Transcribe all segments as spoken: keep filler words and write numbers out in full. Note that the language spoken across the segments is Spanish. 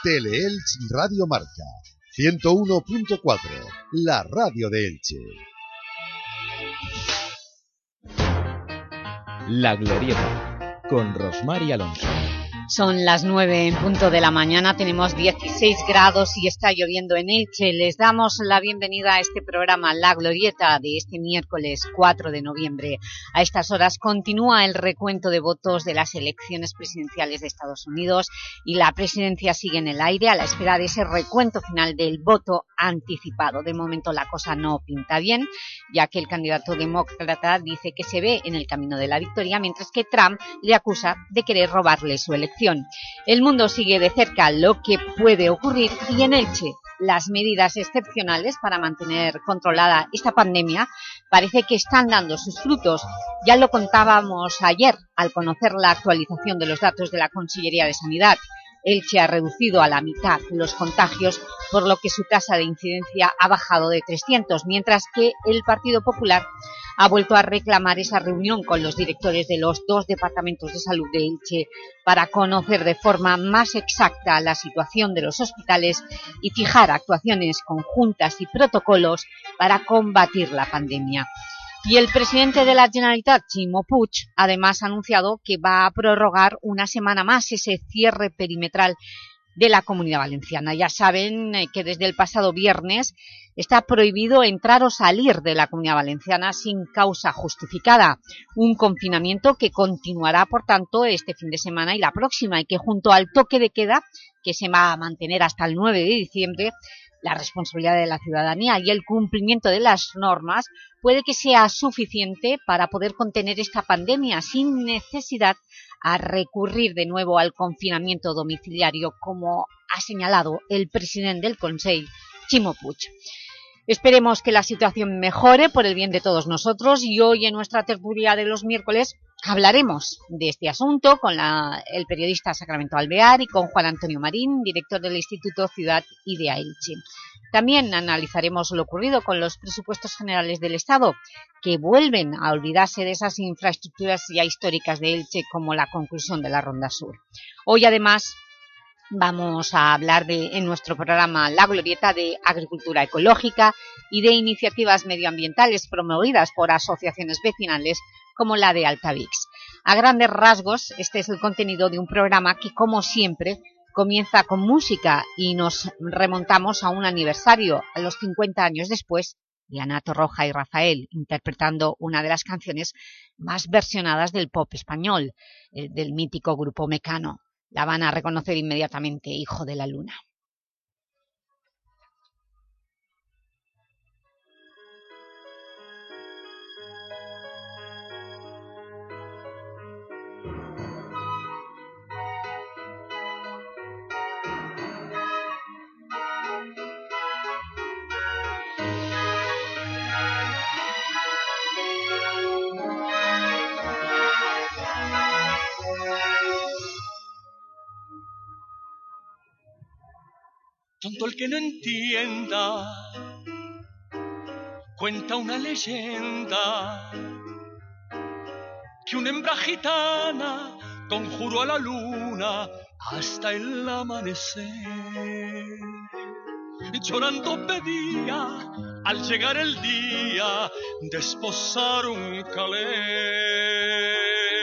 Teleelch Radio Marca, ciento uno punto cuatro, la radio de Elche. La Glorieta, con Rosmar y Alonso. Son las nueve en punto de la mañana, tenemos dieciséis grados y está lloviendo en Elche. Les damos la bienvenida a este programa La Glorieta de este miércoles cuatro de noviembre. A estas horas continúa el recuento de votos de las elecciones presidenciales de Estados Unidos y la presidencia sigue en el aire a la espera de ese recuento final del voto anticipado. De momento la cosa no pinta bien, ya que el candidato demócrata dice que se ve en el camino de la victoria, mientras que Trump le acusa de querer robarle su elección. El mundo sigue de cerca lo que puede ocurrir y en Elche las medidas excepcionales para mantener controlada esta pandemia parece que están dando sus frutos. Ya lo contábamos ayer al conocer la actualización de los datos de la Consellería de Sanidad. Elche ha reducido a la mitad los contagios, por lo que su tasa de incidencia ha bajado de trescientos, mientras que el Partido Popular ha vuelto a reclamar esa reunión con los directores de los dos departamentos de salud de Elche para conocer de forma más exacta la situación de los hospitales y fijar actuaciones conjuntas y protocolos para combatir la pandemia. Y el presidente de la Generalitat, Ximo Puig, además ha anunciado que va a prorrogar una semana más ese cierre perimetral de la Comunidad Valenciana. Ya saben que desde el pasado viernes está prohibido entrar o salir de la Comunidad Valenciana sin causa justificada. Un confinamiento que continuará, por tanto, este fin de semana y la próxima, y que junto al toque de queda, que se va a mantener hasta el nueve de diciembre, la responsabilidad de la ciudadanía y el cumplimiento de las normas puede que sea suficiente para poder contener esta pandemia sin necesidad a recurrir de nuevo al confinamiento domiciliario, como ha señalado el presidente del Consell, Ximo Puig. Esperemos que la situación mejore por el bien de todos nosotros y hoy en nuestra tertulia de los miércoles hablaremos de este asunto con la, el periodista Sacramento Alvear y con Juan Antonio Marín, director del Instituto Ciudad Idea Elche. También analizaremos lo ocurrido con los presupuestos generales del Estado, que vuelven a olvidarse de esas infraestructuras ya históricas de Elche, como la conclusión de la Ronda Sur. Hoy, además, vamos a hablar de, en nuestro programa La Glorieta, de agricultura ecológica y de iniciativas medioambientales promovidas por asociaciones vecinales como la de Altavix. A grandes rasgos, este es el contenido de un programa que, como siempre, comienza con música y nos remontamos a un aniversario, a los cincuenta años después, de Ana Torroja y Rafael, interpretando una de las canciones más versionadas del pop español, eh, del mítico grupo Mecano. La van a reconocer inmediatamente, Hijo de la Luna. Tonto el que no entienda, cuenta una leyenda, que una hembra gitana conjuró a la luna hasta el amanecer. Llorando pedía al llegar el día desposar un calé.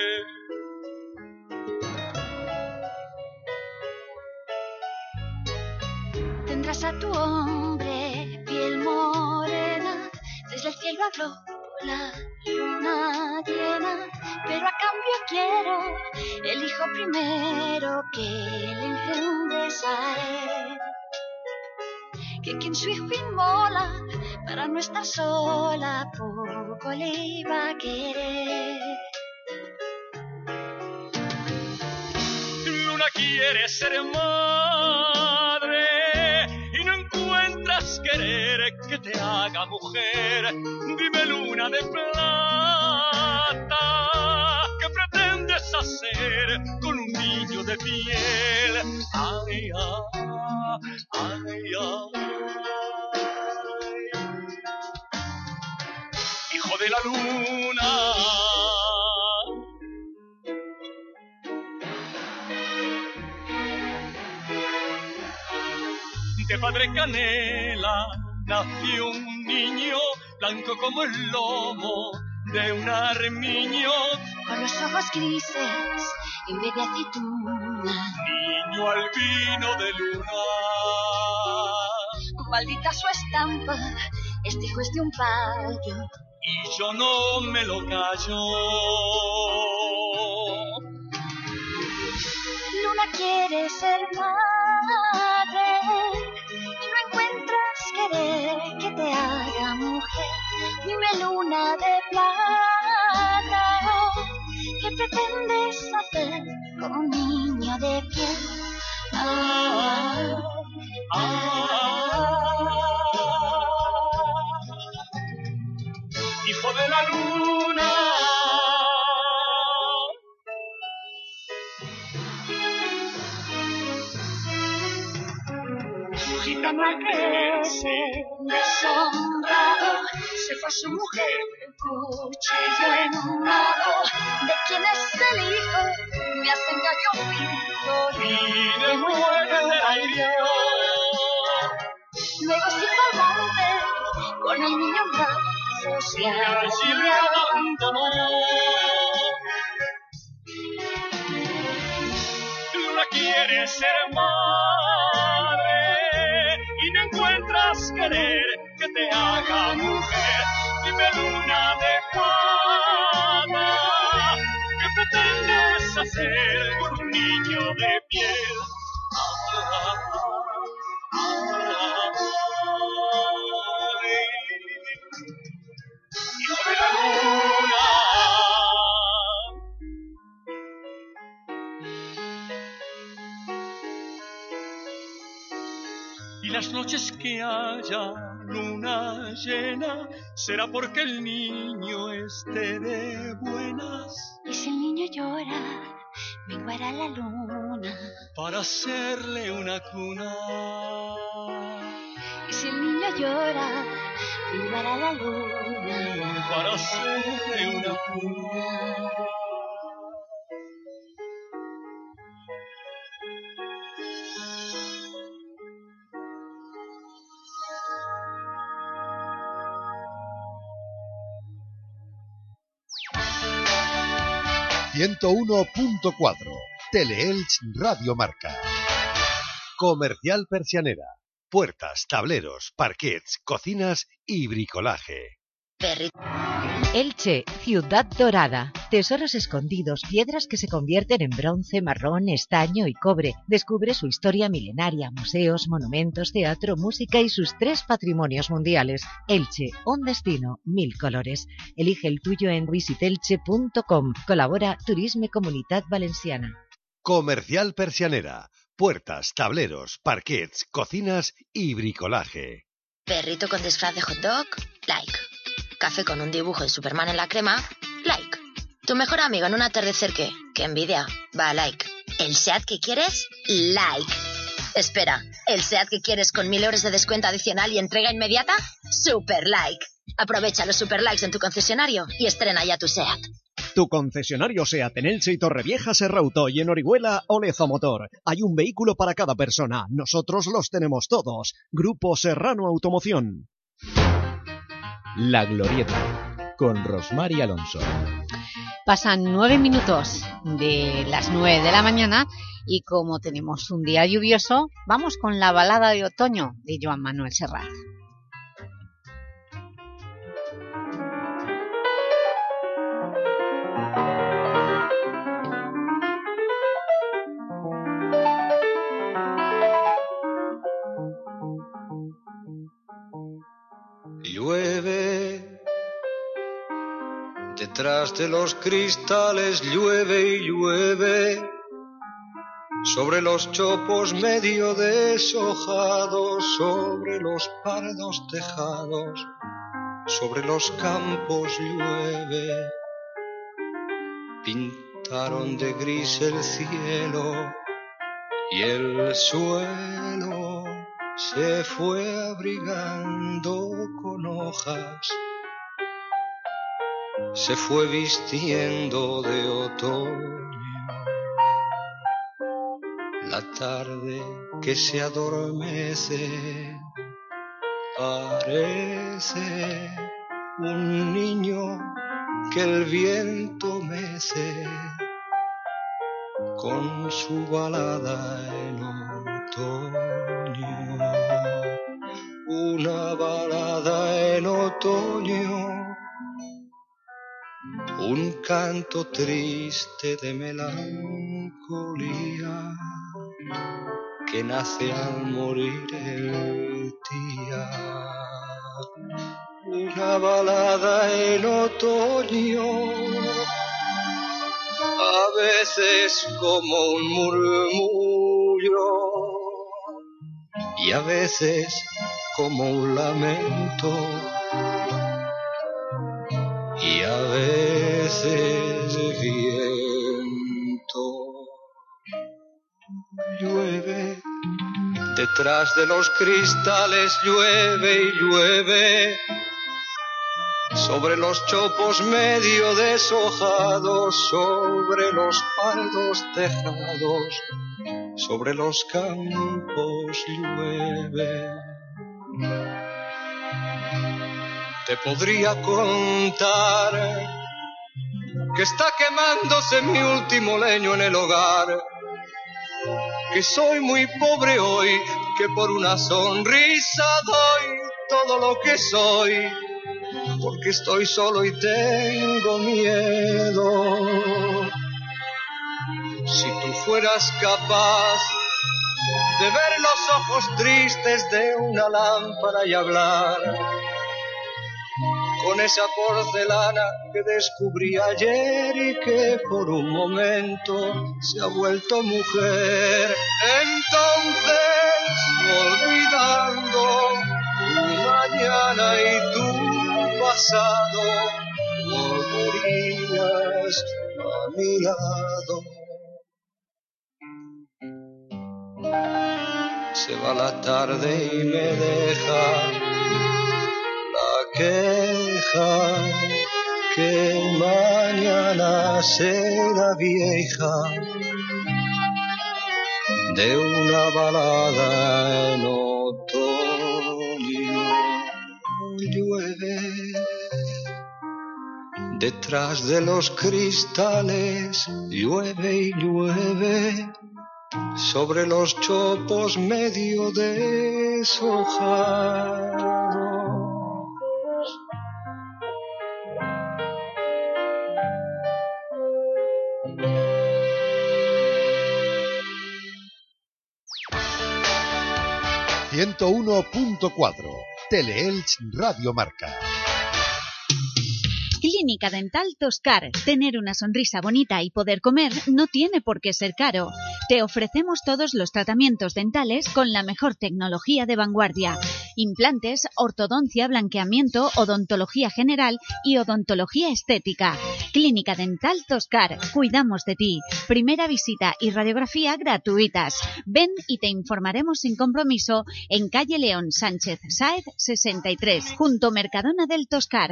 Tendrás a tu hombre piel morena, desde el cielo habló la luna llena, pero a cambio quiero el hijo primero que le engendres a él, que quien su hijo inmola para no estar sola poco le iba a querer. Luna quiere ser madre y no encuentras querer que te haga mujer. Dime, luna de plata, ¿qué pretendes hacer con un niño de piel? Ay, ay, ay, ay. Hijo de la luna. de padre canela, nació un niño blanco como el lomo de un armiño, con los ojos grises en vez de aceituna, niño albino de luna. Maldita su estampa, este hijo es de un payo, y yo no me lo callo. Luna quiere ser madre y no encuentras querer que te haga mujer. Dime, luna de plata, ¿qué pretendes hacer con un niño de piel? Ah, ah, hijo de la luna. Gitano crece deshonrado, se fue a su mujer el cuchillo en un lado. ¿De quién es el hijo? Me hacen gallo fijo Y de muerte de aire. Luego se hizo al monte con el niño en brazos y allí me abandonó. Luna quiere ser madre y no encuentras querer que te haga mujer. Dime, luna de plata, ¿qué pretendes hacer con un niño de piel? Ah, ah, ay, hijo de la luna. Y las noches que haya luna llena, será porque el niño esté de buenas. Y si el niño llora, menguará la luna. Para hacerle una cuna. Y si el niño llora, menguará la luna. Para hacerle una cuna. ciento uno punto cuatro Teleelch Radio Marca. Comercial Persianera. Puertas, tableros, parquets, cocinas y bricolaje. Perrito. Elche, ciudad dorada. Tesoros escondidos, piedras que se convierten en bronce, marrón, estaño y cobre. Descubre su historia milenaria, museos, monumentos, teatro, música y sus tres patrimonios mundiales. Elche, un destino, mil colores. Elige el tuyo en visitelche punto com. Colabora Turisme Comunitat Valenciana. Comercial Persianera. Puertas, tableros, parquets, cocinas y bricolaje. Perrito con disfraz de hot dog, like. Café con un dibujo de Superman en la crema, like. Tu mejor amigo en un atardecer, ¿qué? ¡Qué envidia! Va, like. ¿El SEAT que quieres? Like. Espera, ¿el SEAT que quieres con mil euros de descuento adicional y entrega inmediata? Super like. Aprovecha los super likes en tu concesionario y estrena ya tu SEAT. Tu concesionario SEAT en Elche y Torrevieja, Serrauto, y en Orihuela, Olezo Motor. Hay un vehículo para cada persona. Nosotros los tenemos todos. Grupo Serrano Automoción. La Glorieta, con Rosmar y Alonso. Pasan nueve minutos de las nueve de la mañana y como tenemos un día lluvioso, vamos con la balada de otoño de Joan Manuel Serrat. Llueve, detrás de los cristales llueve y llueve, sobre los chopos medio deshojados, sobre los pardos tejados, sobre los campos llueve. Pintaron de gris el cielo y el suelo se fue abrigando con hojas, se fue vistiendo de otoño. La tarde que se adormece parece un niño que el viento mece con su balada en otoño. Una balada en otoño, un canto triste de melancolía que nace al morir el día. Una balada en otoño, a veces como un murmullo y a veces como un lamento y a veces viento. Llueve detrás de los cristales, llueve y llueve sobre los chopos medio deshojados, sobre los pardos tejados, sobre los campos llueve. Te podría contar que está quemándose mi último leño en el hogar, que soy muy pobre hoy, que por una sonrisa doy todo lo que soy, porque estoy solo y tengo miedo. Si tú fueras capaz de ver los ojos tristes de una lámpara y hablar con esa porcelana que descubrí ayer y que por un momento se ha vuelto mujer, entonces olvidando tu mañana y tu pasado, volverías a mi lado. Se va la tarde y me deja la queja que mañana será vieja de una balada en otoño. Llueve detrás de los cristales, llueve y llueve sobre los chopos medio deshojados. ciento uno punto cuatro Teleelch Radio Marca. Clínica Dental Toscar. Tener una sonrisa bonita y poder comer no tiene por qué ser caro. Te ofrecemos todos los tratamientos dentales con la mejor tecnología de vanguardia. Implantes, ortodoncia, blanqueamiento, odontología general y odontología estética. Clínica Dental Toscar. Cuidamos de ti. Primera visita y radiografía gratuitas. Ven y te informaremos sin compromiso en calle León Sánchez Sáez sesenta y tres, junto Mercadona del Toscar.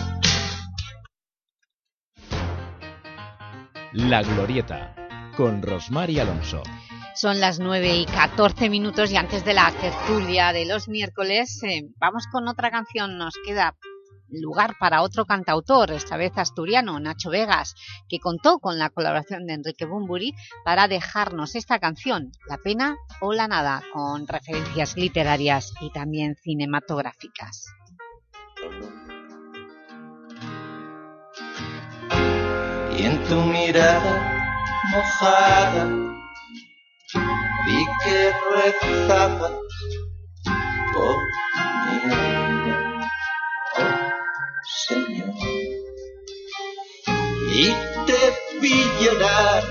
La Glorieta, con Rosmar y Alonso. Son las nueve y catorce minutos y antes de la tertulia de los miércoles eh, vamos con otra canción. Nos queda lugar para otro cantautor, esta vez asturiano, Nacho Vegas, que contó con la colaboración de Enrique Bunbury para dejarnos esta canción, La pena o la nada, con referencias literarias y también cinematográficas. Y en tu mirada mojada vi que rezabas por mi alma, oh Señor. Y te vi llorar,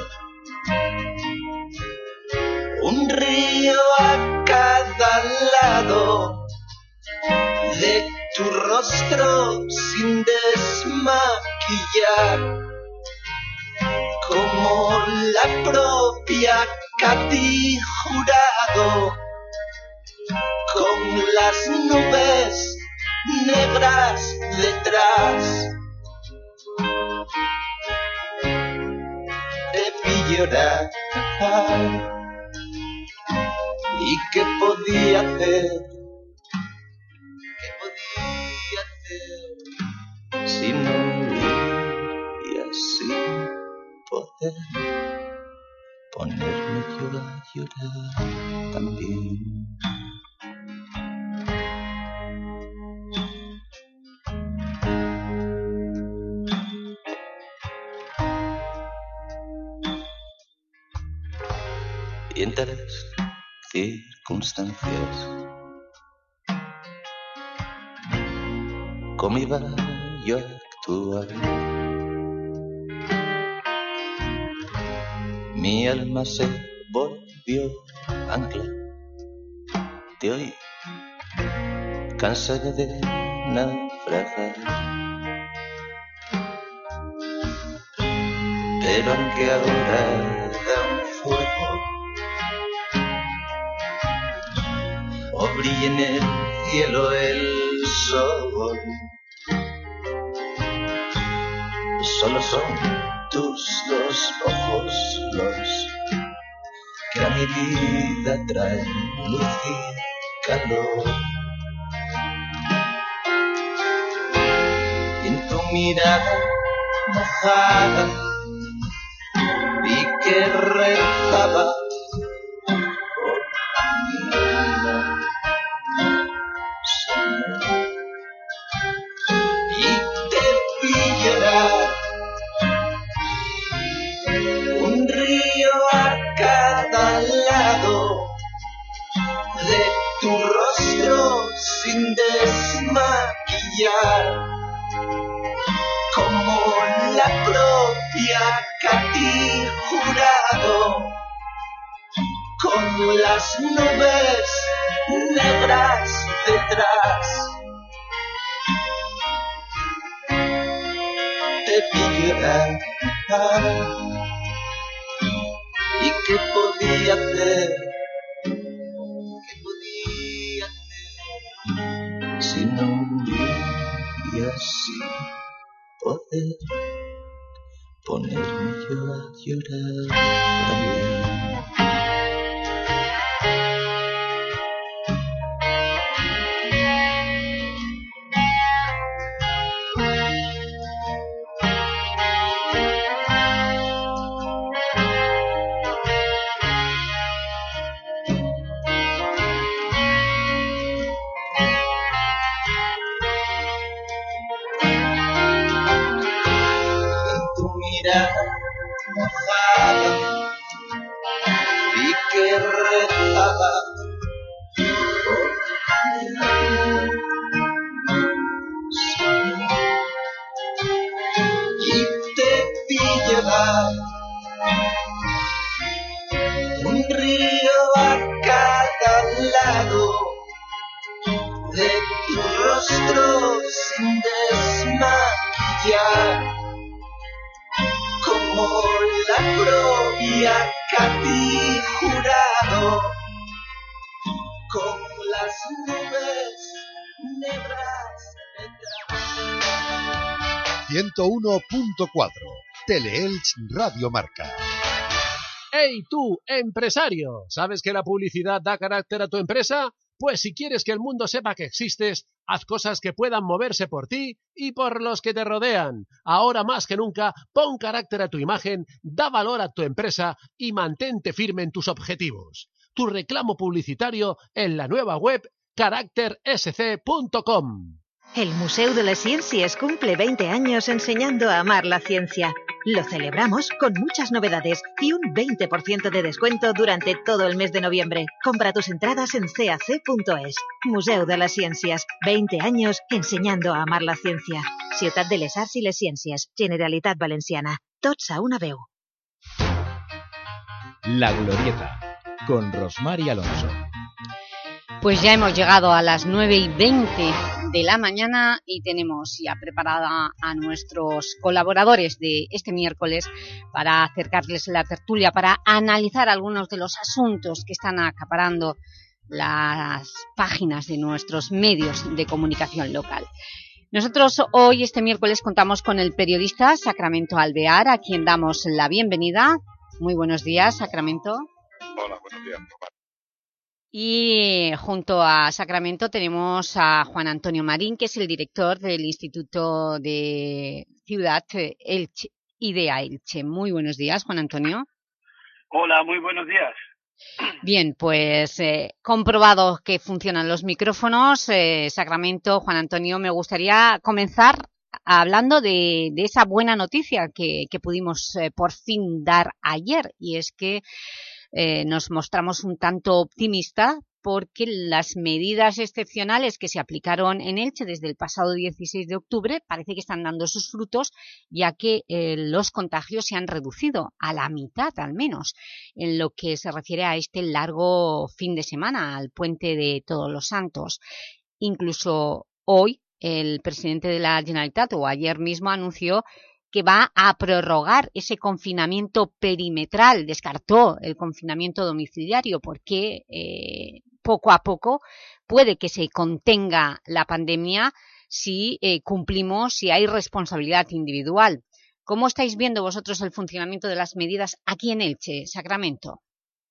un río a cada lado de tu rostro sin desmaquillar, como la propia Cádiz jurado, con las nubes negras detrás. Te vi llorar ¿Y qué podía hacer? ¿Qué podía hacer si no y así poder ponerme yo a llorar también? Y en tales circunstancias, ¿cómo iba yo a actuar? Mi alma se volvió ancla, te oí, cansada de naufragar. Pero aunque ahora da un fuego o brilla en el cielo el sol, solo son tus dos ojos los que a mi vida traen luz y calor. Y en tu mirada mojada vi que rezaba un río a cada lado de tu rostro sin desmaquillar, como la propia Katy Jurado, con las nubes negras detrás. Te vi llorar. ¿Y qué podía hacer? ¿Qué podía hacer si no y así poder ponerme yo a llorar también? Mojada vi que rezaba y te vi llevar un río a cada lado de tu rostro sin desmaquillar, como la propia Katy Jurado, con las nubes negras detrás. ciento uno punto cuatro Teleelch Radio Marca. ¡Hey tú, empresario! ¿Sabes que la publicidad da carácter a tu empresa? Pues si quieres que el mundo sepa que existes, haz cosas que puedan moverse por ti y por los que te rodean. Ahora más que nunca, pon carácter a tu imagen, da valor a tu empresa y mantente firme en tus objetivos. Tu reclamo publicitario en la nueva web carácter s c punto com. El Museu de les Ciències cumple veinte años enseñando a amar la ciencia. Lo celebramos con muchas novedades y un veinte por ciento de descuento durante todo el mes de noviembre. Compra tus entradas en c a c punto es. Museu de les Ciències. veinte años enseñando a amar la ciencia. Ciutat de les Arts i les Ciències. Generalitat Valenciana. Tots a una veu. La Glorieta, con Rosmar y Alonso. Pues ya hemos llegado a las nueve y veinte de la mañana y tenemos ya preparada a nuestros colaboradores de este miércoles para acercarles la tertulia, para analizar algunos de los asuntos que están acaparando las páginas de nuestros medios de comunicación local. Nosotros hoy, este miércoles, contamos con el periodista Sacramento Alvear, a quien damos la bienvenida. Muy buenos días, Sacramento. Hola, buenos días. Y junto a Sacramento tenemos a Juan Antonio Marín, que es el director del Instituto de Ciudad Elche, IDEA Elche. Muy buenos días, Juan Antonio. Hola, muy buenos días. Bien, pues eh, comprobado que funcionan los micrófonos, eh, Sacramento, Juan Antonio, me gustaría comenzar hablando de, de esa buena noticia que, que pudimos eh, por fin dar ayer, y es que eh, nos mostramos un tanto optimista porque las medidas excepcionales que se aplicaron en Elche desde el pasado dieciséis de octubre parece que están dando sus frutos, ya que eh, los contagios se han reducido a la mitad al menos en lo que se refiere a este largo fin de semana, al puente de Todos los Santos. Incluso hoy el presidente de la Generalitat, o ayer mismo, anunció que va a prorrogar ese confinamiento perimetral, descartó el confinamiento domiciliario porque eh, poco a poco puede que se contenga la pandemia si eh, cumplimos, si hay responsabilidad individual. ¿Cómo estáis viendo vosotros el funcionamiento de las medidas aquí en Elche, Sacramento?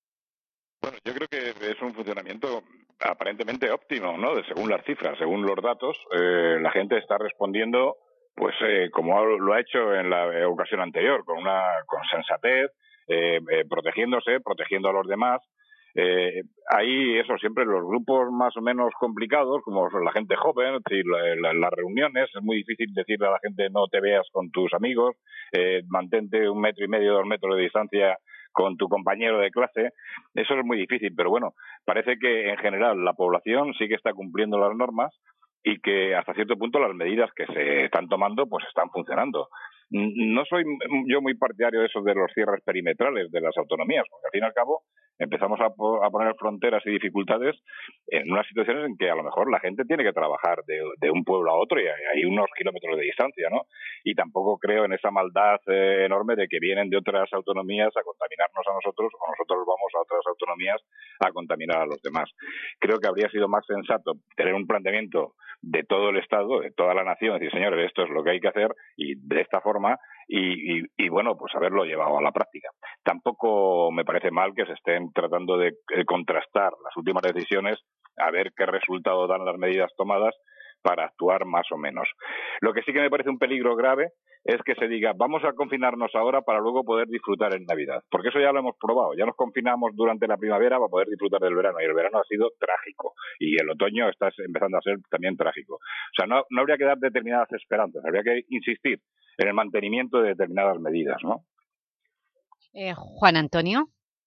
Bueno, yo creo que es un funcionamiento aparentemente óptimo, ¿no? De, según las cifras, según los datos, eh, la gente está respondiendo pues eh, como lo ha hecho en la ocasión anterior, con una con sensatez, eh, eh, protegiéndose, protegiendo a los demás. Eh, ahí, eso, siempre los grupos más o menos complicados, como la gente joven, es decir, la, la, las reuniones, es muy difícil decirle a la gente no te veas con tus amigos, eh, mantente un metro y medio, dos metros de distancia con tu compañero de clase. Eso es muy difícil, pero bueno, parece que en general la población sí que está cumpliendo las normas y que hasta cierto punto las medidas que se están tomando pues están funcionando. No soy yo muy partidario de eso de los cierres perimetrales de las autonomías, porque al fin y al cabo empezamos a, a poner fronteras y dificultades en unas situaciones en que a lo mejor la gente tiene que trabajar de, de un pueblo a otro y hay unos kilómetros de distancia, ¿no? Y tampoco creo en esa maldad eh, enorme de que vienen de otras autonomías a contaminarnos a nosotros o nosotros vamos a otras autonomías a contaminar a los demás. Creo que habría sido más sensato tener un planteamiento de todo el Estado, de toda la nación, decir, señores, esto es lo que hay que hacer y de esta forma y, y, y bueno, pues haberlo llevado a la práctica. Tampoco me parece mal que se estén tratando de, de contrastar las últimas decisiones a ver qué resultado dan las medidas tomadas para actuar más o menos. Lo que sí que me parece un peligro grave es que se diga vamos a confinarnos ahora para luego poder disfrutar en Navidad, porque eso ya lo hemos probado, ya nos confinamos durante la primavera para poder disfrutar del verano y el verano ha sido trágico y el otoño está empezando a ser también trágico. O sea, no, no habría que dar determinadas esperanzas, habría que insistir en el mantenimiento de determinadas medidas, ¿no? Eh, Juan Antonio.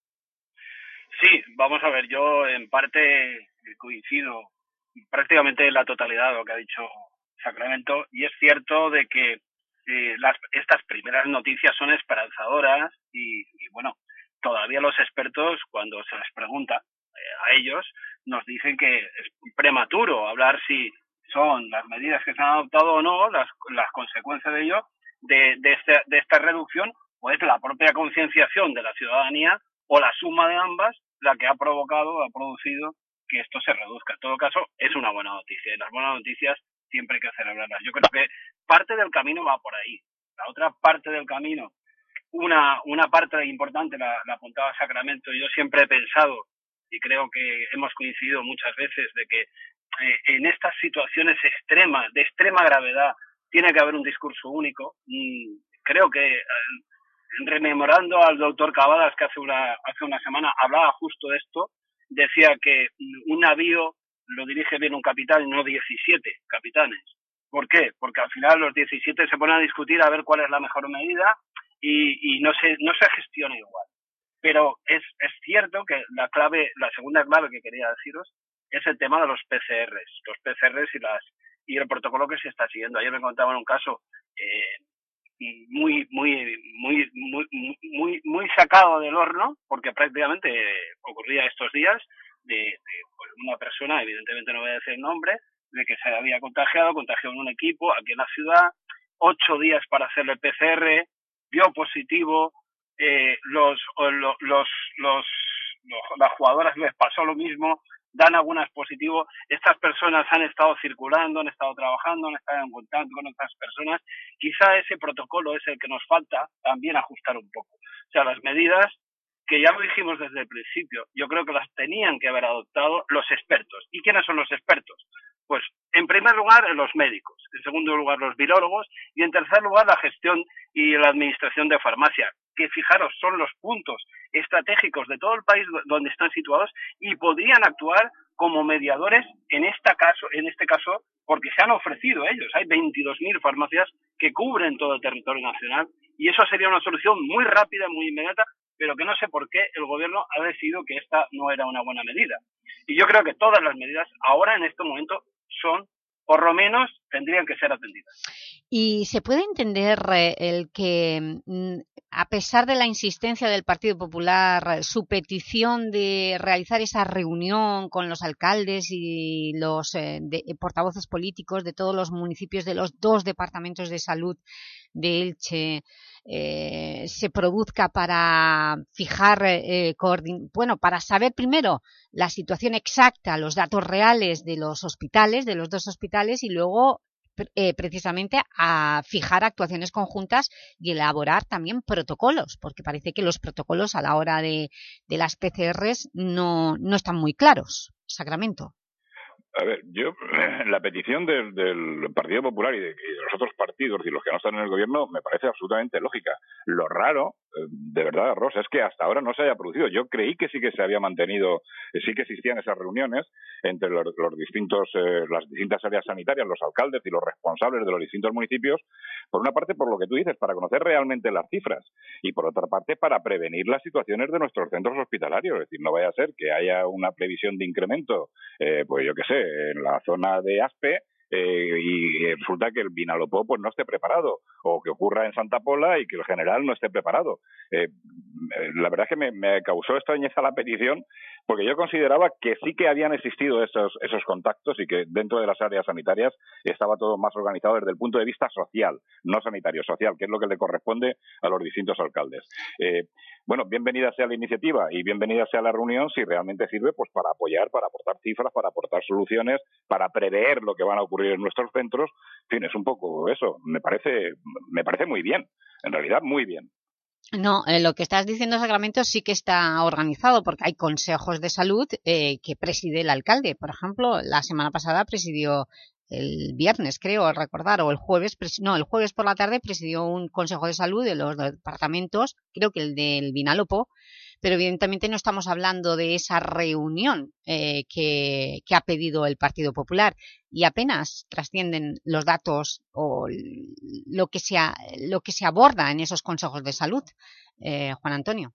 Sí, vamos a ver, yo en parte coincido prácticamente en la totalidad de lo que ha dicho Sacramento y es cierto de que eh, las, estas primeras noticias son esperanzadoras y, y bueno, todavía los expertos cuando se les pregunta eh, a ellos nos dicen que es prematuro hablar si son las medidas que se han adoptado o no, las, las consecuencias de ello, de, de, este, de esta reducción, o es la propia concienciación de la ciudadanía o la suma de ambas la que ha provocado, ha producido que esto se reduzca. En todo caso, es una buena noticia y las buenas noticias siempre hay que celebrarlas. Yo creo que parte del camino va por ahí. La otra parte del camino, una, una parte importante la, la apuntaba Sacramento. Yo siempre he pensado, y creo que hemos coincidido muchas veces, de que eh, en estas situaciones extremas, de extrema gravedad, tiene que haber un discurso único. Y creo que, eh, rememorando al doctor Cavadas, que hace una, hace una semana hablaba justo de esto, decía que un navío lo dirige bien un capitán y no diecisiete capitanes. ¿Por qué? Porque al final los diecisiete se ponen a discutir a ver cuál es la mejor medida y, y no se no se gestiona igual. Pero es, es cierto que la clave, la segunda clave que quería deciros es el tema de los P C Rs, los P C Rs y las y el protocolo que se está siguiendo. Ayer me contaban un caso eh, muy muy muy muy muy muy sacado del horno porque prácticamente ocurría estos días de, de pues una persona, evidentemente no voy a decir el nombre, de que se había contagiado, contagió en un equipo aquí en la ciudad, ocho días para hacerle P C R, dio positivo, eh, los, los, los, los, los las jugadoras les pasó lo mismo, dan algunas positivo, estas personas han estado circulando, han estado trabajando, han estado en contacto con otras personas, quizá ese protocolo es el que nos falta también ajustar un poco. O sea, las medidas que ya lo dijimos desde el principio, yo creo que las tenían que haber adoptado los expertos. ¿Y quiénes son los expertos? Pues, en primer lugar, los médicos, en segundo lugar, los virólogos, y en tercer lugar, la gestión y la administración de farmacia, que, fijaros, son los puntos estratégicos de todo el país donde están situados y podrían actuar como mediadores en este caso, en este caso, porque se han ofrecido ellos. Hay veintidós mil farmacias que cubren todo el territorio nacional y eso sería una solución muy rápida, muy inmediata, pero que no sé por qué el gobierno ha decidido que esta no era una buena medida. Y yo creo que todas las medidas ahora, en este momento, son, por lo menos, tendrían que ser atendidas. ¿Y se puede entender eh, el que, a pesar de la insistencia del Partido Popular, su petición de realizar esa reunión con los alcaldes y los eh, de, portavoces políticos de todos los municipios de los dos departamentos de salud de Elche, eh, se produzca para fijar, eh, bueno, para saber primero la situación exacta, los datos reales de los hospitales, de los dos hospitales, y luego Eh, precisamente a fijar actuaciones conjuntas y elaborar también protocolos, porque parece que los protocolos a la hora de, de las P C Rs no, no están muy claros. Sacramento. A ver, yo, la petición del, del Partido Popular y de, y de los otros partidos y los que no están en el gobierno me parece absolutamente lógica. Lo raro, de verdad, Rosa, es que hasta ahora no se haya producido. Yo creí que sí que se había mantenido, sí que existían esas reuniones entre los, los distintos, eh, las distintas áreas sanitarias, los alcaldes y los responsables de los distintos municipios, por una parte por lo que tú dices, para conocer realmente las cifras, y por otra parte para prevenir las situaciones de nuestros centros hospitalarios. Es decir, no vaya a ser que haya una previsión de incremento, eh, pues yo qué sé, en la zona de Aspe, Eh, y resulta que el Vinalopó pues no esté preparado, o que ocurra en Santa Pola y que el general no esté preparado. Eh, la verdad es que me, me causó extrañeza la petición, porque yo consideraba que sí que habían existido esos, esos contactos y que dentro de las áreas sanitarias estaba todo más organizado desde el punto de vista social, no sanitario, social, que es lo que le corresponde a los distintos alcaldes. Eh, bueno, bienvenida sea la iniciativa y bienvenida sea la reunión si realmente sirve pues para apoyar, para aportar cifras, para aportar soluciones, para prever lo que van a ocurrir en nuestros centros. En fin, es un poco eso. Me parece, me parece muy bien, en realidad muy bien. No, eh, lo que estás diciendo, Sacramento, sí que está organizado, porque hay consejos de salud eh, que preside el alcalde. Por ejemplo, la semana pasada presidió, el viernes creo recordar, o el jueves, no, el jueves por la tarde presidió un consejo de salud de los departamentos, creo que el del Vinalopó, pero evidentemente no estamos hablando de esa reunión eh, que, que ha pedido el Partido Popular, y apenas trascienden los datos o lo que se, ha, lo que se aborda en esos consejos de salud. Eh, Juan Antonio.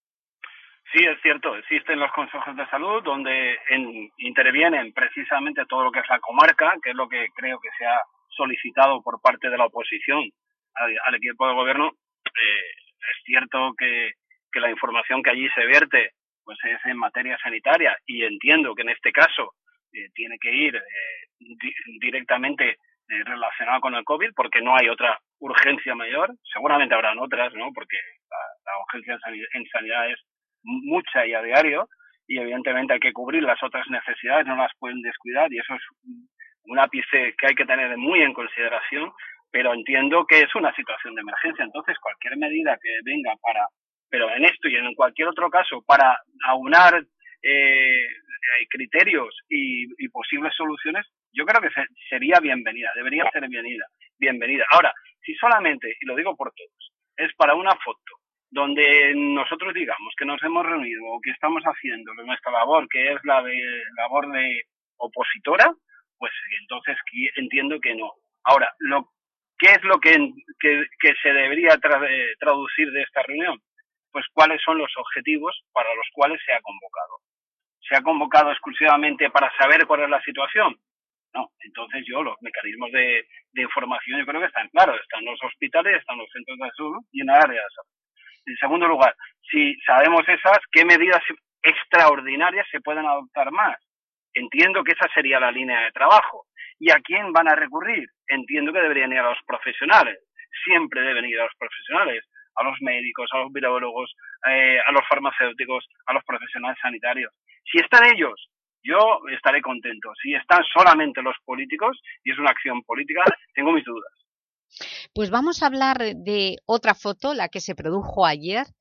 Sí, es cierto, existen los consejos de salud donde en, intervienen precisamente todo lo que es la comarca, que es lo que creo que se ha solicitado por parte de la oposición al, al equipo de gobierno. Eh, es cierto que que la información que allí se vierte pues es en materia sanitaria, y entiendo que en este caso eh, tiene que ir eh, di directamente eh, relacionado con el COVID, porque no hay otra urgencia mayor. Seguramente habrán otras, ¿no? Porque la, la urgencia en sanidad, en sanidad es mucha y a diario, y evidentemente hay que cubrir las otras necesidades, no las pueden descuidar, y eso es un ápice que hay que tener muy en consideración, pero entiendo que es una situación de emergencia. Entonces cualquier medida que venga para, pero en esto y en cualquier otro caso, para aunar eh, criterios y, y posibles soluciones, yo creo que se, sería bienvenida, debería ser bienvenida, bienvenida. Ahora, si solamente, y lo digo por todos, es para una foto donde nosotros digamos que nos hemos reunido o que estamos haciendo nuestra labor, que es la de labor de opositora, pues entonces entiendo que no. Ahora, lo, ¿qué es lo que, que, que se debería tra traducir de esta reunión? Pues cuáles son los objetivos para los cuales se ha convocado. ¿Se ha convocado exclusivamente para saber cuál es la situación? No, entonces yo, los mecanismos de, de información yo creo que están claros, están los hospitales, están los centros de salud y en el área de salud. En segundo lugar, si sabemos esas, ¿qué medidas extraordinarias se pueden adoptar más? Entiendo que esa sería la línea de trabajo. ¿Y a quién van a recurrir? Entiendo que deberían ir a los profesionales. Siempre deben ir a los profesionales, a los médicos, a los virólogos, eh, a los farmacéuticos, a los profesionales sanitarios. Si están ellos, yo estaré contento. Si están solamente los políticos, y es una acción política, tengo mis dudas. Pues vamos a hablar de otra foto, la que se produjo ayer,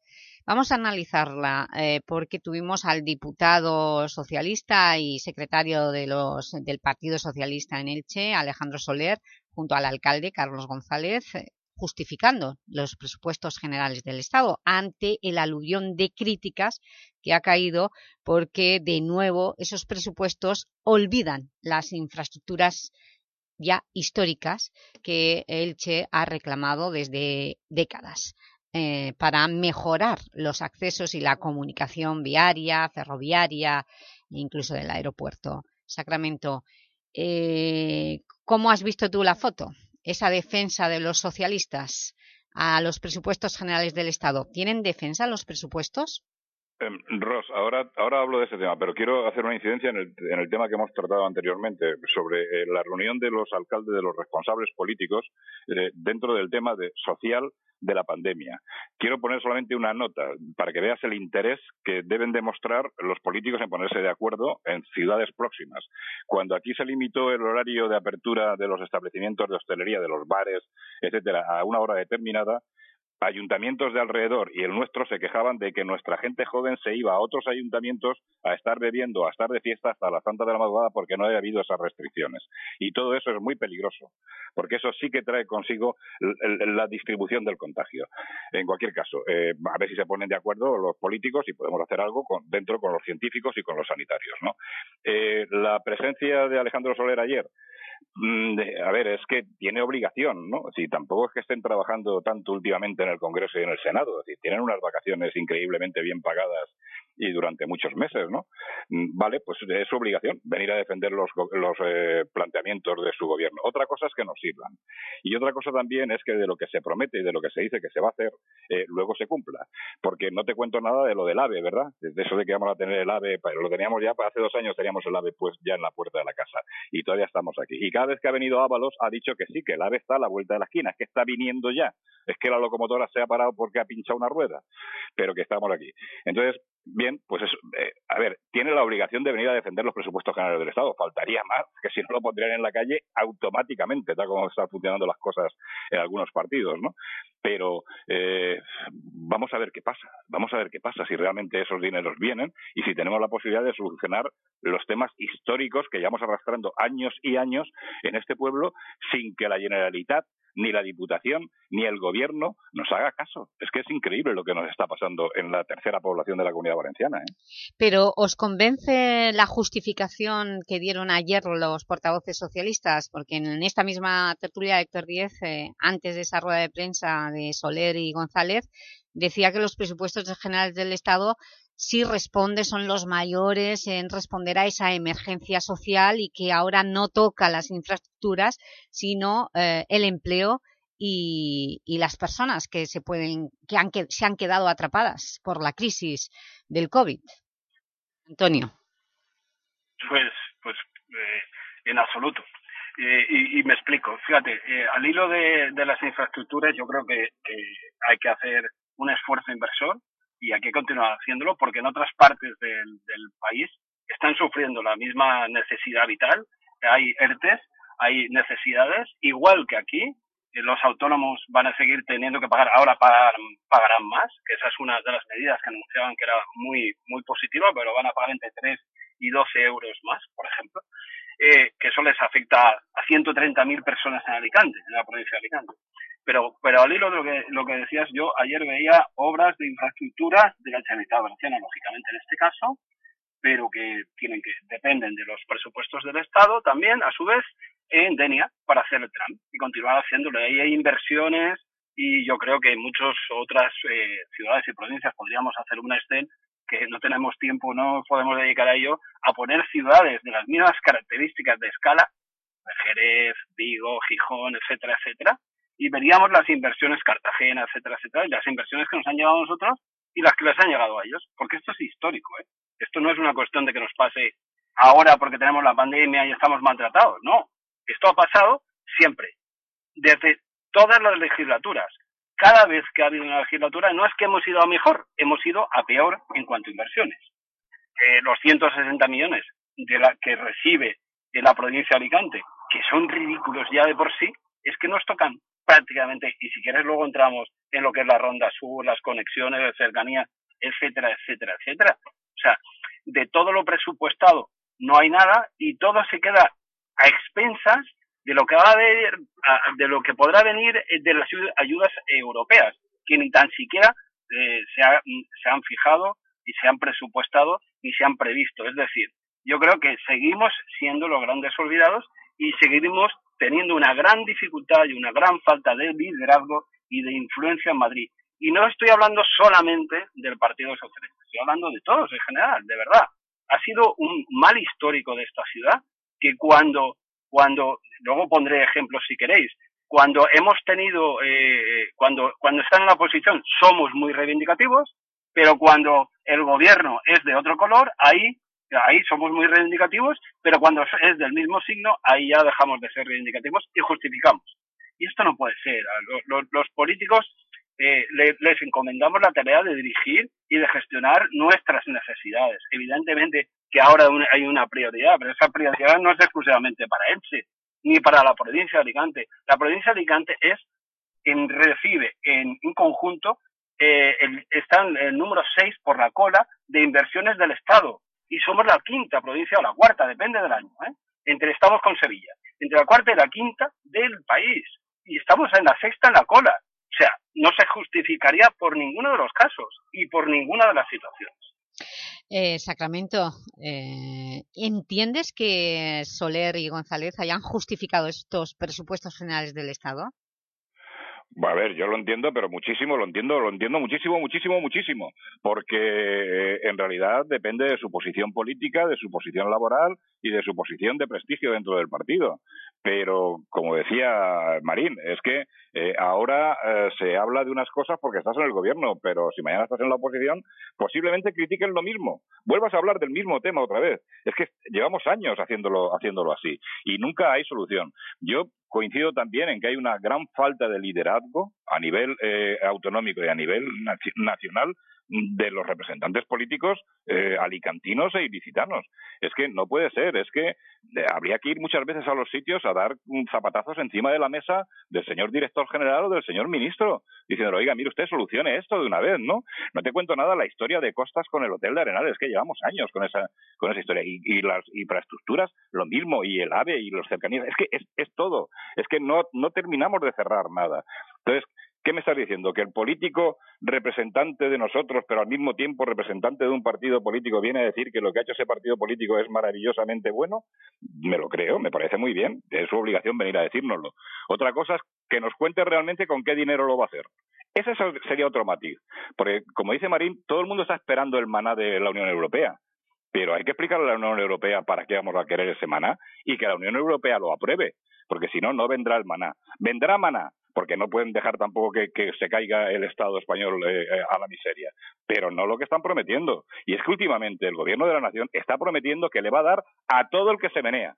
Vamos a analizarla eh, porque tuvimos al diputado socialista y secretario de los, del Partido Socialista en Elche, Alejandro Soler, junto al alcalde Carlos González, eh, justificando los presupuestos generales del Estado ante el aluvión de críticas que ha caído porque, de nuevo, esos presupuestos olvidan las infraestructuras ya históricas que Elche ha reclamado desde décadas eh, para mejorar los accesos y la comunicación viaria, ferroviaria e incluso del aeropuerto. Sacramento, eh, ¿cómo has visto tú la foto? Esa defensa de los socialistas a los presupuestos generales del Estado. ¿Tienen defensa los presupuestos? Eh, Ros, ahora, ahora hablo de ese tema, pero quiero hacer una incidencia en el, en el tema que hemos tratado anteriormente sobre eh, la reunión de los alcaldes, de los responsables políticos eh, dentro del tema de social de la pandemia. Quiero poner solamente una nota para que veas el interés que deben demostrar los políticos en ponerse de acuerdo en ciudades próximas. Cuando aquí se limitó el horario de apertura de los establecimientos de hostelería, de los bares, etcétera, a una hora determinada, ayuntamientos de alrededor y el nuestro se quejaban de que nuestra gente joven se iba a otros ayuntamientos a estar bebiendo, a estar de fiesta hasta las tantas de la madrugada porque no había habido esas restricciones. Y todo eso es muy peligroso, porque eso sí que trae consigo la distribución del contagio. En cualquier caso, eh, a ver si se ponen de acuerdo los políticos y podemos hacer algo con, dentro con los científicos y con los sanitarios, ¿no? Eh, la presencia de Alejandro Soler ayer, a ver, es que tiene obligación, ¿no? Si tampoco es que estén trabajando tanto últimamente en el Congreso y en el Senado, es decir, tienen unas vacaciones increíblemente bien pagadas y durante muchos meses, ¿no? Vale, pues es su obligación venir a defender los, los eh, planteamientos de su gobierno. Otra cosa es que nos sirvan. Y otra cosa también es que de lo que se promete y de lo que se dice que se va a hacer, eh, luego se cumpla. Porque no te cuento nada de lo del AVE, ¿verdad? De eso de que vamos a tener el AVE, pero lo teníamos ya, hace dos años teníamos el AVE pues ya en la puerta de la casa y todavía estamos aquí. Y cada vez que ha venido Ábalos ha dicho que sí, que el AVE está a la vuelta de la esquina, es que está viniendo ya, es que la locomotora se ha parado porque ha pinchado una rueda, pero que estamos aquí. Entonces, bien, pues eso, eh, a ver, tiene la obligación de venir a defender los presupuestos generales del Estado, faltaría más, que si no lo pondrían en la calle automáticamente, tal como están funcionando las cosas en algunos partidos, ¿no? Pero eh, vamos a ver qué pasa, vamos a ver qué pasa, si realmente esos dineros vienen y si tenemos la posibilidad de solucionar los temas históricos que llevamos arrastrando años y años en este pueblo sin que la Generalitat, ni la Diputación, ni el Gobierno nos haga caso. Es que es increíble lo que nos está pasando en la tercera población de la Comunidad Valenciana, ¿eh? Pero ¿os convence la justificación que dieron ayer los portavoces socialistas? Porque en esta misma tertulia Héctor Díez, eh, antes de esa rueda de prensa de Soler y González, decía que los presupuestos generales del Estado sí responde, son los mayores en responder a esa emergencia social y que ahora no toca las infraestructuras, sino eh, el empleo y, y las personas que se pueden que, han, que se han quedado atrapadas por la crisis del COVID. Antonio. Pues, pues eh, en absoluto. Eh, y, y me explico. Fíjate, eh, al hilo de, de las infraestructuras yo creo que, que hay que hacer un esfuerzo inversor y hay que continuar haciéndolo porque en otras partes del, del país están sufriendo la misma necesidad vital, hay E R T Es, hay necesidades, igual que aquí, eh, los autónomos van a seguir teniendo que pagar, ahora pagar, pagarán más, que esa es una de las medidas que anunciaban que era muy, muy positiva, pero van a pagar entre tres y doce euros más, por ejemplo, eh, que eso les afecta a ciento treinta mil personas en Alicante, en la provincia de Alicante. Pero, pero al hilo de lo que, lo que decías, yo ayer veía obras de infraestructura de la Generalitat Valenciana, lógicamente en este caso, pero que tienen que dependen de los presupuestos del Estado también, a su vez, en Denia, para hacer el tram y continuar haciéndolo. Ahí hay inversiones y yo creo que en muchas otras eh, ciudades y provincias podríamos hacer una Excel que no tenemos tiempo, no podemos dedicar a ello, a poner ciudades de las mismas características de escala, Jerez, Vigo, Gijón, etcétera, etcétera, y veríamos las inversiones Cartagena, etcétera, etcétera, y las inversiones que nos han llegado a nosotros y las que les han llegado a ellos, porque esto es histórico, ¿eh? Esto no es una cuestión de que nos pase ahora porque tenemos la pandemia y estamos maltratados, no. Esto ha pasado siempre, desde todas las legislaturas. Cada vez que ha habido una legislatura no es que hemos ido a mejor, hemos ido a peor en cuanto a inversiones. Eh, los ciento sesenta millones de la que recibe de la provincia de Alicante, que son ridículos ya de por sí, es que nos tocan prácticamente, y si quieres luego entramos en lo que es la Ronda Sur, las conexiones de cercanía, etcétera, etcétera, etcétera. O sea, de todo lo presupuestado no hay nada y todo se queda a expensas de lo que va a haber, de lo que podrá venir de las ayudas europeas, que ni tan siquiera eh, se, ha, se han fijado y se han presupuestado ni se han previsto. Es decir, yo creo que seguimos siendo los grandes olvidados y seguiremos teniendo una gran dificultad y una gran falta de liderazgo y de influencia en Madrid. Y no estoy hablando solamente del Partido Socialista, estoy hablando de todos en general, de verdad. Ha sido un mal histórico de esta ciudad que cuando, cuando luego pondré ejemplos si queréis, cuando hemos tenido, eh, cuando, cuando están en la oposición somos muy reivindicativos, pero cuando el gobierno es de otro color, ahí, ahí somos muy reivindicativos, pero cuando es del mismo signo, ahí ya dejamos de ser reivindicativos y justificamos. Y esto no puede ser. Los, los, los políticos eh, les, les encomendamos la tarea de dirigir y de gestionar nuestras necesidades. Evidentemente que ahora hay una prioridad, pero esa prioridad no es exclusivamente para Elche, ni para la provincia de Alicante. La provincia de Alicante es en, recibe en un conjunto, eh, el, está en el número seis por la cola de inversiones del Estado, y somos la quinta provincia o la cuarta, depende del año, ¿eh? Entre estamos con Sevilla, entre la cuarta y la quinta del país, y estamos en la sexta en la cola. O sea, no se justificaría por ninguno de los casos y por ninguna de las situaciones. Eh, Sacramento, eh, ¿entiendes que Soler y González hayan justificado estos presupuestos generales del Estado? A ver, yo lo entiendo, pero muchísimo, lo entiendo, lo entiendo muchísimo, muchísimo, muchísimo, porque eh, en realidad depende de su posición política, de su posición laboral y de su posición de prestigio dentro del partido. Pero, como decía Marín, es que eh, ahora eh, se habla de unas cosas porque estás en el gobierno, pero si mañana estás en la oposición, posiblemente critiquen lo mismo. Vuelvas a hablar del mismo tema otra vez. Es que llevamos años haciéndolo, haciéndolo así y nunca hay solución. Yo coincido también en que hay una gran falta de liderazgo a nivel eh, autonómico y a nivel nacional de los representantes políticos eh, alicantinos e ilicitanos. Es que no puede ser, es que eh, habría que ir muchas veces a los sitios a dar zapatazos encima de la mesa del señor director general o del señor ministro, diciendo, oiga, mire usted, solucione esto de una vez, ¿no? No te cuento nada la historia de Costas con el Hotel de Arenal, es que llevamos años con esa con esa historia, y, y las infraestructuras, lo mismo, y el AVE y los cercanías, es que es, es todo, es que no, no terminamos de cerrar nada. Entonces, ¿qué me estás diciendo? ¿Que el político representante de nosotros, pero al mismo tiempo representante de un partido político, viene a decir que lo que ha hecho ese partido político es maravillosamente bueno? Me lo creo, me parece muy bien. Es su obligación venir a decírnoslo. Otra cosa es que nos cuente realmente con qué dinero lo va a hacer. Ese sería otro matiz. Porque, como dice Marín, todo el mundo está esperando el maná de la Unión Europea. Pero hay que explicarle a la Unión Europea para qué vamos a querer ese maná y que la Unión Europea lo apruebe. Porque si no, no vendrá el maná. Vendrá maná, porque no pueden dejar tampoco que, que se caiga el Estado español eh, a la miseria, pero no lo que están prometiendo. Y es que últimamente el Gobierno de la Nación está prometiendo que le va a dar a todo el que se menea.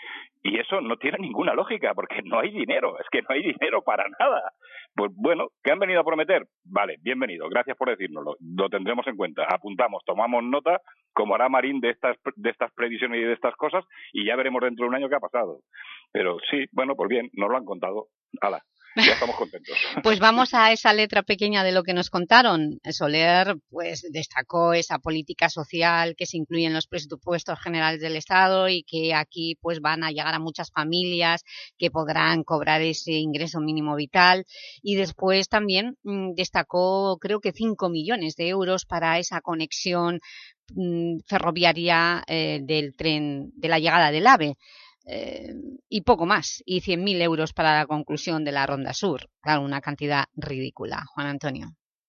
Y eso no tiene ninguna lógica, porque no hay dinero, es que no hay dinero para nada. Pues bueno, ¿qué han venido a prometer? Vale, bienvenido, gracias por decírnoslo, lo tendremos en cuenta, apuntamos, tomamos nota, como hará Marín de estas, de estas previsiones y de estas cosas, y ya veremos dentro de un año qué ha pasado. Pero sí, bueno, pues bien, nos lo han contado. ¡Hala! Ya estamos contentos. Pues vamos a esa letra pequeña de lo que nos contaron. Soler pues destacó esa política social que se incluye en los presupuestos generales del Estado y que aquí pues van a llegar a muchas familias que podrán cobrar ese ingreso mínimo vital, y después también mmm, destacó creo que cinco millones de euros para esa conexión mmm, ferroviaria eh, del tren, de la llegada del AVE. Eh, y poco más, y cien mil euros para la conclusión de la Ronda Sur. Claro, una cantidad ridícula. Juan Antonio.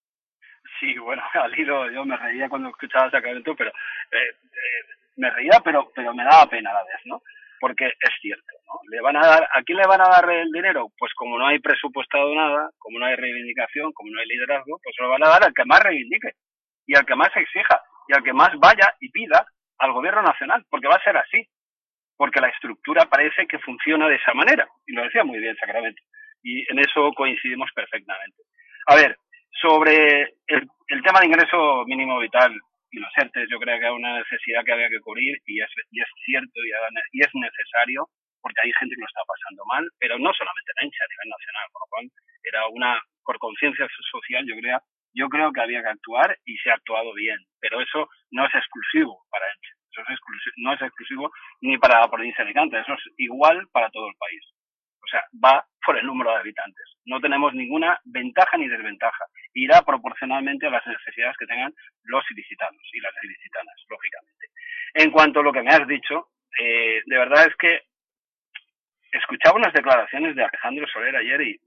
Sí, bueno, al hilo yo me reía cuando escuchaba Sacramento, pero eh, eh, me reía, pero pero me daba pena a la vez, ¿no? Porque es cierto, ¿no? Le van a dar, ¿a quién le van a dar el dinero? Pues como no hay presupuestado nada, como no hay reivindicación, como no hay liderazgo, pues se lo van a dar al que más reivindique, y al que más exija, y al que más vaya y pida al gobierno nacional, porque va a ser así. Porque la estructura parece que funciona de esa manera, y lo decía muy bien Sacramento, y en eso coincidimos perfectamente. A ver, sobre el, el tema de ingreso mínimo vital y los ERTES, yo creo que era una necesidad que había que cubrir, y es, y es cierto y, y es necesario, porque hay gente que lo está pasando mal, pero no solamente en Elche, a nivel nacional, por lo cual era una, por conciencia social, yo creo, yo creo que había que actuar y se ha actuado bien, pero eso no es exclusivo para Elche, eso es exclusivo, no es exclusivo ni para la provincia de Alicante, eso es igual para todo el país. O sea, va por el número de habitantes. No tenemos ninguna ventaja ni desventaja. Irá proporcionalmente a las necesidades que tengan los ilicitanos y las ilicitanas, lógicamente. En cuanto a lo que me has dicho, eh, de verdad es que escuchaba unas declaraciones de Alejandro Soler ayer y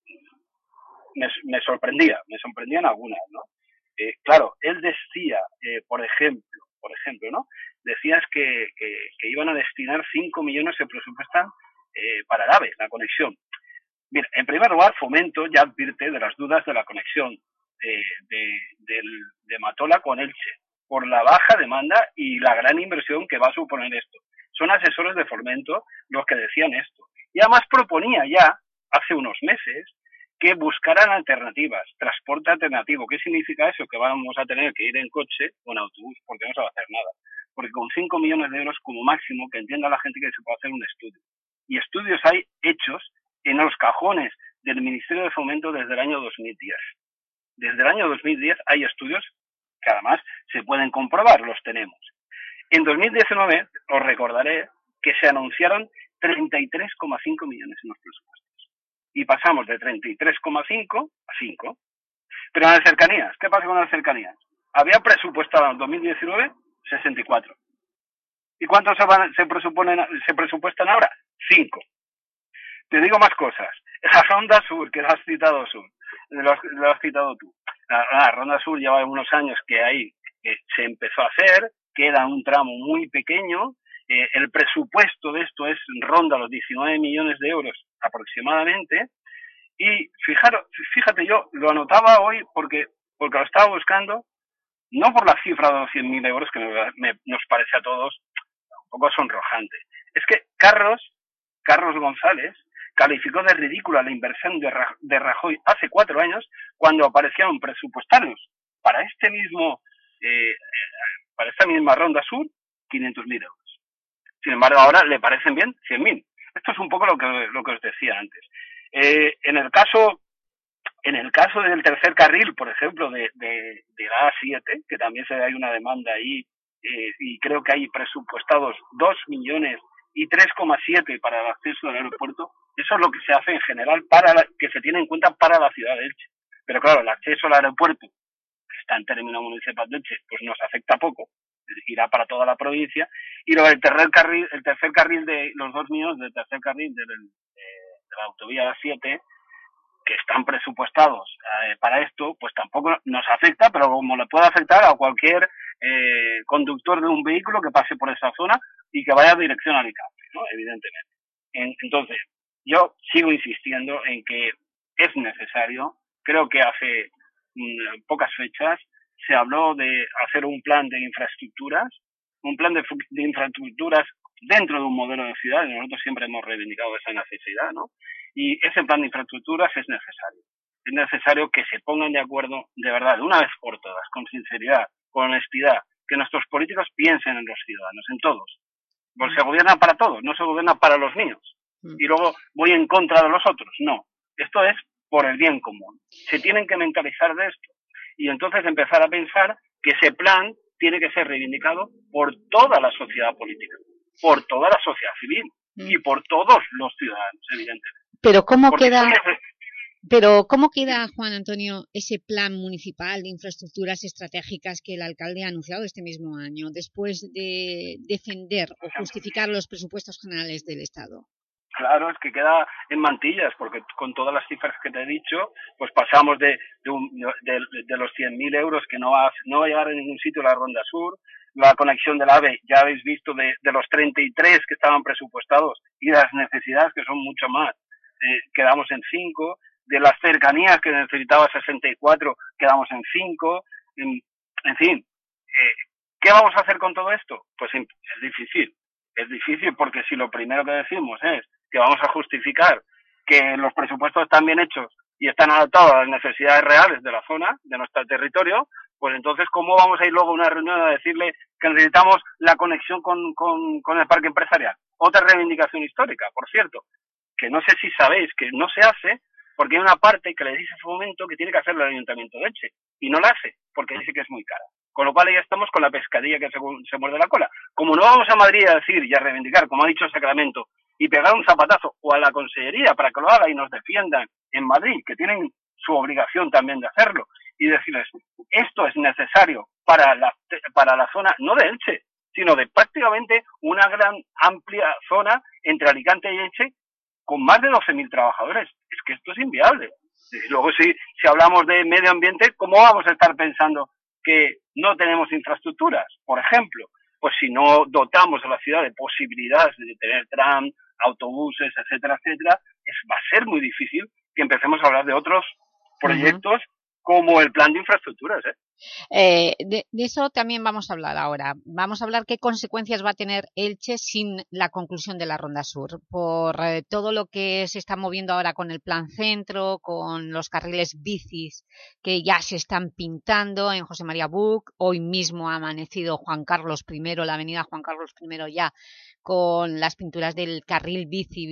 me, me sorprendía, me sorprendían algunas, ¿no? Eh, claro, él decía, eh, por ejemplo, por ejemplo, ¿no? Decías que, que, que iban a destinar cinco millones se presupuestan eh, para el AVE, la conexión. Bien, en primer lugar, Fomento ya advierte de las dudas de la conexión eh, de, de, de Matola con Elche, por la baja demanda y la gran inversión que va a suponer esto. Son asesores de Fomento los que decían esto. Y además proponía ya, hace unos meses, que buscaran alternativas, transporte alternativo. ¿Qué significa eso? Que vamos a tener que ir en coche o en autobús, porque no se va a hacer nada. Porque con cinco millones de euros como máximo, que entienda la gente que se puede hacer un estudio. Y estudios hay hechos en los cajones del Ministerio de Fomento desde el año dos mil diez. Desde el año dos mil diez hay estudios que además se pueden comprobar, los tenemos. En dos mil diecinueve, os recordaré que se anunciaron treinta y tres coma cinco millones en los presupuestos. Y pasamos de treinta y tres coma cinco a cinco. Pero en las cercanías, ¿qué pasa con las cercanías? Había presupuestado en dos mil diecinueve sesenta y cuatro. ¿Y cuántos se, van, se, presuponen, se presupuestan ahora? cinco. Te digo más cosas. La Ronda Sur, que la has citado, Sur, lo has, lo has citado tú. La, la Ronda Sur lleva unos años que ahí que se empezó a hacer, queda un tramo muy pequeño. Eh, el presupuesto de esto es ronda los diecinueve millones de euros aproximadamente. Y fijaros, fíjate, yo lo anotaba hoy porque, porque lo estaba buscando, no por la cifra de los cien mil euros, que me, me, nos parece a todos un poco sonrojante. Es que Carlos, Carlos González, calificó de ridícula la inversión de, Ra, de Rajoy hace cuatro años cuando aparecieron presupuestarios para este mismo, eh, para esta misma ronda sur, quinientos mil euros. Sin embargo, ahora le parecen bien cien mil. Esto es un poco lo que, lo que os decía antes. Eh, en el caso, en el caso del tercer carril, por ejemplo, de, de, de la A siete, que también se hay una demanda ahí, eh, y creo que hay presupuestados dos millones y tres coma siete para el acceso al aeropuerto, eso es lo que se hace en general, para la, que se tiene en cuenta para la ciudad de Elche. Pero claro, el acceso al aeropuerto, que está en término municipal de Elche, pues nos afecta poco, irá para toda la provincia. Y luego el tercer carril, el tercer carril de los dos millones del tercer carril de, de, de la autovía A siete, que están presupuestados eh, para esto, pues tampoco nos afecta, pero como le puede afectar a cualquier eh, conductor de un vehículo que pase por esa zona y que vaya en dirección a Alicante, ¿no? Evidentemente. En, entonces, yo sigo insistiendo en que es necesario. Creo que hace mmm, pocas fechas se habló de hacer un plan de infraestructuras, un plan de, de infraestructuras dentro de un modelo de ciudad, y nosotros siempre hemos reivindicado esa necesidad, ¿no? Y ese plan de infraestructuras es necesario. Es necesario que se pongan de acuerdo, de verdad, de una vez por todas, con sinceridad, con honestidad, que nuestros políticos piensen en los ciudadanos, en todos. Porque se gobierna para todos, no se gobierna para los míos. Y luego voy en contra de los otros. No. Esto es por el bien común. Se tienen que mentalizar de esto. Y entonces empezar a pensar que ese plan tiene que ser reivindicado por toda la sociedad política, por toda la sociedad civil y por todos los ciudadanos, evidentemente. Pero ¿cómo Porque queda...? es... Pero, ¿cómo queda, Juan Antonio, ese plan municipal de infraestructuras estratégicas que el alcalde ha anunciado este mismo año, después de defender o justificar los presupuestos generales del Estado? Claro, es que queda en mantillas, porque con todas las cifras que te he dicho, pues pasamos de, de, un, de, de los cien mil euros que no va, no va a llegar a ningún sitio la Ronda Sur, la conexión del AVE, ya habéis visto, de, de los treinta y tres que estaban presupuestados y las necesidades que son mucho más, eh, quedamos en cinco. De las cercanías que necesitaba sesenta y cuatro, quedamos en cinco, en, en fin, eh, ¿qué vamos a hacer con todo esto? Pues es difícil, es difícil porque si lo primero que decimos es que vamos a justificar que los presupuestos están bien hechos y están adaptados a las necesidades reales de la zona, de nuestro territorio, pues entonces ¿cómo vamos a ir luego a una reunión a decirle que necesitamos la conexión con, con, con el parque empresarial? Otra reivindicación histórica, por cierto, que no sé si sabéis que no se hace porque hay una parte que le dice Fomento que tiene que hacerlo el Ayuntamiento de Elche, y no la hace, porque dice que es muy cara. Con lo cual ya estamos con la pescadilla que se, se muerde la cola. Como no vamos a Madrid a decir y a reivindicar, como ha dicho Sacramento, y pegar un zapatazo o a la Consellería para que lo haga y nos defiendan en Madrid, que tienen su obligación también de hacerlo, y decirles, esto es necesario para la, para la zona, no de Elche, sino de prácticamente una gran, amplia zona entre Alicante y Elche, con más de doce mil trabajadores. Es que esto es inviable. Y luego, si, si hablamos de medio ambiente, ¿cómo vamos a estar pensando que no tenemos infraestructuras? Por ejemplo, pues si no dotamos a la ciudad de posibilidades de tener tram, autobuses, etcétera, etcétera, es, va a ser muy difícil que empecemos a hablar de otros proyectos uh-huh. como el plan de infraestructuras, ¿eh? Eh, de, de eso también vamos a hablar ahora. Vamos a hablar qué consecuencias va a tener Elche sin la conclusión de la Ronda Sur, por eh, todo lo que se está moviendo ahora con el plan centro, con los carriles bicis que ya se están pintando en José María Buch. Hoy mismo ha amanecido Juan Carlos primero, la avenida Juan Carlos primero ya con las pinturas del carril bici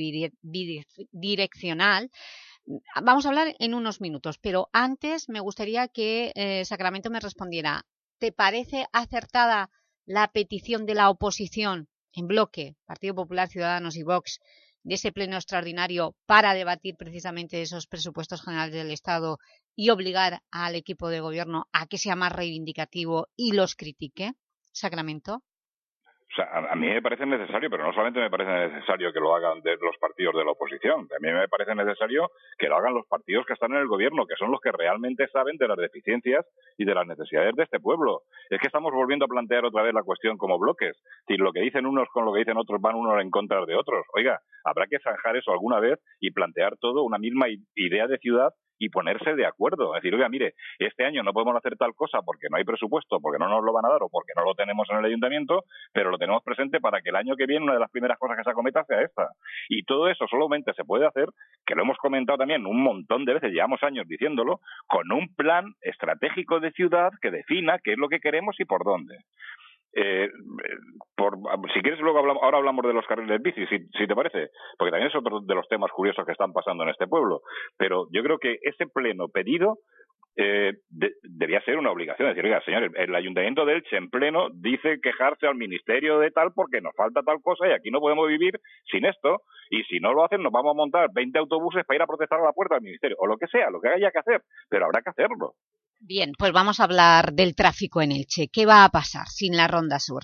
bidireccional. Vamos a hablar en unos minutos, pero antes me gustaría que eh, Sacramento me respondiera. ¿Te parece acertada la petición de la oposición en bloque, Partido Popular, Ciudadanos y Vox, de ese pleno extraordinario para debatir precisamente esos presupuestos generales del Estado y obligar al equipo de gobierno a que sea más reivindicativo y los critique? Sacramento. O sea, a, a mí me parece necesario, pero no solamente me parece necesario que lo hagan de los partidos de la oposición, también me parece necesario que lo hagan los partidos que están en el gobierno, que son los que realmente saben de las deficiencias y de las necesidades de este pueblo. Es que estamos volviendo a plantear otra vez la cuestión como bloques. Si lo que dicen unos con lo que dicen otros van unos en contra de otros. Oiga, habrá que zanjar eso alguna vez y plantear todo una misma idea de ciudad y ponerse de acuerdo. Es decir, oiga, mire, este año no podemos hacer tal cosa porque no hay presupuesto, porque no nos lo van a dar o porque no lo tenemos en el ayuntamiento, pero lo tenemos presente para que el año que viene una de las primeras cosas que se acometa sea esta. Y todo eso solamente se puede hacer, que lo hemos comentado también un montón de veces, llevamos años diciéndolo, con un plan estratégico de ciudad que defina qué es lo que queremos y por dónde. Eh, por, si quieres luego hablamos, ahora hablamos de los carriles bici, si, si te parece, porque también es otro de los temas curiosos que están pasando en este pueblo, pero yo creo que ese pleno pedido eh, de, debía ser una obligación, es decir, oiga, señores, el Ayuntamiento de Elche en pleno dice quejarse al Ministerio de tal porque nos falta tal cosa y aquí no podemos vivir sin esto, y si no lo hacen nos vamos a montar veinte autobuses para ir a protestar a la puerta del Ministerio, o lo que sea, lo que haya que hacer, pero habrá que hacerlo. Bien, pues vamos a hablar del tráfico en Elche. ¿Qué va a pasar sin la Ronda Sur?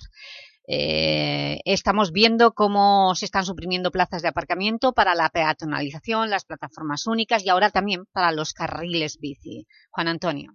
Eh, estamos viendo cómo se están suprimiendo plazas de aparcamiento para la peatonalización, las plataformas únicas y ahora también para los carriles bici. Juan Antonio.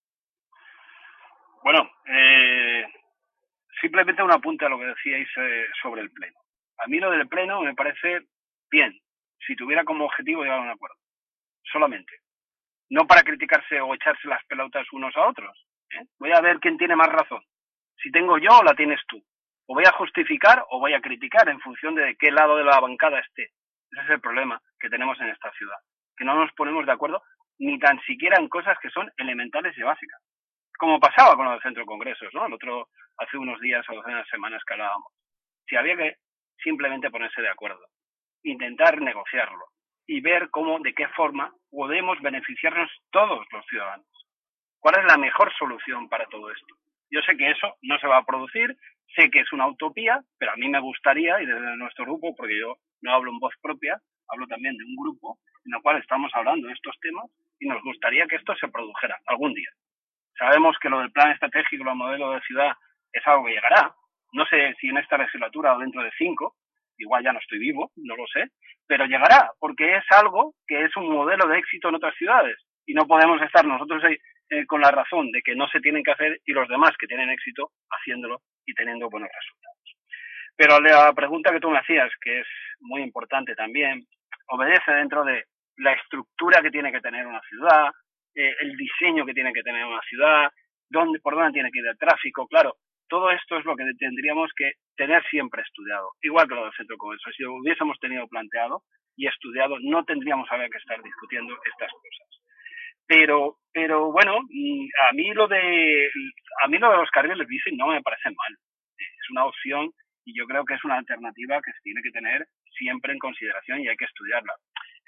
Bueno, eh, simplemente un apunte a lo que decíais eh, sobre el pleno. A mí lo del pleno me parece bien, si tuviera como objetivo llegar a un acuerdo, solamente. No para criticarse o echarse las pelotas unos a otros. ¿eh? Voy a ver quién tiene más razón. Si tengo yo o la tienes tú. O voy a justificar o voy a criticar en función de qué lado de la bancada esté. Ese es el problema que tenemos en esta ciudad. Que no nos ponemos de acuerdo ni tan siquiera en cosas que son elementales y básicas. Como pasaba con lo del Centro de Congresos, ¿no? El otro, hace unos días o hace unas semanas que hablábamos. Si había que simplemente ponerse de acuerdo. Intentar negociarlo. Y ver cómo, de qué forma podemos beneficiarnos todos los ciudadanos. ¿Cuál es la mejor solución para todo esto? Yo sé que eso no se va a producir, sé que es una utopía, pero a mí me gustaría, y desde nuestro grupo, porque yo no hablo en voz propia, hablo también de un grupo en el cual estamos hablando de estos temas, y nos gustaría que esto se produjera algún día. Sabemos que lo del plan estratégico, el modelo de ciudad, es algo que llegará, no sé si en esta legislatura o dentro de cinco, igual ya no estoy vivo, no lo sé, pero llegará, porque es algo que es un modelo de éxito en otras ciudades, y no podemos estar nosotros ahí, eh, con la razón de que no se tienen que hacer y los demás que tienen éxito haciéndolo y teniendo buenos resultados. Pero la pregunta que tú me hacías, que es muy importante también, obedece dentro de la estructura que tiene que tener una ciudad, eh, el diseño que tiene que tener una ciudad, dónde, por dónde tiene que ir el tráfico, claro. Todo esto es lo que tendríamos que tener siempre estudiado, igual que lo del Centro de Congresos. Si lo hubiésemos tenido planteado y estudiado, no tendríamos ahora que estar discutiendo estas cosas. Pero, pero bueno, a mí lo de, a mí lo de los carriles bici no me parece mal. Es una opción y yo creo que es una alternativa que se tiene que tener siempre en consideración y hay que estudiarla.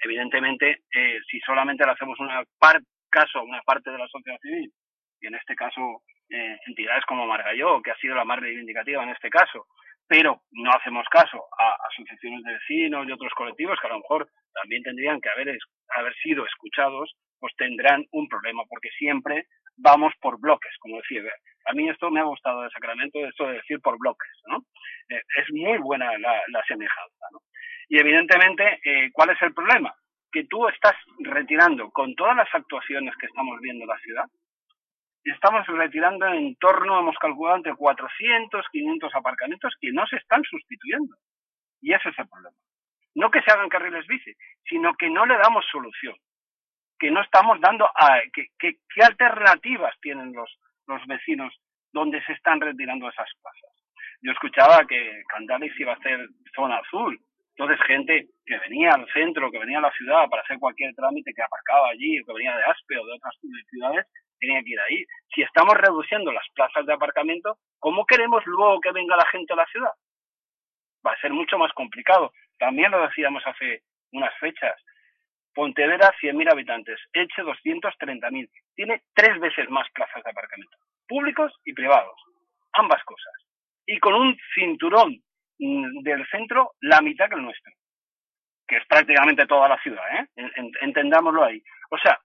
evidentemente, eh, si solamente le hacemos una par, caso a una parte de la sociedad civil, y en este caso eh, entidades como Margalló, que ha sido la más reivindicativa en este caso, pero no hacemos caso a asociaciones de vecinos y otros colectivos que a lo mejor también tendrían que haber, haber sido escuchados, pues tendrán un problema, porque siempre vamos por bloques, como decía. A mí esto me ha gustado de Sacramento, esto de decir por bloques, ¿no? Eh, es muy buena la, la semejanza, ¿no? Y evidentemente, eh, ¿cuál es el problema? Que tú estás retirando, con todas las actuaciones que estamos viendo en la ciudad, estamos retirando en torno, hemos calculado, entre cuatrocientos, quinientos aparcamientos que no se están sustituyendo. Y ese es el problema. No que se hagan carriles bici, sino que no le damos solución. Que no estamos dando a, que, que, qué alternativas tienen los, los vecinos donde se están retirando esas plazas. Yo escuchaba que Candales iba a hacer zona azul, entonces gente que venía al centro, que venía a la ciudad para hacer cualquier trámite, que aparcaba allí, o que venía de Aspe o de otras ciudades, tenía que ir ahí. Si estamos reduciendo las plazas de aparcamiento, ¿cómo queremos luego que venga la gente a la ciudad? Va a ser mucho más complicado. También lo decíamos hace unas fechas. Pontevedra, cien mil habitantes, Elche, doscientos treinta mil. Tiene tres veces más plazas de aparcamiento, públicos y privados, ambas cosas. Y con un cinturón del centro, la mitad que el nuestro, que es prácticamente toda la ciudad, ¿eh? Entendámoslo ahí. O sea,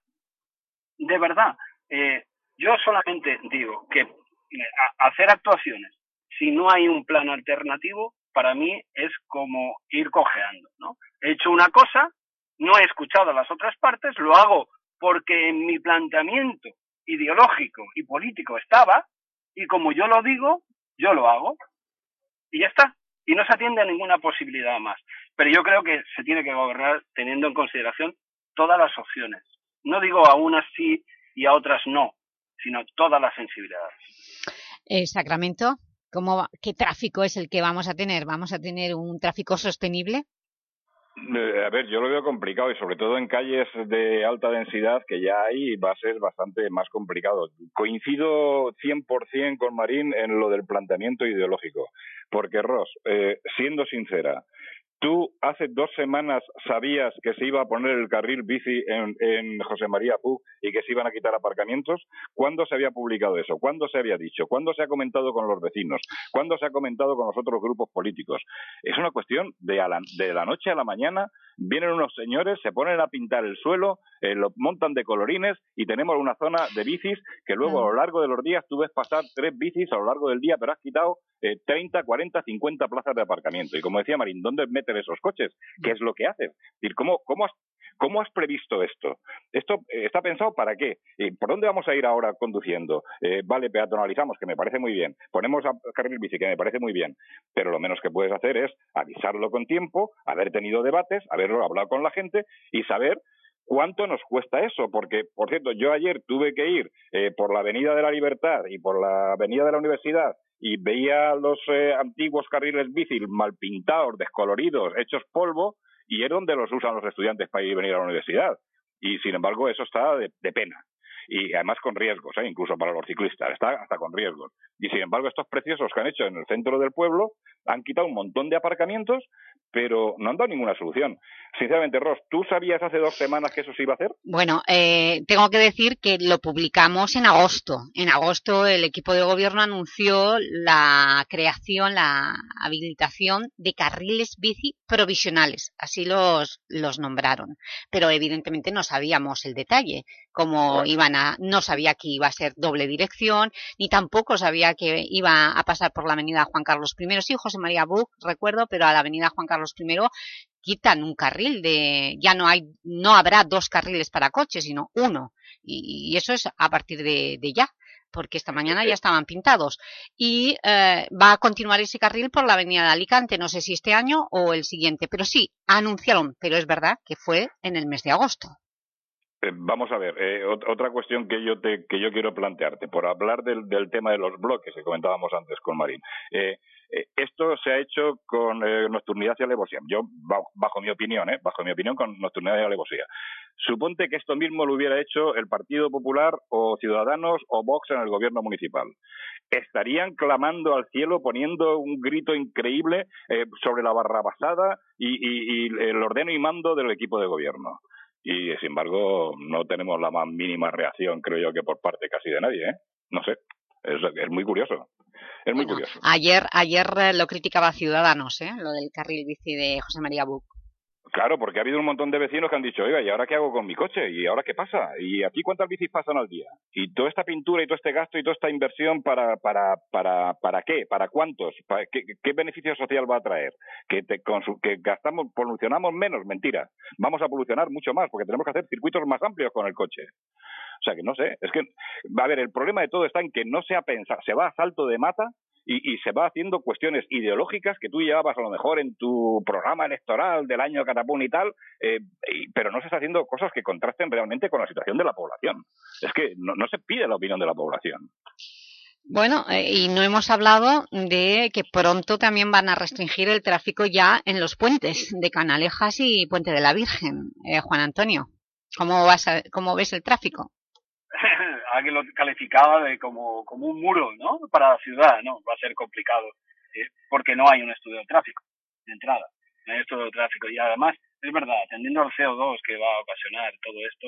de verdad, eh, yo solamente digo que eh, hacer actuaciones, si no hay un plan alternativo, para mí es como ir cojeando, ¿no? He hecho una cosa, no he escuchado a las otras partes, lo hago porque en mi planteamiento ideológico y político estaba, y como yo lo digo, yo lo hago, y ya está. Y no se atiende a ninguna posibilidad más. Pero yo creo que se tiene que gobernar teniendo en consideración todas las opciones. No digo a unas sí y a otras no, sino todas las sensibilidades. Eh, Sacramento, ¿cómo va? ¿Qué tráfico es el que vamos a tener? ¿Vamos a tener un tráfico sostenible? Eh, a ver, yo lo veo complicado y sobre todo en calles de alta densidad que ya hay va a ser bastante más complicado. Coincido cien por ciento con Marín en lo del planteamiento ideológico, porque Ros, eh, siendo sincera, ¿tú hace dos semanas sabías que se iba a poner el carril bici en, en José María Puig y que se iban a quitar aparcamientos? ¿Cuándo se había publicado eso? ¿Cuándo se había dicho? ¿Cuándo se ha comentado con los vecinos? ¿Cuándo se ha comentado con los otros grupos políticos? Es una cuestión de, a la, de la noche a la mañana. Vienen unos señores, se ponen a pintar el suelo, eh, lo montan de colorines y tenemos una zona de bicis que luego a lo largo de los días tú ves pasar tres bicis a lo largo del día, pero has quitado eh, treinta, cuarenta, cincuenta plazas de aparcamiento. Y como decía Marín, ¿dónde meten esos coches? ¿Qué es lo que hacen? Es decir, ¿cómo, cómo, has, ¿Cómo has previsto esto? ¿Esto eh, está pensado para qué? ¿Y por dónde vamos a ir ahora conduciendo? Eh, vale, peatonalizamos, que me parece muy bien. Ponemos a carril bici, que me parece muy bien. Pero lo menos que puedes hacer es avisarlo con tiempo, haber tenido debates, haberlo hablado con la gente y saber ¿cuánto nos cuesta eso? Porque, por cierto, yo ayer tuve que ir eh, por la Avenida de la Libertad y por la Avenida de la Universidad y veía los eh, antiguos carriles bici mal pintados, descoloridos, hechos polvo, y es donde los usan los estudiantes para ir y venir a la universidad. Y, sin embargo, eso está de, de pena. Y además con riesgos, ¿eh? Incluso para los ciclistas, está hasta con riesgos. Y sin embargo, estos preciosos que han hecho en el centro del pueblo han quitado un montón de aparcamientos, pero no han dado ninguna solución. Sinceramente, Ros, ¿tú sabías hace dos semanas que eso se iba a hacer? Bueno, eh, tengo que decir que lo publicamos en agosto. En agosto el equipo de gobierno anunció la creación, la habilitación de carriles bici provisionales, así los, los nombraron. Pero evidentemente no sabíamos el detalle, cómo iban a, no sabía que iba a ser doble dirección, ni tampoco sabía que iba a pasar por la avenida Juan Carlos primero. Sí, José María Puig, recuerdo, pero a la avenida Juan Carlos primero quitan un carril, de ya no hay, no habrá dos carriles para coches, sino uno, y, y eso es a partir de, de ya, porque esta mañana ya estaban pintados, y eh, va a continuar ese carril por la avenida de Alicante, no sé si este año o el siguiente, pero sí, anunciaron, pero es verdad que fue en el mes de agosto. Eh, vamos a ver, eh, otra cuestión que yo te que yo quiero plantearte, por hablar del, del tema de los bloques que comentábamos antes con Marín. Eh, eh, esto se ha hecho con eh, nocturnidad y alevosía. Yo, bajo mi opinión, eh, bajo mi opinión, con nocturnidad y alevosía. Suponte que esto mismo lo hubiera hecho el Partido Popular o Ciudadanos o Vox en el gobierno municipal. estarían clamando al cielo, poniendo un grito increíble eh, sobre la barrabasada y, y, y el ordeno y mando del equipo de gobierno. Y, sin embargo, no tenemos la más mínima reacción, creo yo, que por parte casi de nadie, ¿eh? No sé, es, es muy curioso. Es muy bueno, curioso. Ayer, ayer lo criticaba Ciudadanos, ¿eh? Lo del carril bici de José María Buch. Claro, porque ha habido un montón de vecinos que han dicho, oiga, ¿y ahora qué hago con mi coche? ¿Y ahora qué pasa? ¿Y aquí cuántas bicis pasan al día? ¿Y toda esta pintura y todo este gasto y toda esta inversión para para para para qué? ¿Para cuántos? ¿Para qué, qué beneficio social va a traer? ¿Que, te, que gastamos, polucionamos menos? Mentira. Vamos a polucionar mucho más porque tenemos que hacer circuitos más amplios con el coche. O sea que no sé, es que, a ver, el problema de todo está en que no se ha pensado, se va a salto de mata y, y se va haciendo cuestiones ideológicas que tú llevabas a lo mejor en tu programa electoral del año catapún y tal, eh, y, pero no se está haciendo cosas que contrasten realmente con la situación de la población. Es que no, no se pide la opinión de la población. Bueno, eh, y no hemos hablado de que pronto también van a restringir el tráfico ya en los puentes de Canalejas y Puente de la Virgen. Eh, Juan Antonio, ¿cómo, vas a, cómo ves el tráfico? Alguien lo calificaba de como, como un muro, ¿no? Para la ciudad, ¿no? Va a ser complicado, ¿eh? Porque no hay un estudio de tráfico, de entrada. No hay estudio de tráfico. Y además, es verdad, atendiendo al C O dos que va a ocasionar todo esto,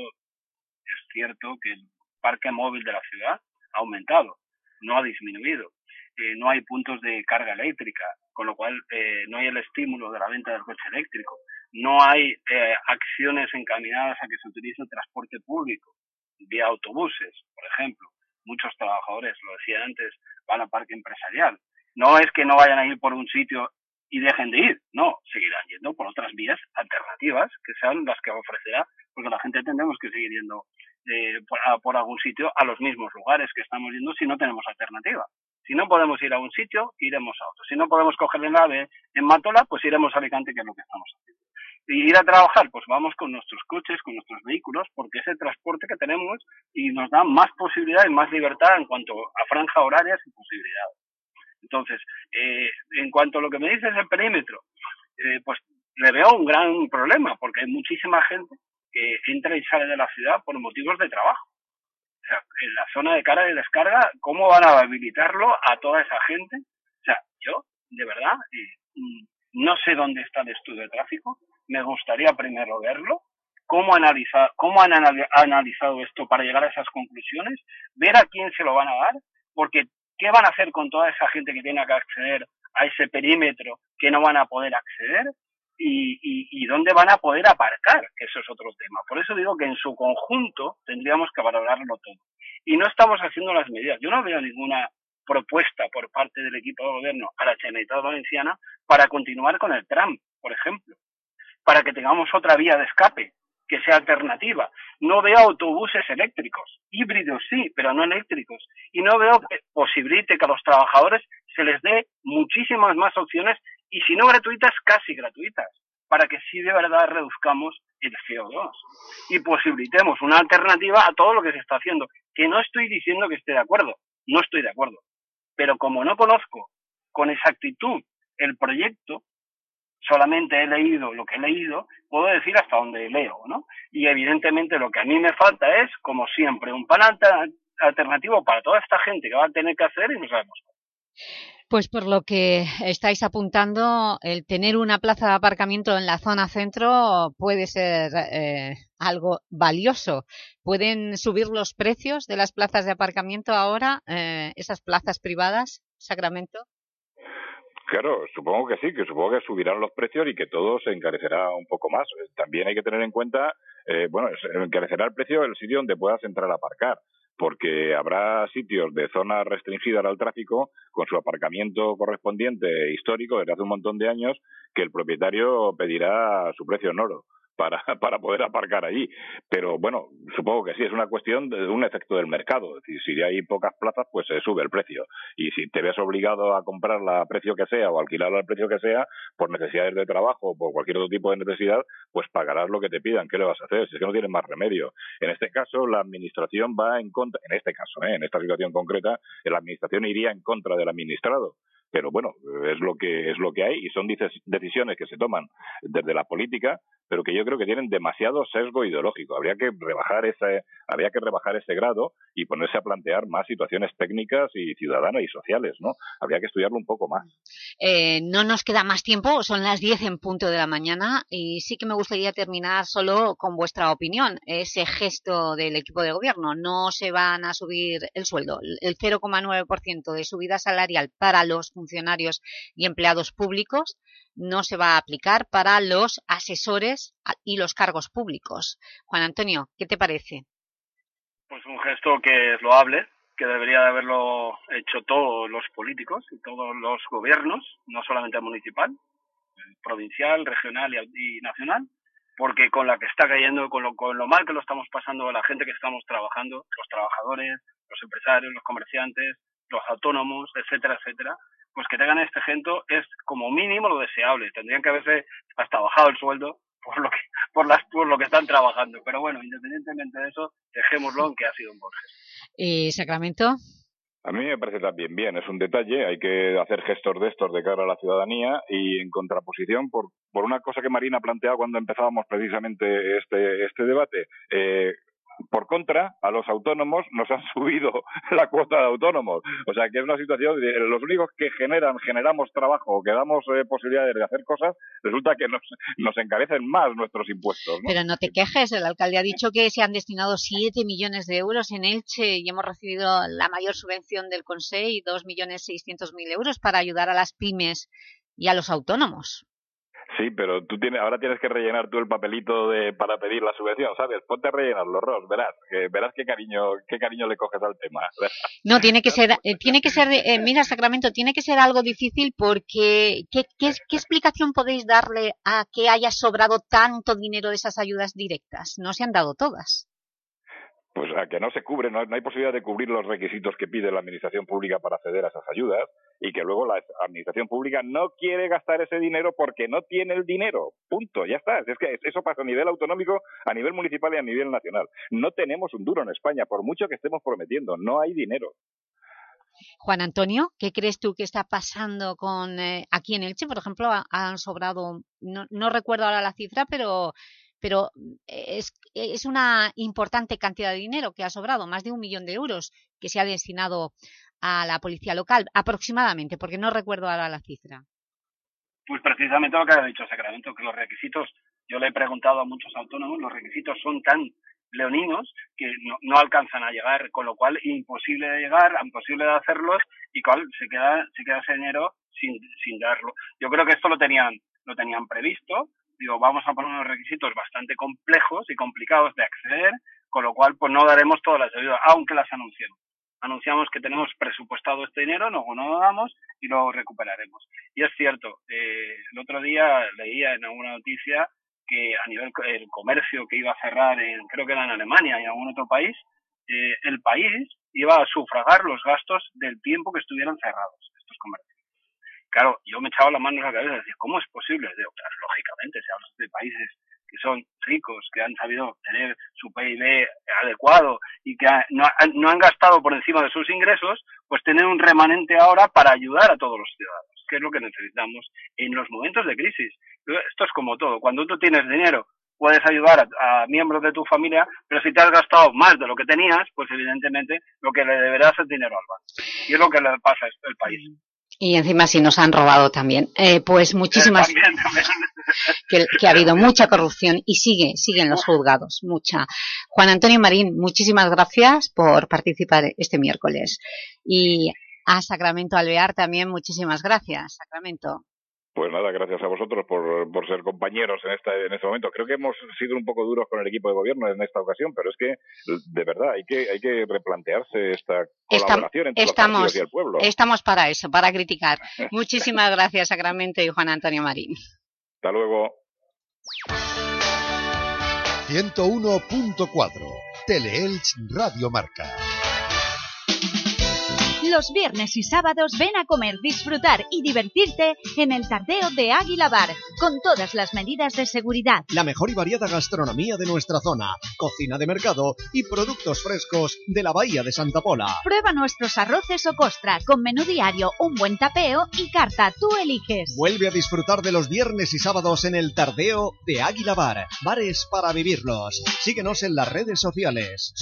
es cierto que el parque móvil de la ciudad ha aumentado, no ha disminuido. Eh, no hay puntos de carga eléctrica, con lo cual eh, no hay el estímulo de la venta del coche eléctrico. No hay eh, acciones encaminadas a que se utilice el transporte público vía autobuses, por ejemplo. Muchos trabajadores, lo decía antes, van al parque empresarial. No es que no vayan a ir por un sitio y dejen de ir, no, seguirán yendo por otras vías alternativas que sean las que ofrecerá, porque la gente tendremos que seguir yendo eh, por, a, por algún sitio a los mismos lugares que estamos yendo si no tenemos alternativa. Si no podemos ir a un sitio, iremos a otro. Si no podemos coger el AVE en Matola, pues iremos a Alicante, que es lo que estamos haciendo. Y ir a trabajar, pues vamos con nuestros coches, con nuestros vehículos, porque es el transporte que tenemos y nos da más posibilidad y más libertad en cuanto a franja horarias y posibilidades. Entonces, eh, en cuanto a lo que me dices del perímetro, eh, pues le veo un gran problema, porque hay muchísima gente que entra y sale de la ciudad por motivos de trabajo. O sea, en la zona de carga y descarga, ¿cómo van a habilitarlo a toda esa gente? O sea, yo, de verdad, eh, no sé dónde está el estudio de tráfico, me gustaría primero verlo, cómo, analizar, cómo han analizado esto para llegar a esas conclusiones, ver a quién se lo van a dar, porque ¿qué van a hacer con toda esa gente que tiene que acceder a ese perímetro que no van a poder acceder? Y, y, y dónde van a poder aparcar, que eso es otro tema. Por eso digo que en su conjunto tendríamos que valorarlo todo. Y no estamos haciendo las medidas. Yo no veo ninguna propuesta por parte del equipo de gobierno a la Generalitat Valenciana para continuar con el tram, por ejemplo, para que tengamos otra vía de escape que sea alternativa. No veo autobuses eléctricos, híbridos sí, pero no eléctricos. Y no veo que posibilite que a los trabajadores se les dé muchísimas más opciones, y si no gratuitas, casi gratuitas, para que sí de verdad reduzcamos el C O dos y posibilitemos una alternativa a todo lo que se está haciendo. Que no estoy diciendo que esté de acuerdo, no estoy de acuerdo. Pero como no conozco con exactitud el proyecto, solamente he leído lo que he leído, puedo decir hasta donde leo, ¿no? Y evidentemente lo que a mí me falta es, como siempre, un plan alternativo para toda esta gente que va a tener que hacer y no sabemos. Pues por lo que estáis apuntando, el tener una plaza de aparcamiento en la zona centro puede ser eh, algo valioso. ¿Pueden subir los precios de las plazas de aparcamiento ahora, eh, esas plazas privadas, Sacramento? Claro, supongo que sí, que supongo que subirán los precios y que todo se encarecerá un poco más. También hay que tener en cuenta, eh, bueno, encarecerá el precio del sitio donde puedas entrar a aparcar, porque habrá sitios de zonas restringidas al tráfico con su aparcamiento correspondiente histórico desde hace un montón de años, que el propietario pedirá su precio en oro para, para poder aparcar allí. Pero bueno, supongo que sí, es una cuestión de un efecto del mercado. Es decir, si hay pocas plazas, pues se sube el precio. Y si te ves obligado a comprarla a precio que sea o alquilarla al precio que sea, por necesidades de trabajo o por cualquier otro tipo de necesidad, pues pagarás lo que te pidan. ¿Qué le vas a hacer? Si es que no tienes más remedio. En este caso, la administración va en contra, en este caso, ¿eh? en esta situación concreta, la administración iría en contra del administrado. pero bueno, es lo que es lo que hay y son decisiones que se toman desde la política, pero que yo creo que tienen demasiado sesgo ideológico. Habría que rebajar ese, habría que rebajar ese grado y ponerse a plantear más situaciones técnicas y ciudadanas y sociales, ¿no? Habría que estudiarlo un poco más. Eh, no nos queda más tiempo, son las diez en punto de la mañana y sí que me gustaría terminar solo con vuestra opinión. Ese gesto del equipo de gobierno, no se van a subir el sueldo, el cero coma nueve por ciento de subida salarial para los funcionarios y empleados públicos no se va a aplicar para los asesores y los cargos públicos. Juan Antonio, ¿qué te parece? Pues un gesto que es loable, que debería de haberlo hecho todos los políticos y todos los gobiernos, no solamente el municipal, el provincial, regional y, y nacional, porque con la que está cayendo, con lo, con lo mal que lo estamos pasando la gente que estamos trabajando, los trabajadores, los empresarios, los comerciantes, los autónomos, etcétera, etcétera, pues que tengan este gesto es como mínimo lo deseable. Tendrían que haberse hasta bajado el sueldo por lo que por las por lo que están trabajando. Pero bueno, independientemente de eso, dejémoslo en que ha sido un buen gesto. ¿Y Sacramento? A mí me parece también bien, es un detalle, hay que hacer gestos de estos de cara a la ciudadanía y en contraposición por por una cosa que Marina ha planteado cuando empezábamos precisamente este este debate. Eh, Por contra, a los autónomos nos han subido la cuota de autónomos. O sea, que es una situación de los únicos que generan, generamos trabajo o que damos eh, posibilidades de hacer cosas, resulta que nos, nos encarecen más nuestros impuestos, ¿no? Pero no te quejes, el alcalde ha dicho que se han destinado siete millones de euros en Elche y hemos recibido la mayor subvención del Consell, dos millones seiscientos mil euros para ayudar a las pymes y a los autónomos. Sí, pero tú tienes, ahora tienes que rellenar tú el papelito de para pedir la subvención, ¿sabes? Ponte a rellenarlo, Ros, verás, que verás qué cariño, qué cariño le coges al tema. No, tiene que ser, eh, tiene que ser, eh, mira, Sacramento, tiene que ser algo difícil porque ¿qué, qué, ¿qué explicación podéis darle a que haya sobrado tanto dinero de esas ayudas directas? No se han dado todas. Pues a que no se cubre, no, no hay posibilidad de cubrir los requisitos que pide la administración pública para acceder a esas ayudas y que luego la administración pública no quiere gastar ese dinero porque no tiene el dinero. Punto, ya está. Es que eso pasa a nivel autonómico, a nivel municipal y a nivel nacional. No tenemos un duro en España, por mucho que estemos prometiendo, no hay dinero. Juan Antonio, ¿qué crees tú que está pasando con eh, aquí en Elche? Por ejemplo, ha, han sobrado, no, no recuerdo ahora la cifra, pero... pero es, es una importante cantidad de dinero que ha sobrado, más de un millón de euros que se ha destinado a la policía local, aproximadamente, porque no recuerdo ahora la cifra. Pues precisamente lo que ha dicho Sacramento, que los requisitos, yo le he preguntado a muchos autónomos, los requisitos son tan leoninos que no, no alcanzan a llegar, con lo cual imposible de llegar, imposible de hacerlos y cual se queda, se queda ese dinero sin, sin darlo. Yo creo que esto lo tenían, lo tenían previsto. Digo, vamos a poner unos requisitos bastante complejos y complicados de acceder, con lo cual pues no daremos todas las ayudas, aunque las anunciemos. Anunciamos que tenemos presupuestado este dinero, luego no lo damos y lo recuperaremos. Y es cierto, eh, el otro día leía en alguna noticia que a nivel el comercio que iba a cerrar, en, creo que era en Alemania y en algún otro país, eh, el país iba a sufragar los gastos del tiempo que estuvieran cerrados estos comercios. Claro, yo me echaba las manos a la cabeza y decía, ¿cómo es posible? Digo, claro, lógicamente, se habla de países que son ricos, que han sabido tener su P I B adecuado y que ha, no, han, no han gastado por encima de sus ingresos, pues tener un remanente ahora para ayudar a todos los ciudadanos, que es lo que necesitamos en los momentos de crisis. Esto es como todo, cuando tú tienes dinero, puedes ayudar a, a miembros de tu familia, pero si te has gastado más de lo que tenías, pues evidentemente lo que le deberás es dinero al banco. Y es lo que le pasa al país. Y encima sí nos han robado también. Eh, pues muchísimas... Eh, también, también. Que, que ha habido mucha corrupción y sigue, sigue en los juzgados, mucha. Juan Antonio Marín, muchísimas gracias por participar este miércoles. Y a Sacramento Alvear también muchísimas gracias, Sacramento. Pues nada, gracias a vosotros por, por ser compañeros en esta en este momento. Creo que hemos sido un poco duros con el equipo de gobierno en esta ocasión, pero es que, de verdad, hay que hay que replantearse esta colaboración entre estamos, los partidos y el pueblo. Estamos para eso, para criticar. Muchísimas gracias, Sacramento y Juan Antonio Marín. Hasta luego. ciento uno punto cuatro Teleelch Radio Marca. Los viernes y sábados ven a comer, disfrutar y divertirte en el Tardeo de Águila Bar, con todas las medidas de seguridad. La mejor y variada gastronomía de nuestra zona, cocina de mercado y productos frescos de la Bahía de Santa Pola. Prueba nuestros arroces o costra, con menú diario, un buen tapeo y carta, tú eliges. Vuelve a disfrutar de los viernes y sábados en el Tardeo de Águila Bar, bares para vivirlos. Síguenos en las redes sociales.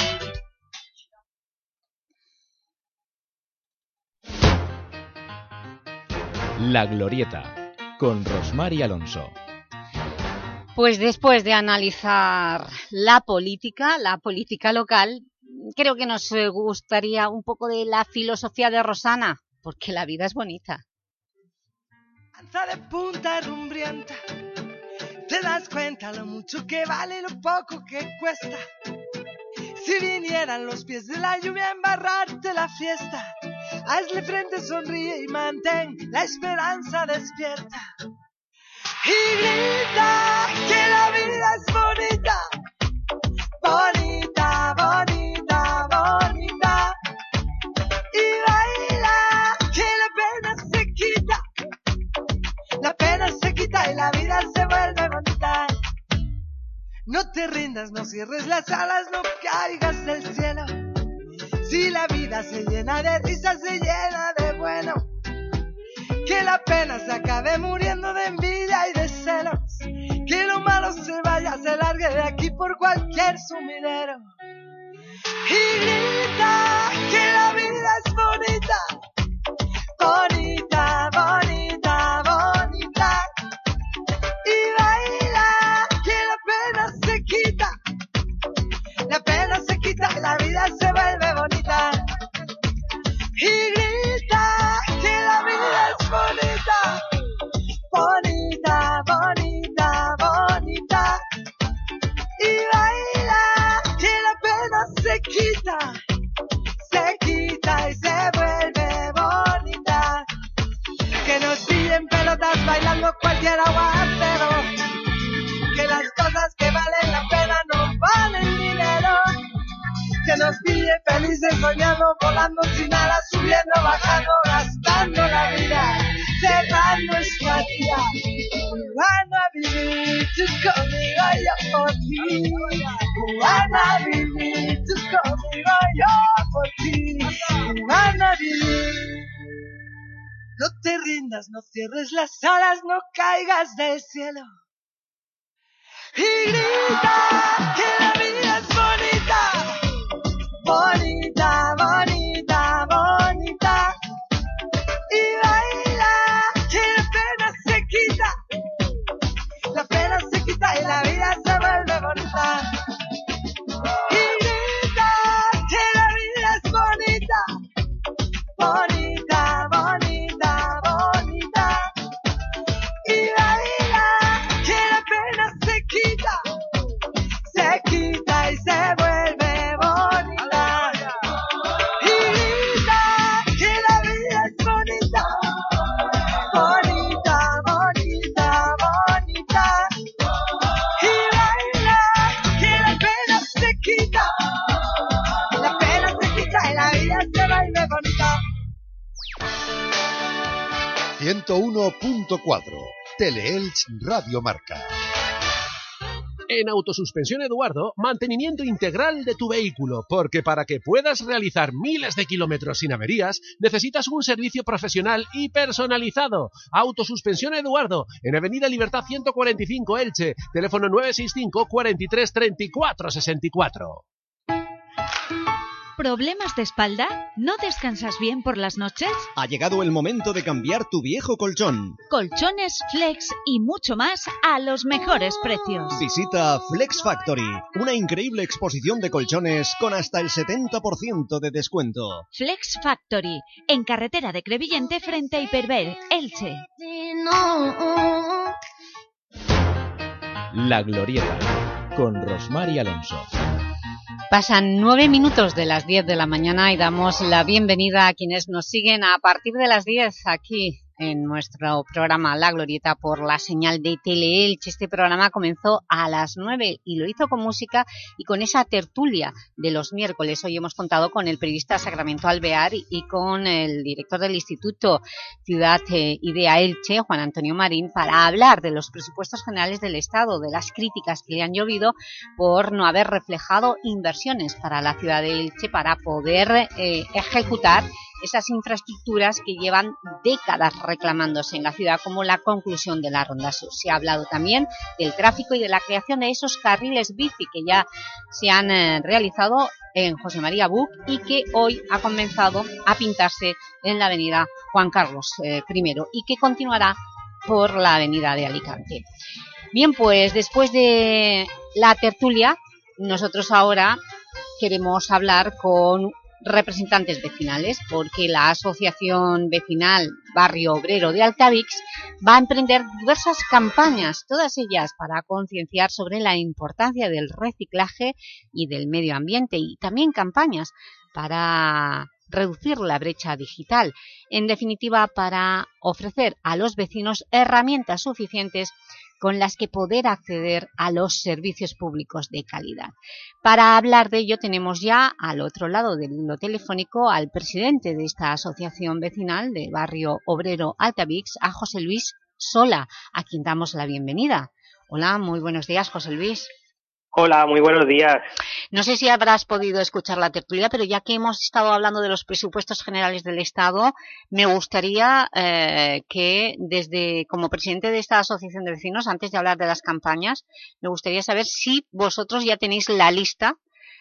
La Glorieta, con Rosmar y Alonso. Pues después de analizar la política, la política local, creo que nos gustaría un poco de la filosofía de Rosana, porque la vida es bonita. Alza de punta rumbrienta, te das cuenta lo mucho que vale, lo poco que cuesta. Si vinieran los pies de la lluvia a embarrarte la fiesta, hazle frente, sonríe y mantén la esperanza despierta. Y grita que la vida es bonita, bonita, bonita, bonita. Y baila que la pena se quita, la pena se quita y la vida se vuelve bonita. No te rindas, no cierres las alas, no caigas del cielo. Si la vida se llena de risas, se llena de bueno. Que la pena se acabe muriendo de envidia y de celos. Que lo malo se vaya, se largue de aquí por cualquier sumidero. Y grita que la vida es bonita, bonita, bonita, bonita. Y baila que la pena se quita, la pena se quita y la vida se vuelve bonita. Y grita que la vida es bonita, bonita, bonita, bonita. Y baila que la pena se quita, se quita y se vuelve bonita. Que nos pillen pelotas bailando cualquier aguacero, que las cosas que valen la pena no valen dinero. Que nos pille felices soñando, volando sin alas, subiendo, bajando, gastando la vida, cerrando esta vida. Van a vivir tú conmigo, yo por ti. Van a vivir tú conmigo, yo por ti. Van a vivir. No te rindas, no cierres las alas, no caigas del cielo. Y grita que la vida es bonita, bonita, bonita, bonita. Y baila que la pena se quita, la pena se quita y la vida se vuelve bonita. Y grita que la vida es bonita, bonita, bonita, bonita. Y baila que la pena se quita, se quita y se vuelve bonita. Y grita que la vida es bonita, bonita, bonita, bonita. Y baila que la pena se quita, la pena se quita y la vida se vuelve bonita. ciento uno punto cuatro Teleelch Radio Marca. En Autosuspensión Eduardo, mantenimiento integral de tu vehículo, porque para que puedas realizar miles de kilómetros sin averías, necesitas un servicio profesional y personalizado. Autosuspensión Eduardo, en Avenida Libertad ciento cuarenta y cinco Elche, teléfono nueve seis cinco, cuarenta y tres, treinta y cuatro sesenta y cuatro. ¿Problemas de espalda? ¿No descansas bien por las noches? Ha llegado el momento de cambiar tu viejo colchón. Colchones, flex y mucho más a los mejores precios. Visita Flex Factory, una increíble exposición de colchones con hasta el setenta por ciento de descuento. Flex Factory, en carretera de Crevillente frente a Hiperver, Elche. La Glorieta, con Rosmar y Alonso. Pasan nueve minutos de las diez de la mañana y damos la bienvenida a quienes nos siguen a partir de las diez aquí en nuestro programa La Glorieta por la señal de Teleelch. Este programa comenzó a las nueve y lo hizo con música y con esa tertulia de los miércoles. Hoy hemos contado con el periodista Sacramento Alvear y con el director del Instituto Ciudad eh, Idea Elche, Juan Antonio Marín, para hablar de los presupuestos generales del Estado, de las críticas que le han llovido por no haber reflejado inversiones para la ciudad de Elche para poder eh, ejecutar esas infraestructuras que llevan décadas reclamándose en la ciudad, como la conclusión de la Ronda Sur. Se ha hablado también del tráfico y de la creación de esos carriles bici que ya se han eh, realizado en José María Buch y que hoy ha comenzado a pintarse en la avenida Juan Carlos eh, primero y que continuará por la avenida de Alicante. Bien, pues después de la tertulia, nosotros ahora queremos hablar con representantes vecinales, porque la Asociación Vecinal Barrio Obrero de Altavix va a emprender diversas campañas, todas ellas para concienciar sobre la importancia del reciclaje y del medio ambiente, y también campañas para reducir la brecha digital, en definitiva para ofrecer a los vecinos herramientas suficientes con las que poder acceder a los servicios públicos de calidad. Para hablar de ello tenemos ya al otro lado del hilo telefónico al presidente de esta asociación vecinal de Barrio Obrero Altavix, a José Luis Sola, a quien damos la bienvenida. Hola, muy buenos días, José Luis. Hola, muy buenos días. No sé si habrás podido escuchar la tertulia, pero ya que hemos estado hablando de los presupuestos generales del Estado, me gustaría eh, que desde como presidente de esta asociación de vecinos, antes de hablar de las campañas, me gustaría saber si vosotros ya tenéis la lista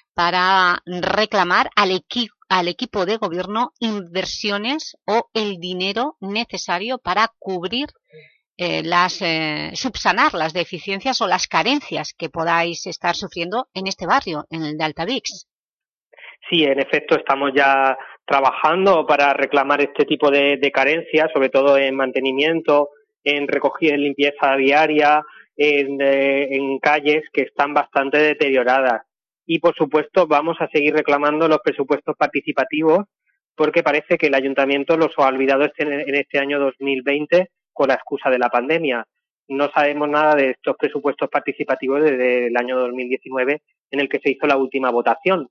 para reclamar al, equi al equipo de gobierno inversiones o el dinero necesario para cubrir Eh, las eh, subsanar las deficiencias o las carencias que podáis estar sufriendo en este barrio, en el de Altavix. Sí, en efecto, estamos ya trabajando para reclamar este tipo de, de carencias, sobre todo en mantenimiento, en recogida y limpieza diaria, en, eh, en calles que están bastante deterioradas. Y, por supuesto, vamos a seguir reclamando los presupuestos participativos, porque parece que el Ayuntamiento los ha olvidado este, en este año dos mil veinte, con la excusa de la pandemia. No sabemos nada de estos presupuestos participativos desde el año dos mil diecinueve, en el que se hizo la última votación.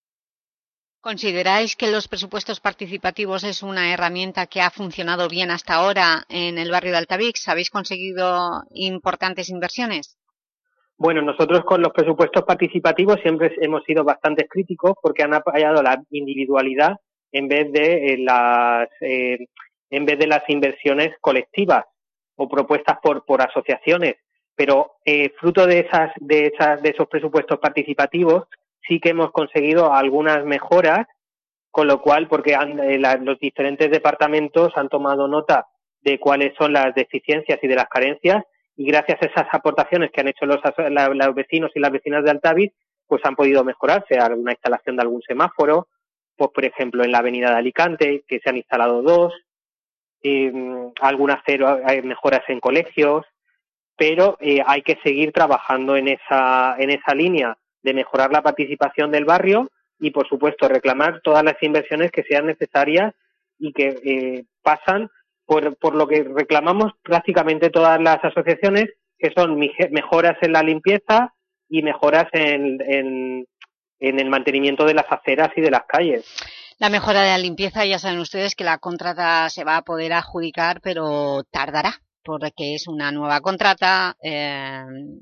¿Consideráis que los presupuestos participativos es una herramienta que ha funcionado bien hasta ahora en el barrio de Altavix? ¿Habéis conseguido importantes inversiones? Bueno, nosotros con los presupuestos participativos siempre hemos sido bastante críticos porque han apoyado la individualidad en vez de eh, las... Eh, en vez de las inversiones colectivas o propuestas por, por asociaciones. Pero eh, fruto de esas, de esas, de esos presupuestos participativos sí que hemos conseguido algunas mejoras, con lo cual, porque han, eh, la, los diferentes departamentos han tomado nota de cuáles son las deficiencias y de las carencias, y gracias a esas aportaciones que han hecho los, la, los vecinos y las vecinas de Altavix, pues han podido mejorarse. Alguna instalación de algún semáforo, pues por ejemplo en la avenida de Alicante, que se han instalado dos, Eh, algunas cero, hay mejoras en colegios, pero eh, hay que seguir trabajando en esa en esa línea de mejorar la participación del barrio y, por supuesto, reclamar todas las inversiones que sean necesarias y que eh, pasan por, por lo que reclamamos prácticamente todas las asociaciones, que son mejoras en la limpieza y mejoras en, en, en el mantenimiento de las aceras y de las calles. La mejora de la limpieza, ya saben ustedes que la contrata se va a poder adjudicar, pero tardará, porque es una nueva contrata, eh,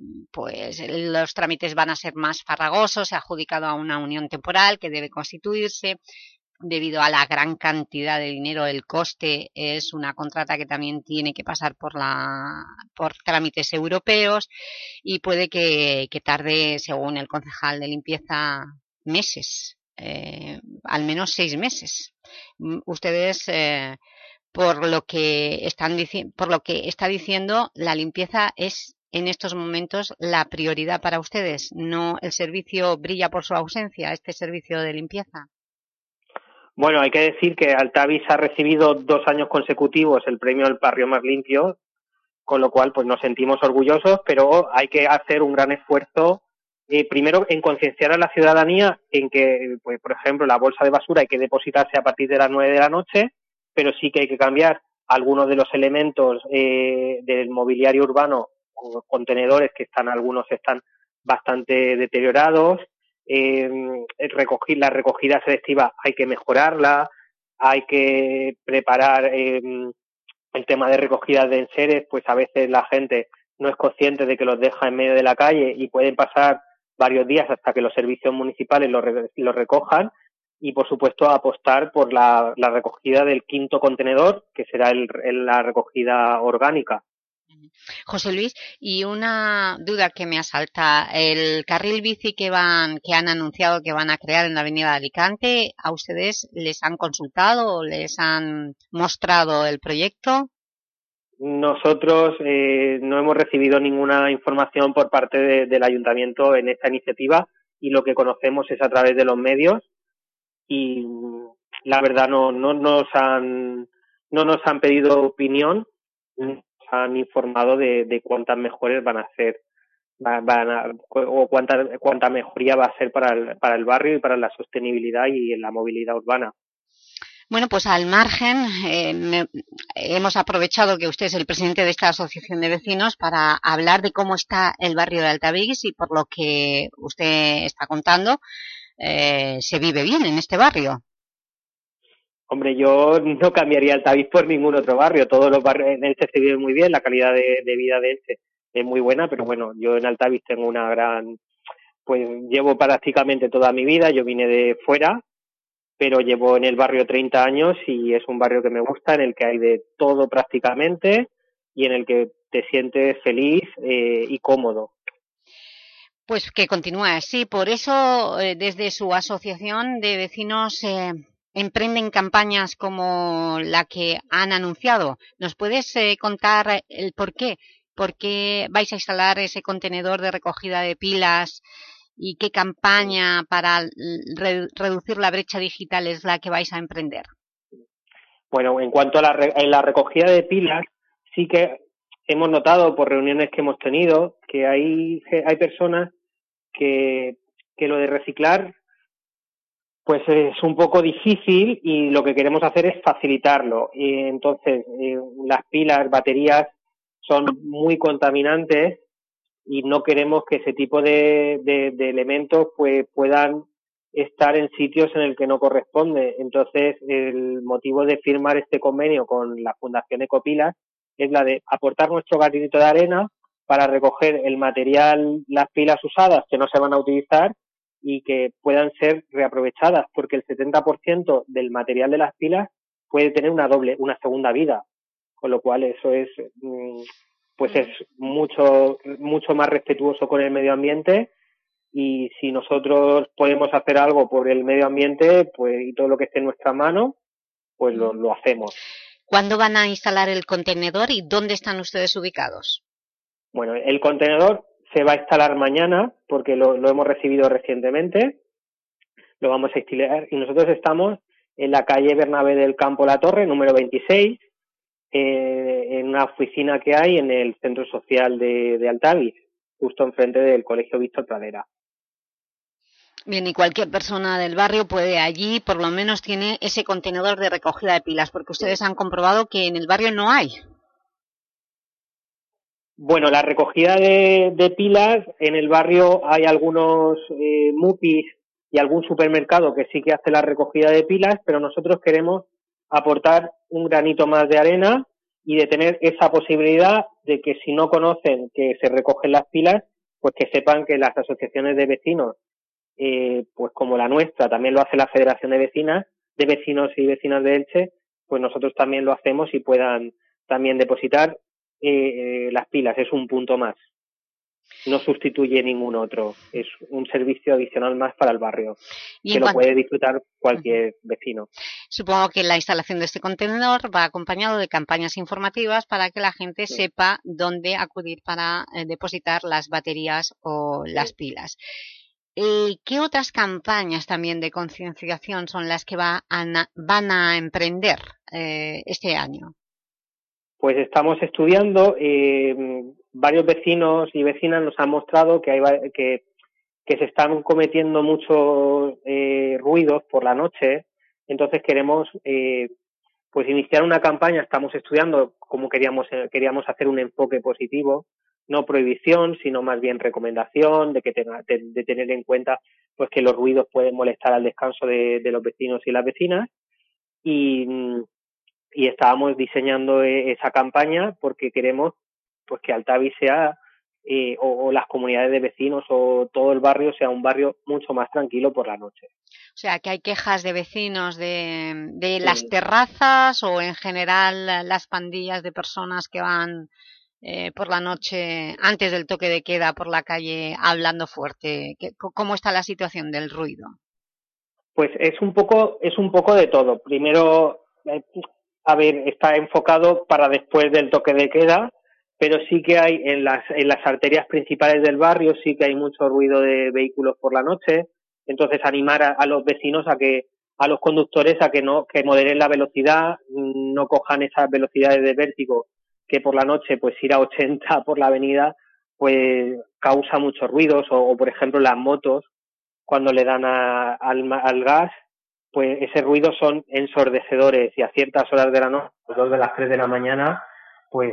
pues los trámites van a ser más farragosos, se ha adjudicado a una unión temporal que debe constituirse. Debido a la gran cantidad de dinero, el coste es una contrata que también tiene que pasar por, la, por trámites europeos y puede que, que tarde, según el concejal de limpieza, meses. Eh, al menos seis meses. Ustedes, eh, por lo que están dici- por lo que está diciendo, la limpieza es en estos momentos la prioridad para ustedes. No, el servicio brilla por su ausencia, este servicio de limpieza. Bueno, hay que decir que Altavix ha recibido dos años consecutivos el premio al barrio más limpio, con lo cual pues nos sentimos orgullosos, pero hay que hacer un gran esfuerzo. Eh, primero, en concienciar a la ciudadanía en que, pues, por ejemplo, la bolsa de basura hay que depositarse a partir de las nueve de la noche, pero sí que hay que cambiar algunos de los elementos eh, del mobiliario urbano, contenedores que están, algunos están bastante deteriorados, eh, recogir, la recogida selectiva hay que mejorarla, hay que preparar eh, el tema de recogida de enseres, pues a veces la gente no es consciente de que los deja en medio de la calle y pueden pasar varios días hasta que los servicios municipales los, re, los recojan, y por supuesto apostar por la, la recogida del quinto contenedor, que será el, el, la recogida orgánica. José Luis, y una duda que me asalta, el carril bici que van, que han anunciado que van a crear en la avenida de Alicante, ¿a ustedes les han consultado o les han mostrado el proyecto? Nosotros eh, no hemos recibido ninguna información por parte de, del Ayuntamiento en esta iniciativa, y lo que conocemos es a través de los medios, y la verdad no, no nos han no nos han pedido opinión, nos han informado de, de cuántas mejores van a hacer, van a, o cuánta cuánta mejoría va a ser para el, para el barrio y para la sostenibilidad y la movilidad urbana. Bueno, pues al margen, eh, me, hemos aprovechado que usted es el presidente de esta asociación de vecinos para hablar de cómo está el barrio de Altavix, y por lo que usted está contando, eh, se vive bien en este barrio. Hombre, yo no cambiaría Altavix por ningún otro barrio. Todos los barrios en Elche se vive muy bien, la calidad de, de vida de Elche es muy buena, pero bueno, yo en Altavix tengo una gran... Pues llevo prácticamente toda mi vida, yo vine de fuera, pero llevo en el barrio treinta años y es un barrio que me gusta, en el que hay de todo prácticamente y en el que te sientes feliz eh, y cómodo. Pues que continúe así. Por eso, eh, desde su asociación de vecinos eh, emprenden campañas como la que han anunciado. ¿Nos puedes eh, contar el por qué? ¿Por qué vais a instalar ese contenedor de recogida de pilas? ¿Y qué campaña para re reducir la brecha digital es la que vais a emprender? Bueno, en cuanto a la, re en la recogida de pilas, sí que hemos notado por reuniones que hemos tenido que hay, hay personas que, que lo de reciclar pues es un poco difícil, y lo que queremos hacer es facilitarlo. Y entonces, eh, las pilas, baterías son muy contaminantes, y no queremos que ese tipo de, de, de elementos pues puedan estar en sitios en el que no corresponde. Entonces, el motivo de firmar este convenio con la Fundación Ecopilas es la de aportar nuestro granito de arena para recoger el material, las pilas usadas que no se van a utilizar y que puedan ser reaprovechadas, porque el setenta por ciento del material de las pilas puede tener una doble, una segunda vida, con lo cual eso es... Mmm, pues es mucho mucho más respetuoso con el medio ambiente, y si nosotros podemos hacer algo por el medio ambiente, pues, y todo lo que esté en nuestra mano, pues lo, lo hacemos. ¿Cuándo van a instalar el contenedor y dónde están ustedes ubicados? Bueno, el contenedor se va a instalar mañana, porque lo, lo hemos recibido recientemente, lo vamos a instalar, y nosotros estamos en la calle Bernabé del Campo La Torre, número veintiséis, Eh, en una oficina que hay en el Centro Social de, de Altavix, justo enfrente del Colegio Víctor Pradera. Bien, y cualquier persona del barrio puede allí, por lo menos tiene ese contenedor de recogida de pilas, porque ustedes han comprobado que en el barrio no hay. Bueno, la recogida de, de pilas, en el barrio hay algunos eh, mupis y algún supermercado que sí que hace la recogida de pilas, pero nosotros queremos aportar un granito más de arena y de tener esa posibilidad de que, si no conocen que se recogen las pilas, pues que sepan que las asociaciones de vecinos, eh, pues como la nuestra, también lo hace la Federación de Vecinas, de Vecinos y Vecinas de Elche, pues nosotros también lo hacemos y puedan también depositar eh, las pilas. Es un punto más. No sustituye ningún otro, es un servicio adicional más para el barrio, y que lo puede disfrutar cualquier uh-huh. vecino. Supongo que la instalación de este contenedor va acompañado de campañas informativas para que la gente sí. sepa dónde acudir para eh, depositar las baterías o sí. las pilas. Eh, ¿Qué otras campañas también de concienciación son las que va a van a emprender eh, este año? Pues estamos estudiando, eh, varios vecinos y vecinas nos han mostrado que, hay, que, que se están cometiendo muchos eh, ruidos por la noche, entonces queremos eh, pues iniciar una campaña. Estamos estudiando cómo queríamos, queríamos hacer un enfoque positivo, no prohibición, sino más bien recomendación, de que tenga, de, de tener en cuenta pues que los ruidos pueden molestar al descanso de, de los vecinos y las vecinas, y, y estábamos diseñando esa campaña porque queremos pues que Altavix sea eh, o, o las comunidades de vecinos o todo el barrio sea un barrio mucho más tranquilo por la noche. O sea, que hay quejas de vecinos de, de las sí. terrazas o en general las pandillas de personas que van eh, por la noche antes del toque de queda por la calle hablando fuerte. ¿Cómo está la situación del ruido? Pues es un poco, es un poco de todo. Primero, eh, a ver, está enfocado para después del toque de queda, pero sí que hay en las, en las arterias principales del barrio, sí que hay mucho ruido de vehículos por la noche. Entonces animar a, a los vecinos a que, a los conductores a que no, que moderen la velocidad, no cojan esas velocidades de vértigo, que por la noche pues ir a ochenta por la avenida pues causa muchos ruidos, o, o por ejemplo las motos cuando le dan a, al, al gas, pues ese ruido son ensordecedores, y a ciertas horas de la noche, a las dos de las tres de la mañana, pues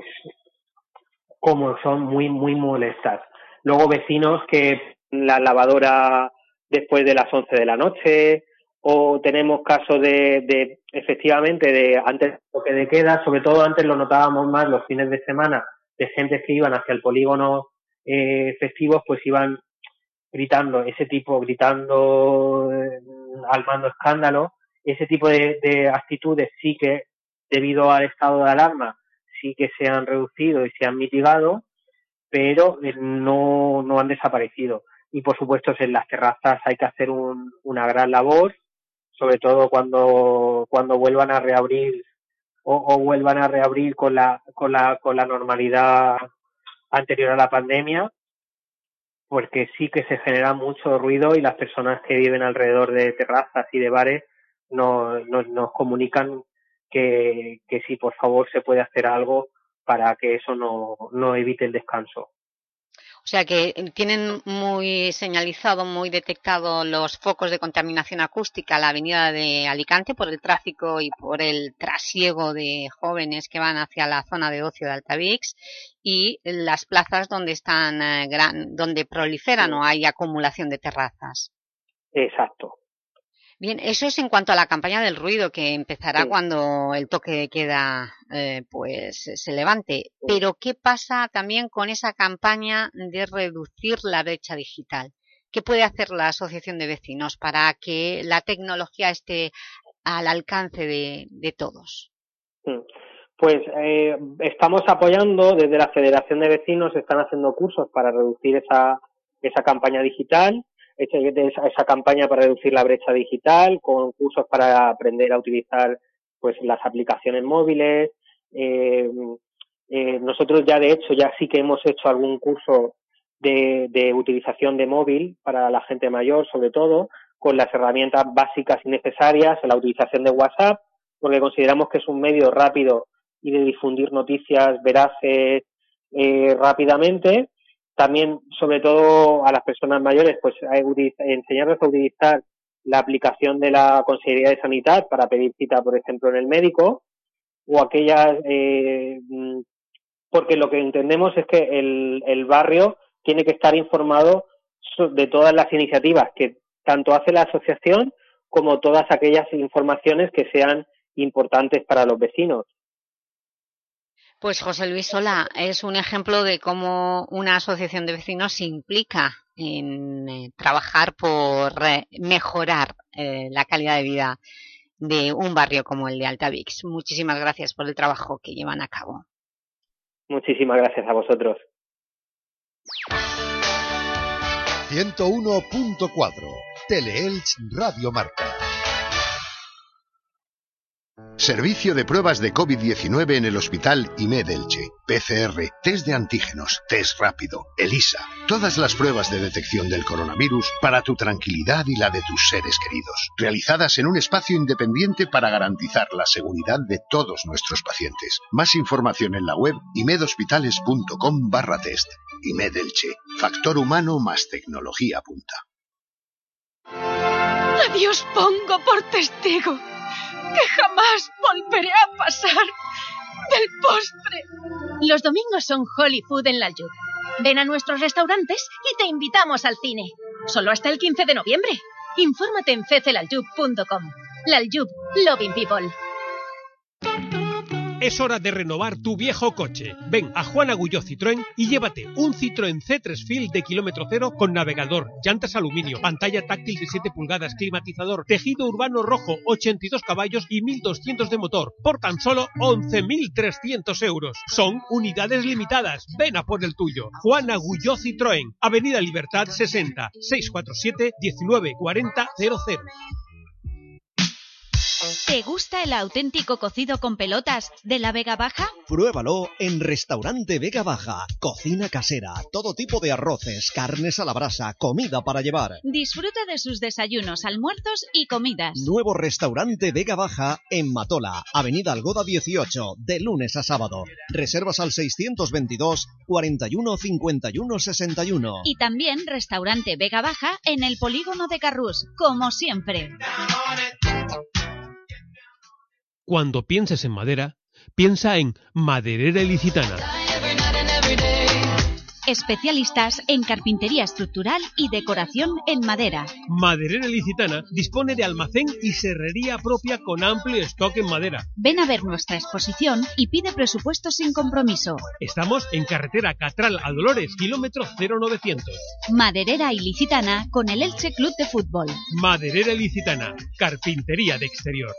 como son muy muy molestas. Luego vecinos que la lavadora después de las once de la noche, o tenemos casos de, de efectivamente, de antes del toque de queda, sobre todo antes lo notábamos más los fines de semana, de gente que iban hacia el polígono eh, festivos, pues iban gritando, ese tipo, gritando, eh, armando escándalo, ese tipo de, de actitudes sí que, debido al estado de alarma, sí que se han reducido y se han mitigado, pero eh, no, no han desaparecido. Y por supuesto en las terrazas hay que hacer un, una gran labor, sobre todo cuando cuando vuelvan a reabrir o, o vuelvan a reabrir con la con la con la normalidad anterior a la pandemia, porque sí que se genera mucho ruido y las personas que viven alrededor de terrazas y de bares nos, nos, nos comunican que, que sí, por favor, se puede hacer algo para que eso no, no evite el descanso. O sea que tienen muy señalizado, muy detectado los focos de contaminación acústica, la avenida de Alicante, por el tráfico y por el trasiego de jóvenes que van hacia la zona de ocio de Altavix, y las plazas donde están eh, gran, donde proliferan sí. o hay acumulación de terrazas. Exacto. Bien, eso es en cuanto a la campaña del ruido, que empezará sí. cuando el toque de queda eh, pues se levante. Sí. Pero ¿qué pasa también con esa campaña de reducir la brecha digital? ¿Qué puede hacer la Asociación de Vecinos para que la tecnología esté al alcance de, de todos? Pues eh, estamos apoyando desde la Federación de Vecinos, están haciendo cursos para reducir esa, esa campaña digital. Esa, esa campaña para reducir la brecha digital, con cursos para aprender a utilizar pues las aplicaciones móviles. Eh, eh, nosotros ya de hecho ya sí que hemos hecho algún curso de, de utilización de móvil para la gente mayor, sobre todo con las herramientas básicas y necesarias, la utilización de WhatsApp, porque consideramos que es un medio rápido y de difundir noticias veraces eh, rápidamente. También, sobre todo a las personas mayores, pues enseñarles a utilizar la aplicación de la Consejería de Sanidad para pedir cita, por ejemplo, en el médico, o aquellas, eh, porque lo que entendemos es que el, el barrio tiene que estar informado de todas las iniciativas que tanto hace la asociación como todas aquellas informaciones que sean importantes para los vecinos. Pues José Luis Sola es un ejemplo de cómo una asociación de vecinos se implica en eh, trabajar por eh, mejorar eh, la calidad de vida de un barrio como el de Altavix. Muchísimas gracias por el trabajo que llevan a cabo. Muchísimas gracias a vosotros. ciento uno punto cuatro Teleelch Radio Marca. Servicio de pruebas de COVID diecinueve en el Hospital I M E D Elche. P C R, test de antígenos, test rápido, ELISA. Todas las pruebas de detección del coronavirus para tu tranquilidad y la de tus seres queridos. Realizadas en un espacio independiente para garantizar la seguridad de todos nuestros pacientes. Más información en la web imedhospitales.com barra test. I M E D Elche. Factor humano más tecnología punta. A Dios pongo por testigo que jamás volveré a pasar del postre. Los domingos son Holy Food en L'Aljub. Ven a nuestros restaurantes y te invitamos al cine. Solo hasta el quince de noviembre. Infórmate en fecelaljub punto com. L'Aljub, Loving People. Es hora de renovar tu viejo coche. Ven a Juan Agulló Citroën y llévate un Citroën C tres Field de kilómetro cero con navegador, llantas aluminio, pantalla táctil de siete pulgadas, climatizador, tejido urbano rojo, ochenta y dos caballos y mil doscientos de motor, por tan solo once mil trescientos euros. Son unidades limitadas. Ven a por el tuyo. Juan Agulló Citroën, Avenida Libertad sesenta, seiscientos cuarenta y siete, diecinueve cuarenta cero cero. ¿Te gusta el auténtico cocido con pelotas de la Vega Baja? Pruébalo en Restaurante Vega Baja. Cocina casera, todo tipo de arroces, carnes a la brasa, comida para llevar. Disfruta de sus desayunos, almuerzos y comidas. Nuevo Restaurante Vega Baja en Matola, Avenida Algoda dieciocho, de lunes a sábado. Reservas al seiscientos veintidós, cuarenta y uno, cincuenta y uno, sesenta y uno. Y también Restaurante Vega Baja en el Polígono de Carrús, como siempre. Cuando pienses en madera, piensa en Maderera Ilicitana. Especialistas en carpintería estructural y decoración en madera. Maderera Ilicitana dispone de almacén y serrería propia con amplio stock en madera. Ven a ver nuestra exposición y pide presupuestos sin compromiso. Estamos en carretera Catral a Dolores, kilómetro cero novecientos. Maderera Ilicitana con el Elche Club de Fútbol. Maderera Ilicitana, carpintería de exterior.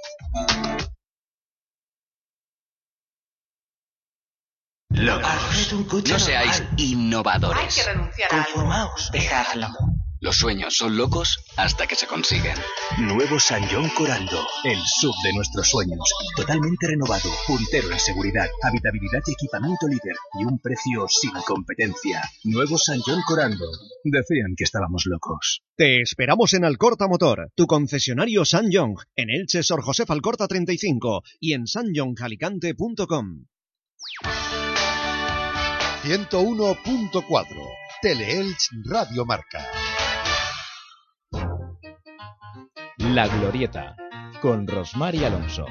Locos. No seáis innovadores. Hay que renunciar a algo. Conformaos. Dejadlo. Los sueños son locos hasta que se consiguen. Nuevo San John Corando, el sub de nuestros sueños. Totalmente renovado, puntero en seguridad, habitabilidad y equipamiento líder y un precio sin competencia. Nuevo San John Corando. Decían que estábamos locos. Te esperamos en Alcorta Motor, tu concesionario San John, en Elche Sor José Alcorta treinta y cinco y en san john alicante punto com. ciento uno punto cuatro Teleelch Radio Marca. La Glorieta, con Rosmar y Alonso.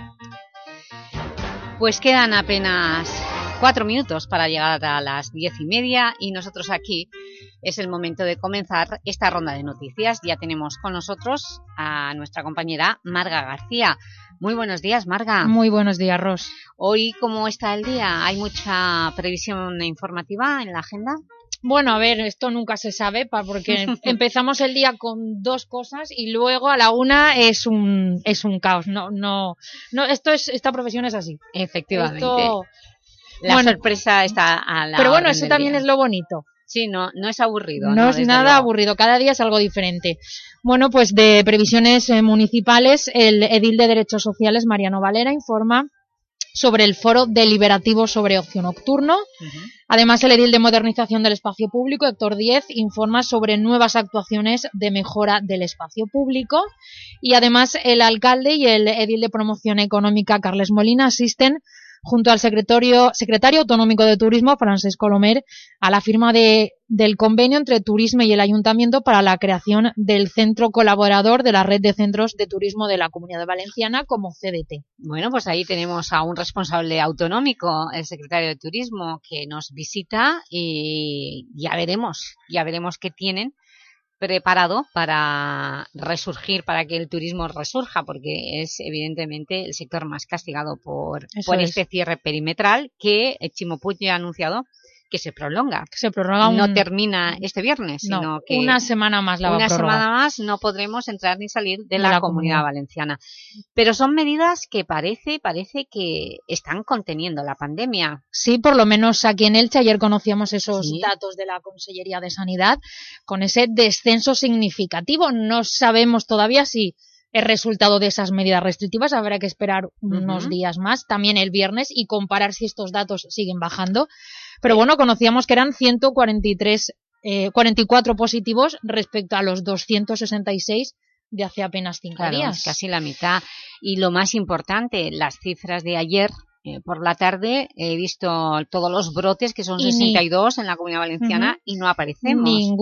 Pues quedan apenas cuatro minutos para llegar a las diez y media y nosotros aquí es el momento de comenzar esta ronda de noticias. Ya tenemos con nosotros a nuestra compañera Marga García. Muy buenos días, Marga. Muy buenos días, Ros. Hoy, ¿cómo está el día? ¿Hay mucha previsión informativa en la agenda? Bueno, a ver, esto nunca se sabe porque empezamos el día con dos cosas y luego a la una es un es un caos. No, no, no. Esto es esta profesión es así. Efectivamente. Esto... La bueno, sorpresa está a la Pero bueno, orden eso del también día. es lo bonito. Sí, no, no es aburrido. No, no es desde nada luego. aburrido, cada día es algo diferente. Bueno, pues de previsiones eh, municipales, el edil de Derechos Sociales, Mariano Valera, informa sobre el foro deliberativo sobre ocio nocturno. Uh-huh. Además, el edil de Modernización del Espacio Público, Héctor Díez, informa sobre nuevas actuaciones de mejora del espacio público. Y además, el alcalde y el edil de Promoción Económica, Carles Molina, asisten junto al secretario, secretario autonómico de Turismo, Francesc Colomer, a la firma de, del convenio entre Turisme y el Ayuntamiento para la creación del centro colaborador de la red de centros de turismo de la Comunidad Valenciana como C D T. Bueno, pues ahí tenemos a un responsable autonómico, el secretario de Turismo, que nos visita y ya veremos, ya veremos qué tienen preparado para resurgir, para que el turismo resurja, porque es evidentemente el sector más castigado por, por este es. cierre perimetral que Ximo Puig ya ha anunciado que se prolonga. Que se prolonga un... No termina este viernes, no, sino que una semana más la va una a prorrogar. semana más no podremos entrar ni salir de, de la, la comunidad, comunidad valenciana. Pero son medidas que parece, parece que están conteniendo la pandemia. Sí, por lo menos aquí en Elche ayer conocíamos esos ¿Sí? datos de la Consellería de Sanidad con ese descenso significativo. No sabemos todavía si es resultado de esas medidas restrictivas, habrá que esperar unos uh-huh. días más, también el viernes, y comparar si estos datos siguen bajando. Pero bueno, conocíamos que eran ciento cuarenta y tres, eh, cuarenta y cuatro positivos respecto a los doscientos sesenta y seis de hace apenas cinco claro, días. Es casi la mitad. Y lo más importante, las cifras de ayer eh, por la tarde, he visto todos los brotes, que son y sesenta y dos ni... en la Comunidad Valenciana, uh-huh. y no aparecemos. Ninguno.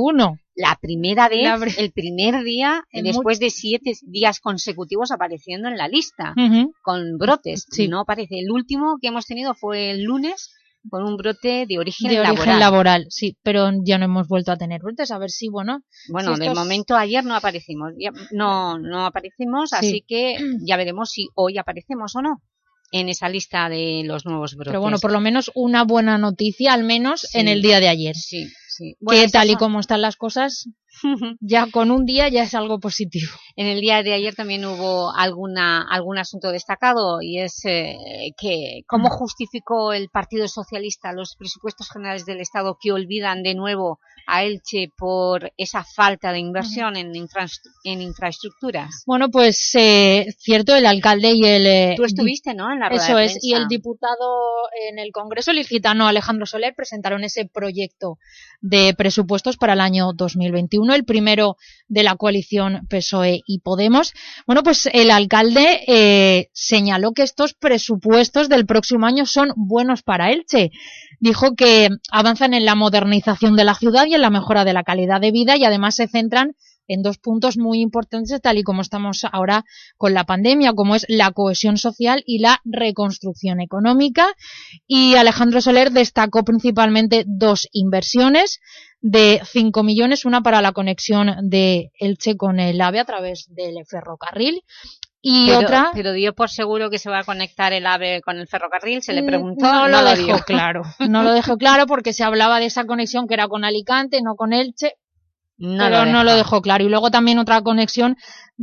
la primera vez, La pri- el primer día, En después de siete días consecutivos apareciendo en la lista, Ujú. con brotes. Sí. No aparece. El último que hemos tenido fue el lunes, con un brote de origen De laboral. origen laboral, sí, pero ya no hemos vuelto a tener brotes, a ver si, bueno... Bueno, si de estos- momento ayer no aparecimos, ya- no, no aparecimos, Sí. así que ya veremos si hoy aparecemos o no en esa lista de los nuevos brotes. Pero bueno, por lo menos una buena noticia, al menos Sí. en el día de ayer. Sí, sí. Que Bueno, estas tal y son- como están las cosas, ya con un día ya es algo positivo. En el día de ayer también hubo alguna algún asunto destacado y es eh, que cómo justificó el Partido Socialista los presupuestos generales del Estado que olvidan de nuevo a Elche por esa falta de inversión en, infras- en infraestructuras. Bueno, pues eh, cierto, el alcalde y el... eh, Tú estuviste, ¿no?, en la rueda Eso de es, y prensa. el diputado en el Congreso, el ilicitano Alejandro Soler, presentaron ese proyecto de presupuestos para el año dos mil veintiuno, el primero de la coalición P S O E y Podemos. Bueno, pues el alcalde eh, señaló que estos presupuestos del próximo año son buenos para Elche. Dijo que avanzan en la modernización de la ciudad y en la mejora de la calidad de vida y además se centran en dos puntos muy importantes, tal y como estamos ahora con la pandemia, como es la cohesión social y la reconstrucción económica. Y Alejandro Soler destacó principalmente dos inversiones de cinco millones, una para la conexión de Elche con el AVE a través del ferrocarril y pero, otra... pero dio por seguro que se va a conectar el AVE con el ferrocarril, se le Mm, preguntó, no, no, lo lo dejó dio. claro, no lo dejó claro porque se hablaba de esa conexión que era con Alicante, no con Elche, No pero lo no lo dejó. dejó claro. Y luego también otra conexión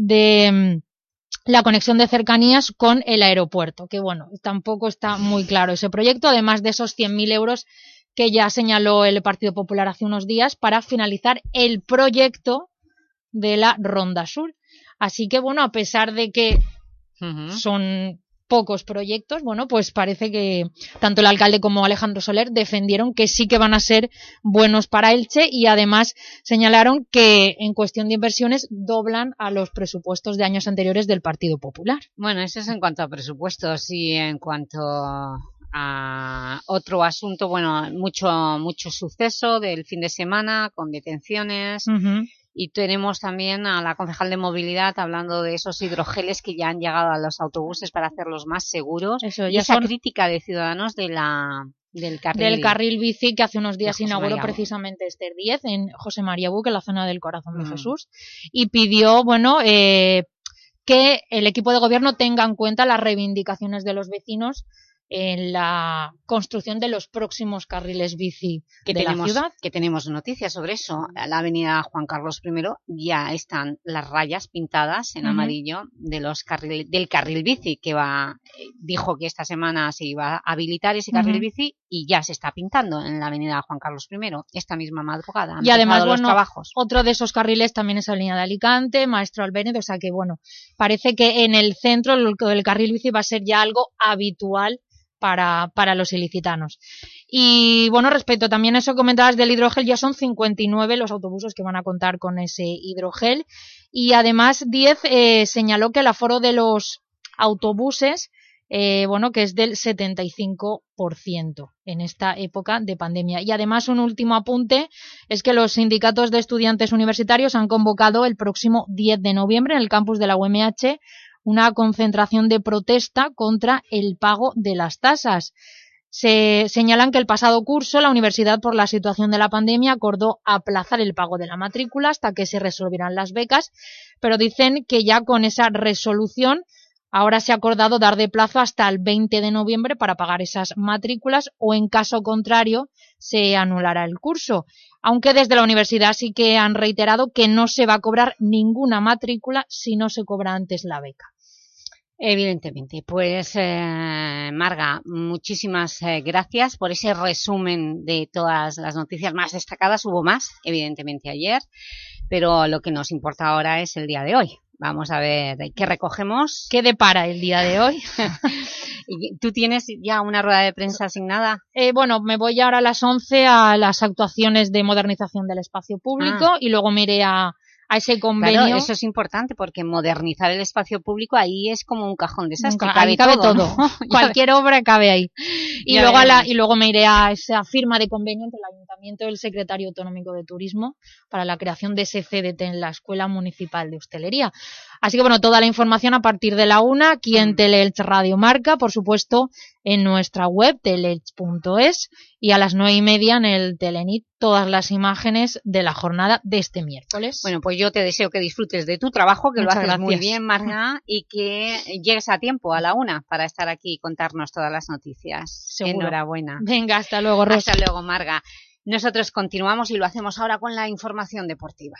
de mm, la conexión de cercanías con el aeropuerto, que bueno, tampoco está muy claro ese proyecto, además de esos cien mil euros que ya señaló el Partido Popular hace unos días para finalizar el proyecto de la Ronda Sur. Así que bueno, a pesar de que Ujú. son pocos proyectos, bueno, pues parece que tanto el alcalde como Alejandro Soler defendieron que sí que van a ser buenos para Elche y además señalaron que en cuestión de inversiones doblan a los presupuestos de años anteriores del Partido Popular. Bueno, eso es en cuanto a presupuestos y en cuanto a otro asunto, bueno, mucho mucho suceso del fin de semana con detenciones. Uh-huh. Y tenemos también a la concejal de movilidad hablando de esos hidrogeles que ya han llegado a los autobuses para hacerlos más seguros. Eso, y ya esa son- crítica de Ciudadanos de la, del carril. Del carril bici que hace unos días José inauguró María Bu. precisamente Esther Díez en José María Buc, en la zona del Corazón de Mm. Jesús, y pidió, bueno, eh, que el equipo de gobierno tenga en cuenta las reivindicaciones de los vecinos en la construcción de los próximos carriles bici que de tenemos, la ciudad. que tenemos noticias sobre eso. A la avenida Juan Carlos primero ya están las rayas pintadas en Ujú. amarillo de los carril, del carril bici, que va eh, dijo que esta semana se iba a habilitar ese carril Ujú. bici y ya se está pintando en la avenida Juan Carlos primero esta misma madrugada. Han Y además, empezado los bueno, trabajos. otro de esos carriles también es la línea de Alicante, Maestro Albéniz, o sea que, bueno, parece que en el centro el, el carril bici va a ser ya algo habitual para, para los ilicitanos. Y, bueno, respecto también a eso que comentabas del hidrogel, ya son cincuenta y nueve los autobuses que van a contar con ese hidrogel. Y además, diez eh, señaló que el aforo de los autobuses Eh, bueno, que es del setenta y cinco por ciento en esta época de pandemia. Y además, un último apunte es que los sindicatos de estudiantes universitarios han convocado el próximo diez de noviembre en el campus de la U M H una concentración de protesta contra el pago de las tasas. Se señalan que el pasado curso la universidad, por la situación de la pandemia, acordó aplazar el pago de la matrícula hasta que se resolvieran las becas, pero dicen que ya con esa resolución ahora se ha acordado dar de plazo hasta el veinte de noviembre para pagar esas matrículas o, en caso contrario, se anulará el curso. Aunque desde la universidad sí que han reiterado que no se va a cobrar ninguna matrícula si no se cobra antes la beca. Evidentemente. Pues, eh, Marga, muchísimas eh, gracias por ese resumen de todas las noticias más destacadas. Hubo más, evidentemente, ayer, pero lo que nos importa ahora es el día de hoy. Vamos a ver qué recogemos. ¿Qué depara el día de hoy? ¿Tú tienes ya una rueda de prensa asignada? Eh, bueno, me voy ahora a las once a las actuaciones de modernización del espacio público Ah. y luego me iré a, a ese convenio. Claro, eso es importante porque modernizar el espacio público ahí es como un cajón de desastre, Nunca, cabe, ahí cabe todo, todo, ¿no? cualquier obra cabe ahí. Y Ya luego, a la, veremos. y luego me iré a esa firma de convenio entre el Ayuntamiento y el Secretario Autonómico de Turismo para la creación de ese C D T en la Escuela Municipal de Hostelería. Así que bueno, toda la información a partir de la una, aquí en Teleelch Radio Marca, por supuesto en nuestra web teleelch punto es, y a las nueve y media en el Telenit todas las imágenes de la jornada de este miércoles. Bueno, pues yo te deseo que disfrutes de tu trabajo, que Muchas lo haces gracias. muy bien, Marga, y que llegues a tiempo a la una para estar aquí y contarnos todas las noticias. Seguro. Enhorabuena. Venga, hasta luego, Rosa. Hasta luego, Marga. Nosotros continuamos y lo hacemos ahora con la información deportiva.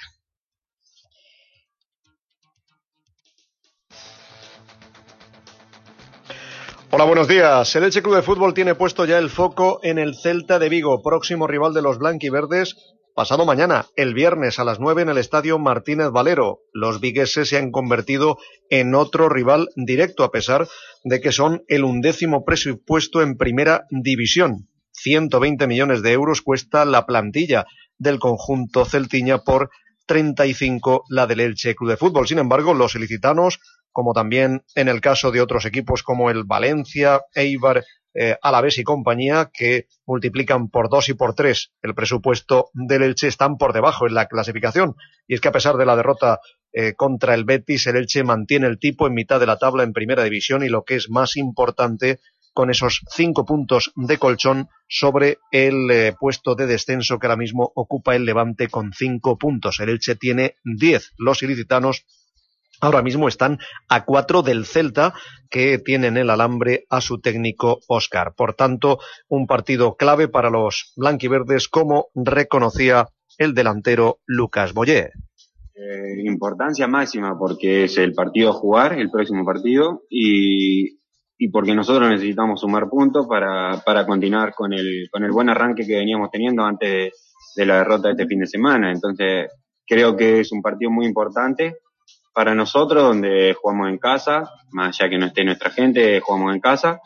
Hola, buenos días. El Elche Club de Fútbol tiene puesto ya el foco en el Celta de Vigo, próximo rival de los blanquiverdes, pasado mañana, el viernes a las nueve en el Estadio Martínez Valero. Los vigueses se han convertido en otro rival directo, a pesar de que son el undécimo presupuesto en primera división. ciento veinte millones de euros cuesta la plantilla del conjunto celtiña por treinta y cinco la del Elche Club de Fútbol. Sin embargo, los ilicitanos, como también en el caso de otros equipos como el Valencia, Eibar, eh, Alavés y compañía, que multiplican por dos y por tres el presupuesto del Elche, están por debajo en la clasificación. Y es que a pesar de la derrota eh, contra el Betis, el Elche mantiene el tipo en mitad de la tabla en primera división y, lo que es más importante, con esos cinco puntos de colchón sobre el eh, puesto de descenso que ahora mismo ocupa el Levante con cinco puntos. El Elche tiene diez. Los ilicitanos ahora mismo están a cuatro del Celta, que tiene en el alambre a su técnico Óscar. Por tanto, un partido clave para los blanquiverdes, como reconocía el delantero Lucas Boyer. Eh, importancia máxima porque es el partido a jugar, el próximo partido, y, y porque nosotros necesitamos sumar puntos para, para continuar con el, con el buen arranque que veníamos teniendo antes de, de la derrota de este fin de semana. Entonces, creo que es un partido muy importante para nosotros, donde jugamos en casa, más allá que no esté nuestra gente, jugamos en casa,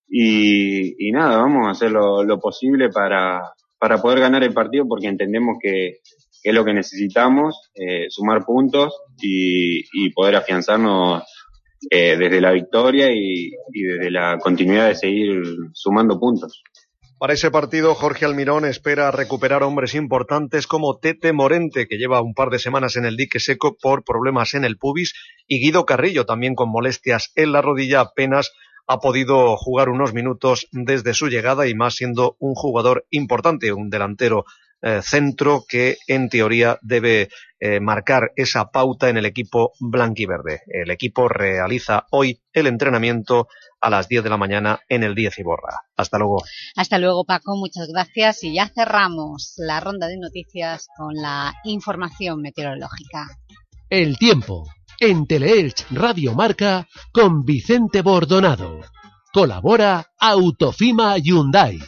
y, y nada, vamos a hacer lo, lo posible para, para poder ganar el partido, porque entendemos que, que es lo que necesitamos, eh, sumar puntos y, y poder afianzarnos eh, desde la victoria y, y desde la continuidad de seguir sumando puntos. Para ese partido, Jorge Almirón espera recuperar hombres importantes como Tete Morente, que lleva un par de semanas en el dique seco por problemas en el pubis, y Guido Carrillo, también con molestias en la rodilla, apenas ha podido jugar unos minutos desde su llegada, y más siendo un jugador importante, un delantero eh, centro que en teoría debe eh, marcar esa pauta en el equipo blanquiverde. El equipo realiza hoy el entrenamiento a las diez de la mañana en el Díez Iborra. Hasta luego. Hasta luego, Paco, muchas gracias, y ya cerramos la ronda de noticias con la información meteorológica. El tiempo en Teleelch Radio Marca con Vicente Bordonado. Colabora Autofima Hyundai.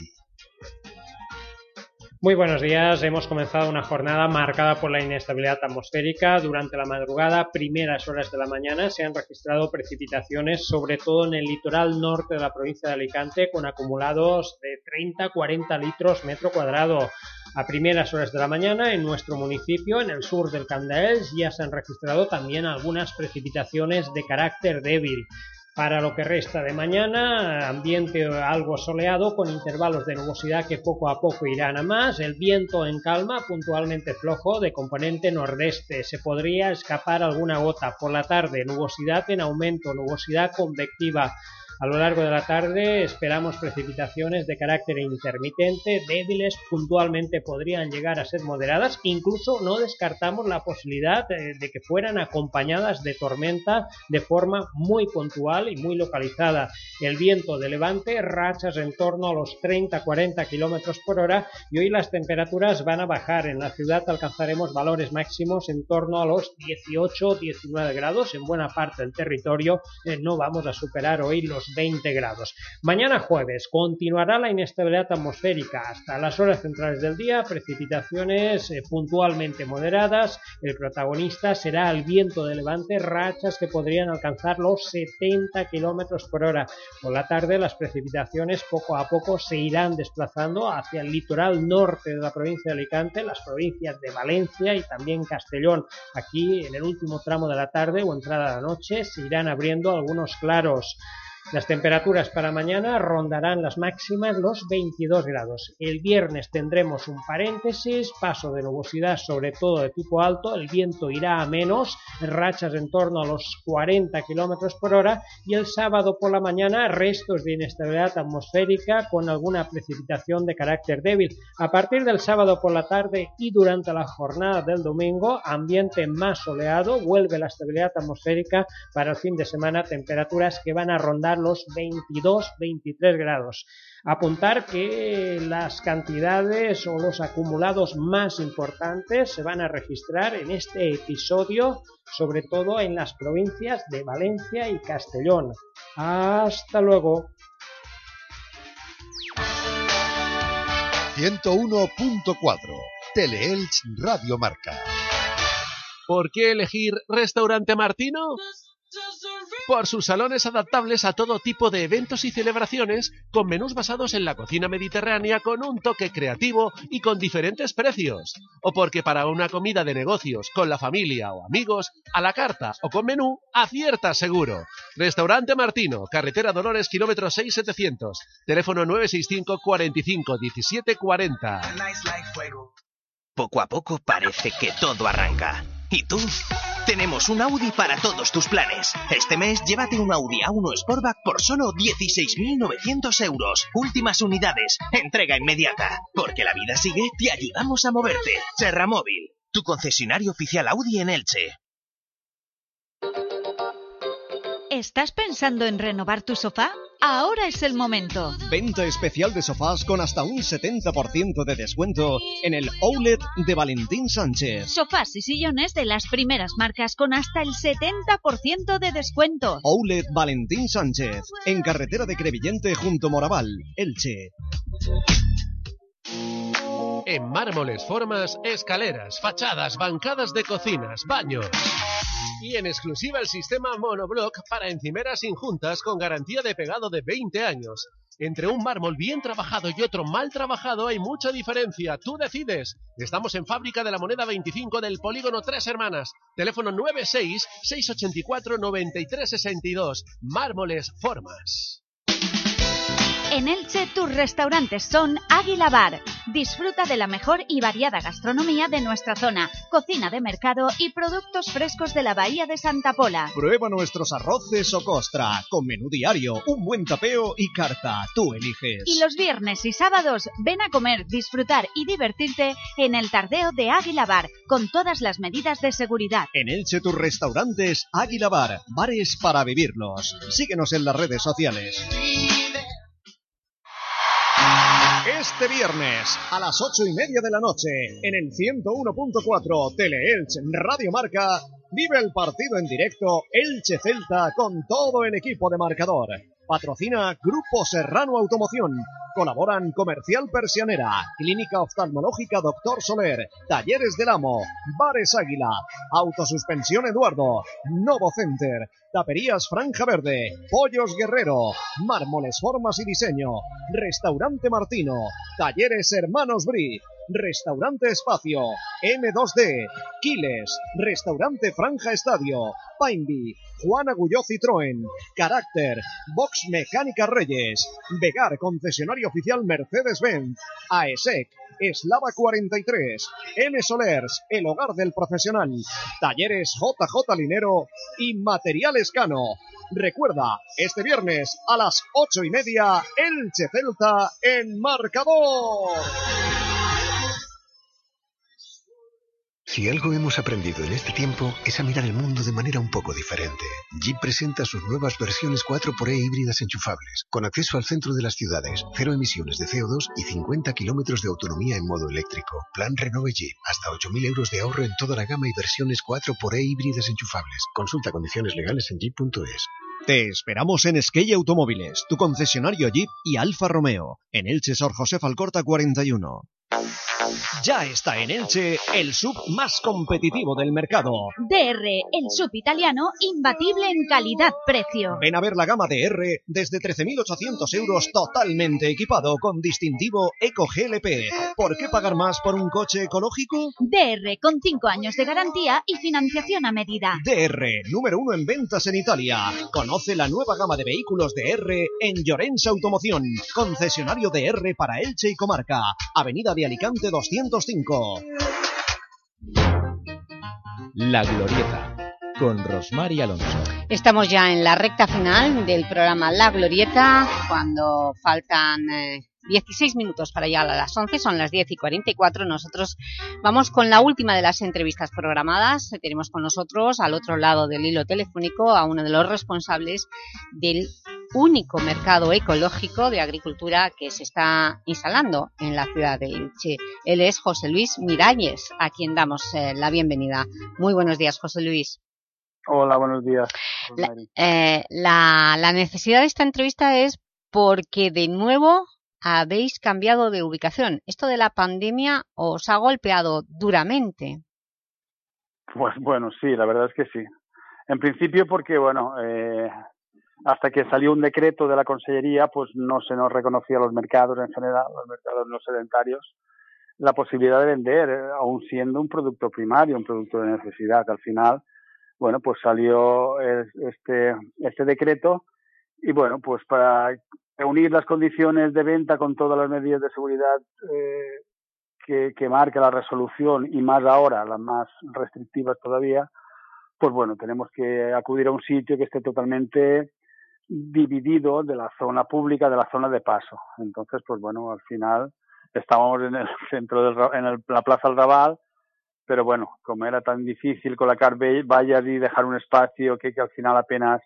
Muy buenos días. Hemos comenzado una jornada marcada por la inestabilidad atmosférica. Durante la madrugada, primeras horas de la mañana, se han registrado precipitaciones, sobre todo en el litoral norte de la provincia de Alicante, con acumulados de treinta a cuarenta litros metro cuadrado. A primeras horas de la mañana, en nuestro municipio, en el sur del Camp d'Elx, ya se han registrado también algunas precipitaciones de carácter débil. Para lo que resta de mañana, ambiente algo soleado con intervalos de nubosidad que poco a poco irán a más. El viento en calma, puntualmente flojo, de componente nordeste. Se podría escapar alguna gota. Por la tarde, nubosidad en aumento, nubosidad convectiva. A lo largo de la tarde esperamos precipitaciones de carácter intermitente, débiles, puntualmente podrían llegar a ser moderadas. Incluso no descartamos la posibilidad de, de que fueran acompañadas de tormenta de forma muy puntual y muy localizada. El viento de levante, rachas en torno a los treinta a cuarenta kilómetros por hora, y hoy las temperaturas van a bajar. En la ciudad alcanzaremos valores máximos en torno a los dieciocho a diecinueve grados. En buena parte del territorio eh, no vamos a superar hoy los veinte grados. Mañana jueves continuará la inestabilidad atmosférica hasta las horas centrales del día, precipitaciones eh, puntualmente moderadas. El protagonista será el viento de levante, rachas que podrían alcanzar los setenta kilómetros por hora. Por la tarde las precipitaciones poco a poco se irán desplazando hacia el litoral norte de la provincia de Alicante, las provincias de Valencia y también Castellón. Aquí en el último tramo de la tarde o entrada de la noche se irán abriendo algunos claros. Las temperaturas para mañana rondarán las máximas los veintidós grados. El viernes tendremos un paréntesis, paso de nubosidad sobre todo de tipo alto, el viento irá a menos, rachas en torno a los cuarenta kilómetros por hora, y el sábado por la mañana restos de inestabilidad atmosférica con alguna precipitación de carácter débil. A partir del sábado por la tarde y durante la jornada del domingo, ambiente más soleado, vuelve la estabilidad atmosférica para el fin de semana, temperaturas que van a rondar los veintidós veintitrés grados. Apuntar que las cantidades o los acumulados más importantes se van a registrar en este episodio, sobre todo en las provincias de Valencia y Castellón. Hasta luego. ciento uno punto cuatro Teleelch Radio Marca. ¿Por qué elegir Restaurante Martino? Por sus salones adaptables a todo tipo de eventos y celebraciones, con menús basados en la cocina mediterránea con un toque creativo y con diferentes precios. O porque para una comida de negocios con la familia o amigos, a la carta o con menú, acierta seguro. Restaurante Martino, carretera Dolores, kilómetro seis mil setecientos, teléfono nueve seis cinco, cuarenta y cinco, diecisiete cuarenta. Poco a poco parece que todo arranca. ¿Y tú? Tenemos un Audi para todos tus planes. Este mes llévate un Audi A uno Sportback por solo dieciséis mil novecientos euros. Últimas unidades. Entrega inmediata. Porque la vida sigue, te ayudamos a moverte. Serramóvil, tu concesionario oficial Audi en Elche. ¿Estás pensando en renovar tu sofá? Ahora es el momento. Venta especial de sofás con hasta un setenta por ciento de descuento en el Outlet de Valentín Sánchez. Sofás y sillones de las primeras marcas con hasta el setenta por ciento de descuento. Outlet Valentín Sánchez, en carretera de Crevillente junto Moraval, Elche. En mármoles, formas, escaleras, fachadas, bancadas de cocinas, baños. Y en exclusiva el sistema monoblock para encimeras injuntas con garantía de pegado de veinte años. Entre un mármol bien trabajado y otro mal trabajado hay mucha diferencia. Tú decides. Estamos en Fábrica de la Moneda veinticinco del Polígono Tres Hermanas. Teléfono nueve seis, seis ocho cuatro, nueve tres seis dos. Mármoles, formas. En Elche, tus restaurantes son Águila Bar. Disfruta de la mejor y variada gastronomía de nuestra zona, cocina de mercado y productos frescos de la Bahía de Santa Pola. Prueba nuestros arroces o costra, con menú diario, un buen tapeo y carta. Tú eliges. Y los viernes y sábados, ven a comer, disfrutar y divertirte en el Tardeo de Águila Bar, con todas las medidas de seguridad. En Elche, tus restaurantes Águila Bar, bares para vivirlos. Síguenos en las redes sociales. Este viernes a las ocho y media de la noche en el ciento uno punto cuatro Teleelch Radio Marca vive el partido en directo Elche Celta con todo el equipo de marcador. Patrocina Grupo Serrano Automoción. Colaboran Comercial Persianera, Clínica Oftalmológica Doctor Soler, Talleres del Amo, Bares Águila, Autosuspensión Eduardo, Novo Center, Taperías Franja Verde, Pollos Guerrero, Mármoles Formas y Diseño, Restaurante Martino, Talleres Hermanos Bri, Restaurante Espacio, eme dos de, Quiles, Restaurante Franja Estadio, Painby, Juan Agulló Citroën, Carácter, Box Mecánica Reyes, Vegar Concesionario Oficial Mercedes-Benz, AESEC, Eslava cuarenta y tres, M Solers, El Hogar del Profesional, Talleres J J Linero y Materiales Cano. Recuerda, este viernes a las ocho y media, Elche Celta en marcador. Si algo hemos aprendido en este tiempo es a mirar el mundo de manera un poco diferente. Jeep presenta sus nuevas versiones cuatro por E híbridas enchufables, con acceso al centro de las ciudades, cero emisiones de C O dos y cincuenta kilómetros de autonomía en modo eléctrico. Plan Renove Jeep, hasta ocho mil euros de ahorro en toda la gama y versiones cuatro por E híbridas enchufables. Consulta condiciones legales en jeep punto es. Te esperamos en Esquella Automóviles, tu concesionario Jeep y Alfa Romeo, en Elche, Sor José Alcorta cuarenta y uno. Ya está en Elche el sub más competitivo del mercado. D R, el sub italiano imbatible en calidad-precio. Ven a ver la gama D R desde trece mil ochocientos euros totalmente equipado con distintivo Eco G L P. ¿Por qué pagar más por un coche ecológico? D R, con cinco años de garantía y financiación a medida. D R, número uno en ventas en Italia. Conoce la nueva gama de vehículos D R en Llorens Automoción. Concesionario D R para Elche y comarca. Avenida de Alicante doscientos cinco. La Glorieta, con Rosmar y Alonso. Estamos ya en la recta final del programa La Glorieta, cuando faltan eh, dieciséis minutos para llegar a las once, son las diez y cuarenta y cuatro. Nosotros vamos con la última de las entrevistas programadas. Tenemos con nosotros, al otro lado del hilo telefónico, a uno de los responsables del único mercado ecológico de agricultura que se está instalando en la ciudad de Elche. Él es José Luis Miralles, a quien damos eh, la bienvenida. Muy buenos días, José Luis. Hola, buenos días. La, eh, la, la necesidad de esta entrevista es porque de nuevo habéis cambiado de ubicación. Esto de la pandemia os ha golpeado duramente. Pues bueno, sí, la verdad es que sí. En principio porque, bueno, eh, hasta que salió un decreto de la Consellería, pues no se nos reconocía a los mercados en general, los mercados no sedentarios, la posibilidad de vender, eh, aún siendo un producto primario, un producto de necesidad. Al final, bueno, pues salió este, este decreto y, bueno, pues para reunir las condiciones de venta con todas las medidas de seguridad eh, que, que marca la resolución y más ahora, las más restrictivas todavía, pues bueno, tenemos que acudir a un sitio que esté totalmente dividido de la zona pública, de la zona de paso. Entonces, pues bueno, al final estábamos en el centro del, en el, la Plaza del Raval, pero bueno, como era tan difícil colocar vallas y dejar un espacio que, que al final apenas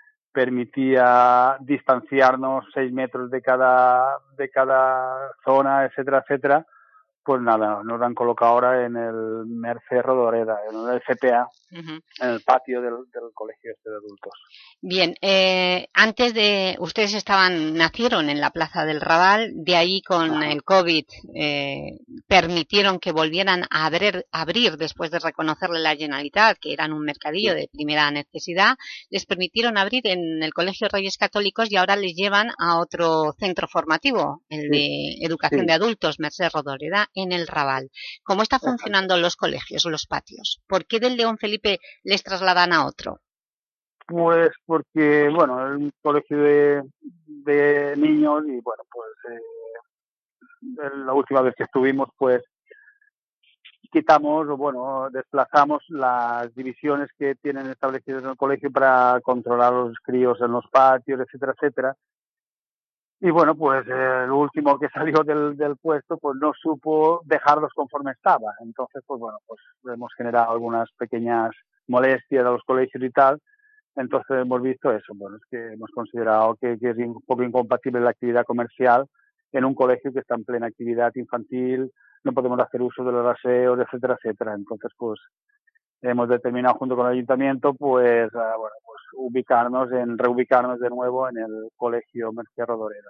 permitía distanciarnos seis metros de cada de cada zona, etcétera, etcétera, pues nada, nos han colocado ahora en el Mercè Rodoreda, en el C P A, uh-huh. En el patio del, del colegio este de adultos. Bien, eh, antes de, ustedes estaban, nacieron en la Plaza del Raval, de ahí con uh-huh. el COVID eh, permitieron que volvieran a abrir, abrir después de reconocerle la Generalitat, que eran un mercadillo sí. de primera necesidad, les permitieron abrir en el Colegio Reyes Católicos y ahora les llevan a otro centro formativo, el sí. de Educación sí. de Adultos, Mercè Rodoreda, en el Raval. ¿Cómo está funcionando los colegios, los patios? ¿Por qué del León Felipe les trasladan a otro? Pues porque, bueno, es un colegio de, de niños y, bueno, pues eh, la última vez que estuvimos, pues quitamos, o bueno, desplazamos las divisiones que tienen establecidas en el colegio para controlar a los críos en los patios, etcétera, etcétera. Y bueno, pues eh, el último que salió del, del puesto pues no supo dejarlos conforme estaba. Entonces, pues bueno, pues hemos generado algunas pequeñas molestias a los colegios y tal. Entonces hemos visto eso, bueno, es que hemos considerado que, que es un poco incompatible la actividad comercial en un colegio que está en plena actividad infantil, no podemos hacer uso de los aseos, etcétera, etcétera. Entonces, pues hemos determinado junto con el ayuntamiento, pues, uh, bueno, pues ubicarnos, en reubicarnos de nuevo en el colegio Mercè Rodoreda.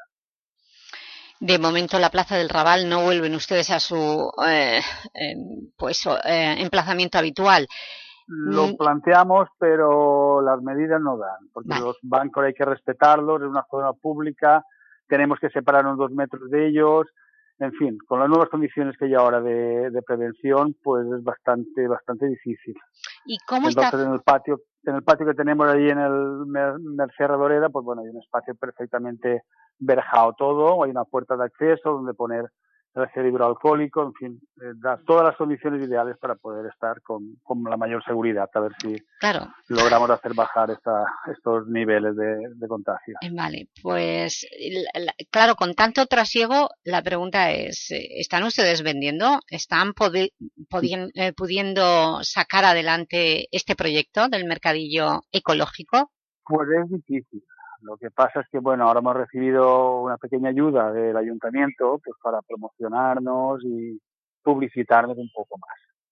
De momento, la Plaza del Raval no vuelven ustedes a su eh, eh, pues eh, emplazamiento habitual. Lo planteamos, pero las medidas no dan, porque vale. Los bancos hay que respetarlos, es una zona pública, tenemos que separarnos dos metros de ellos. En fin, con las nuevas condiciones que hay ahora de, de prevención, pues es bastante bastante difícil. ¿Y cómo Entonces, está? en el patio, en el patio que tenemos ahí en el Mercè Rodoreda, pues bueno, hay un espacio perfectamente verjado todo, hay una puerta de acceso donde poner el gel hidroalcohólico, en fin, eh, da todas las condiciones ideales para poder estar con, con la mayor seguridad, a ver si claro. logramos hacer bajar esta, estos niveles de, de contagio. Vale, pues claro, con tanto trasiego, la pregunta es, ¿están ustedes vendiendo? ¿Están podi podien, eh, pudiendo sacar adelante este proyecto del mercadillo ecológico? Pues es difícil. Lo que pasa es que, bueno, ahora hemos recibido una pequeña ayuda del ayuntamiento pues para promocionarnos y publicitarnos un poco más.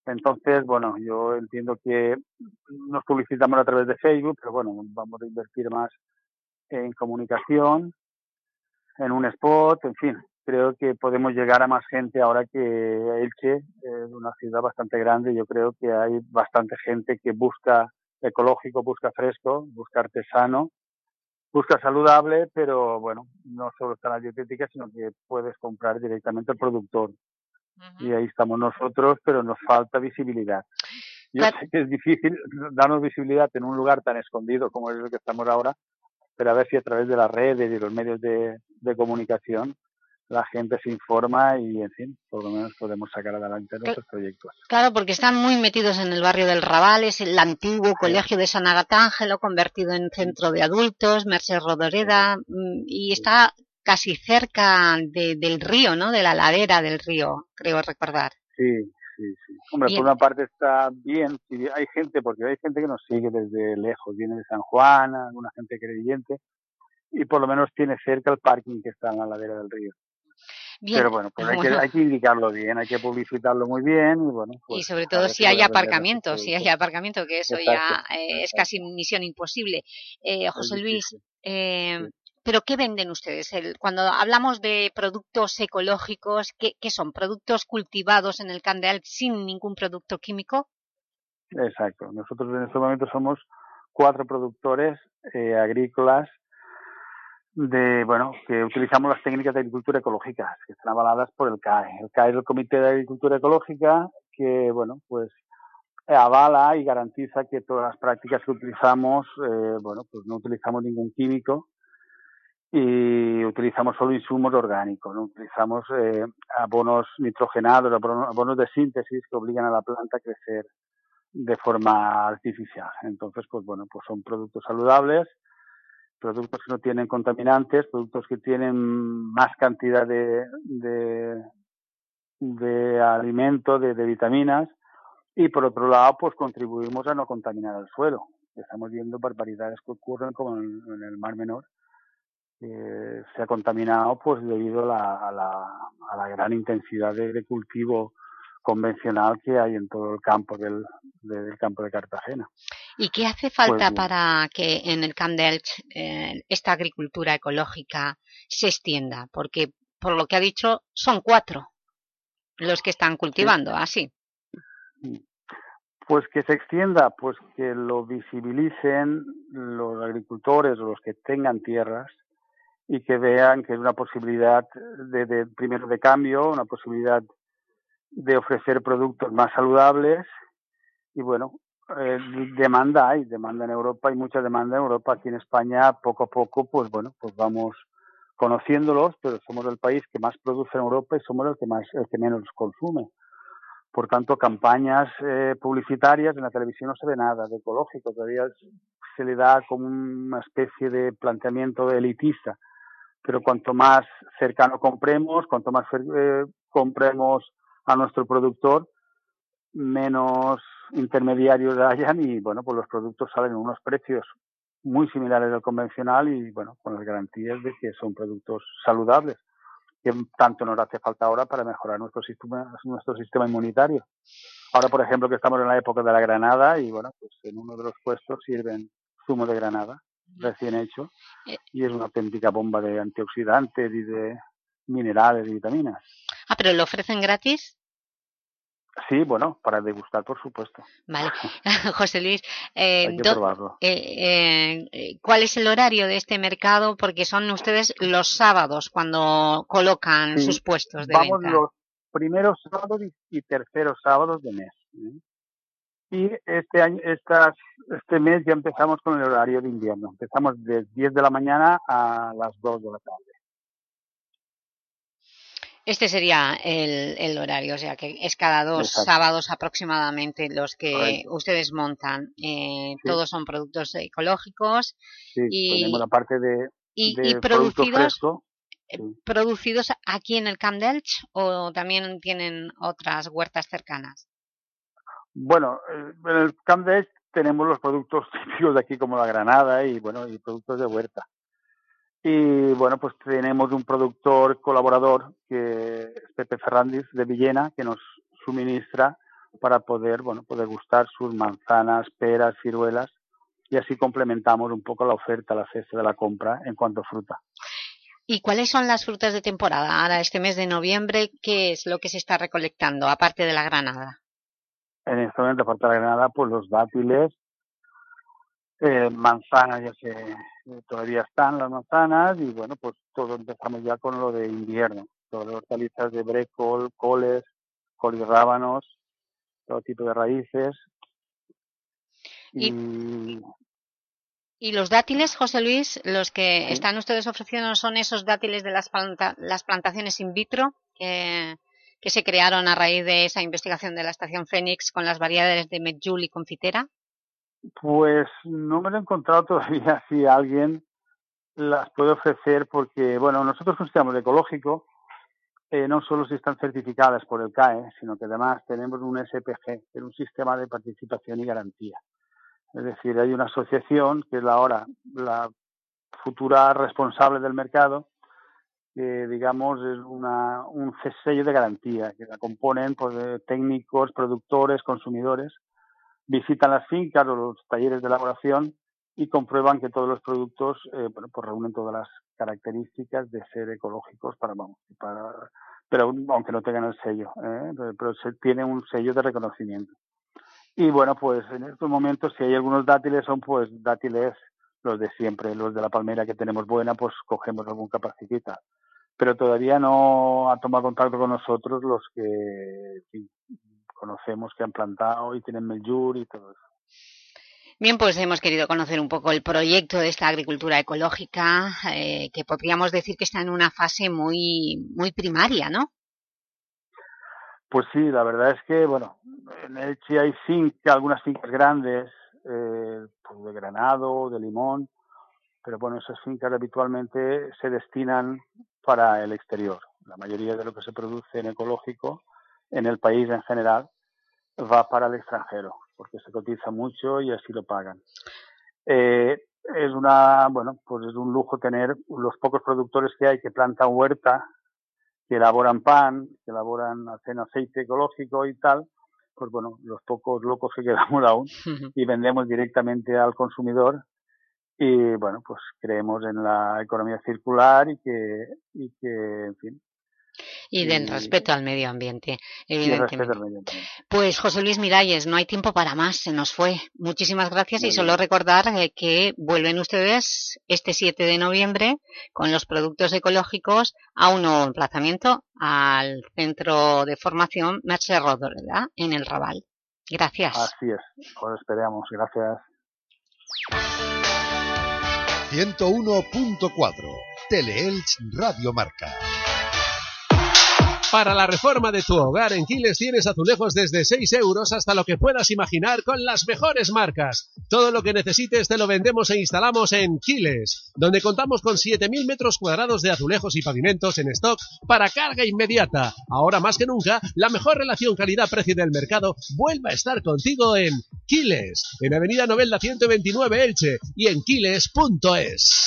Entonces, bueno, yo entiendo que nos publicitamos a través de Facebook, pero bueno, vamos a invertir más en comunicación, en un spot, en fin. Creo que podemos llegar a más gente ahora que Elche es una ciudad bastante grande. Yo creo que hay bastante gente que busca ecológico, busca fresco, busca artesano, busca saludable, pero bueno, no solo está la dietética, sino que puedes comprar directamente al productor. Uh-huh. Y ahí estamos nosotros, pero nos falta visibilidad. Yo claro. sé que es difícil darnos visibilidad en un lugar tan escondido como es el que estamos ahora, pero a ver si a través de las redes y los medios de, de comunicación la gente se informa y, en fin, por lo menos podemos sacar adelante nuestros proyectos. Claro, porque están muy metidos en el barrio del Raval, es el antiguo colegio de San Agatángelo, convertido en centro de adultos, Merced Rodoreda, y está casi cerca de, del río, ¿no?, de la ladera del río, creo recordar. Sí, sí, sí. Hombre, bien. Por una parte está bien, sí, hay gente, porque hay gente que nos sigue desde lejos, viene de San Juan, alguna gente creyente, y por lo menos tiene cerca el parking que está en la ladera del río. Bien. Pero bueno, pues hay, bueno. Que, hay que indicarlo bien, hay que publicitarlo muy bien. Y, bueno, pues, y sobre todo si hay aparcamiento, si hay aparcamiento, que eso exacto, ya eh, es casi misión imposible. Eh, José Luis, eh, sí. ¿pero qué venden ustedes? El, cuando hablamos de productos ecológicos, ¿qué, ¿qué son? ¿Productos cultivados en el Camp de Alp sin ningún producto químico? Exacto. Nosotros en este momento somos cuatro productores eh, agrícolas de, bueno, que utilizamos las técnicas de agricultura ecológica, que están avaladas por el C A E. El C A E es el Comité de Agricultura Ecológica que, bueno, pues avala y garantiza que todas las prácticas que utilizamos, eh, bueno, pues no utilizamos ningún químico y utilizamos solo insumos orgánicos, no utilizamos eh, abonos nitrogenados, abonos, abonos de síntesis que obligan a la planta a crecer de forma artificial. Entonces, pues bueno, pues son productos saludables, productos que no tienen contaminantes, productos que tienen más cantidad de, de, de alimento, de, de vitaminas, y por otro lado, pues contribuimos a no contaminar el suelo. Estamos viendo barbaridades que ocurren como en, en el Mar Menor, que se ha contaminado pues debido a la, a la, a la gran intensidad de, de cultivo convencional que hay en todo el campo del, del campo de Cartagena. ¿Y qué hace falta pues, para que en el Camp de Elche eh, esta agricultura ecológica se extienda? Porque, por lo que ha dicho, son cuatro los que están cultivando, sí. así. Pues que se extienda, pues que lo visibilicen los agricultores o los que tengan tierras y que vean que es una posibilidad de, de primero de cambio, una posibilidad de ofrecer productos más saludables y bueno, eh, demanda hay, demanda en Europa, hay mucha demanda en Europa. Aquí en España poco a poco pues bueno, pues vamos conociéndolos, pero somos el país que más produce en Europa y somos el que más, el que menos consume. Por tanto, campañas eh, publicitarias en la televisión no se ve nada de ecológico, todavía se le da como una especie de planteamiento elitista, pero cuanto más cercano compremos, cuanto más eh, compremos a nuestro productor, menos intermediarios hayan y bueno, pues los productos salen en unos precios muy similares al convencional y bueno, con las garantías de que son productos saludables, que tanto nos hace falta ahora para mejorar nuestro sistema, nuestro sistema inmunitario. Ahora, por ejemplo, que estamos en la época de la granada y bueno, pues en uno de los puestos sirven zumo de granada recién hecho y es una auténtica bomba de antioxidantes y de minerales y vitaminas. Ah, ¿pero lo ofrecen gratis? Sí, bueno, para degustar, por supuesto. Vale. José Luis, eh, Hay que probarlo. Eh, eh, ¿cuál es el horario de este mercado? Porque son ustedes los sábados cuando colocan sí, sus puestos de vamos venta. Vamos los primeros sábados y, y terceros sábados de mes. ¿eh? Y este año, estas, este mes ya empezamos con el horario de invierno. Empezamos de diez de la mañana a las dos de la tarde. Este sería el, el horario, o sea que es cada dos Exacto. sábados aproximadamente los que Correcto. ustedes montan. Eh, sí. Todos son productos ecológicos. Sí, y, tenemos la parte de, y, de y producidos, fresco. Sí. ¿Producidos aquí en el Camp de Elche o también tienen otras huertas cercanas? Bueno, en el Camp de Elche tenemos los productos típicos de aquí como la granada y bueno y productos de huerta. Y bueno, pues tenemos un productor colaborador que es Pepe Fernández de Villena, que nos suministra para poder, bueno, poder gustar sus manzanas, peras, ciruelas, y así complementamos un poco la oferta, la cesta de la compra en cuanto a fruta. ¿Y cuáles son las frutas de temporada? Ahora, este mes de noviembre, ¿qué es lo que se está recolectando, aparte de la granada? En este momento, aparte de la granada, pues los dátiles, eh, manzanas, ya se, eh, todavía están las manzanas, y bueno, pues todo empezamos ya con lo de invierno. Todas las hortalizas de brécol, coles, colirrábanos, todo tipo de raíces. Y, y, y los dátiles, José Luis, los que ¿sí? están ustedes ofreciendo son esos dátiles de las, planta, las plantaciones in vitro que, que se crearon a raíz de esa investigación de la estación Fénix con las variedades de medjool y confitera. Pues no me lo he encontrado todavía si alguien las puede ofrecer, porque bueno, nosotros consideramos ecológico eh, no solo si están certificadas por el C A E, sino que además tenemos un S P G, que es un sistema de participación y garantía. Es decir, hay una asociación que es la ahora la futura responsable del mercado, que digamos es una, un sello de garantía, que la componen pues, de técnicos, productores, consumidores, visitan las fincas o los talleres de elaboración y comprueban que todos los productos eh, bueno, pues reúnen todas las características de ser ecológicos para, vamos, para pero aunque no tengan el sello, ¿eh? pero, pero se tiene un sello de reconocimiento. Y bueno, pues en estos momentos si hay algunos dátiles son pues dátiles los de siempre, los de la palmera que tenemos buena, pues cogemos algún capacitita. Pero todavía no ha tomado contacto con nosotros los que en fin, conocemos que han plantado y tienen medjool y todo eso. Bien, pues hemos querido conocer un poco el proyecto de esta agricultura ecológica, eh, que podríamos decir que está en una fase muy, muy primaria, ¿no? Pues sí, la verdad es que, bueno, en Elche hay fincas, algunas fincas grandes, eh, pues de granado, de limón, pero bueno, esas fincas habitualmente se destinan para el exterior. La mayoría de lo que se produce en ecológico, en el país en general, va para el extranjero, porque se cotiza mucho y así lo pagan. Eh, es una, bueno, pues es un lujo tener los pocos productores que hay que plantan huerta, que elaboran pan, que elaboran, hacen aceite ecológico y tal, pues bueno, los pocos locos que quedamos aún y vendemos directamente al consumidor y bueno, pues creemos en la economía circular y que, y que en fin. Y del respeto al medio ambiente, evidentemente. Y el respeto al medio ambiente. Pues José Luis Miralles, no hay tiempo para más, se nos fue. Muchísimas gracias. Muy y solo bien. Recordar eh, que vuelven ustedes este siete de noviembre con los productos ecológicos a un nuevo emplazamiento al Centro de Formación Mercè Rodoreda en el Raval. Gracias. Así es, os esperamos. Gracias. ciento uno punto cuatro Teleelch Radio Marca. Para la reforma de tu hogar en Quiles tienes azulejos desde seis euros hasta lo que puedas imaginar con las mejores marcas. Todo lo que necesites te lo vendemos e instalamos en Quiles, donde contamos con siete mil metros cuadrados de azulejos y pavimentos en stock para carga inmediata. Ahora más que nunca, la mejor relación calidad-precio del mercado vuelve a estar contigo en Quiles, en Avenida Novelda ciento veintinueve Elche y en quiles punto es.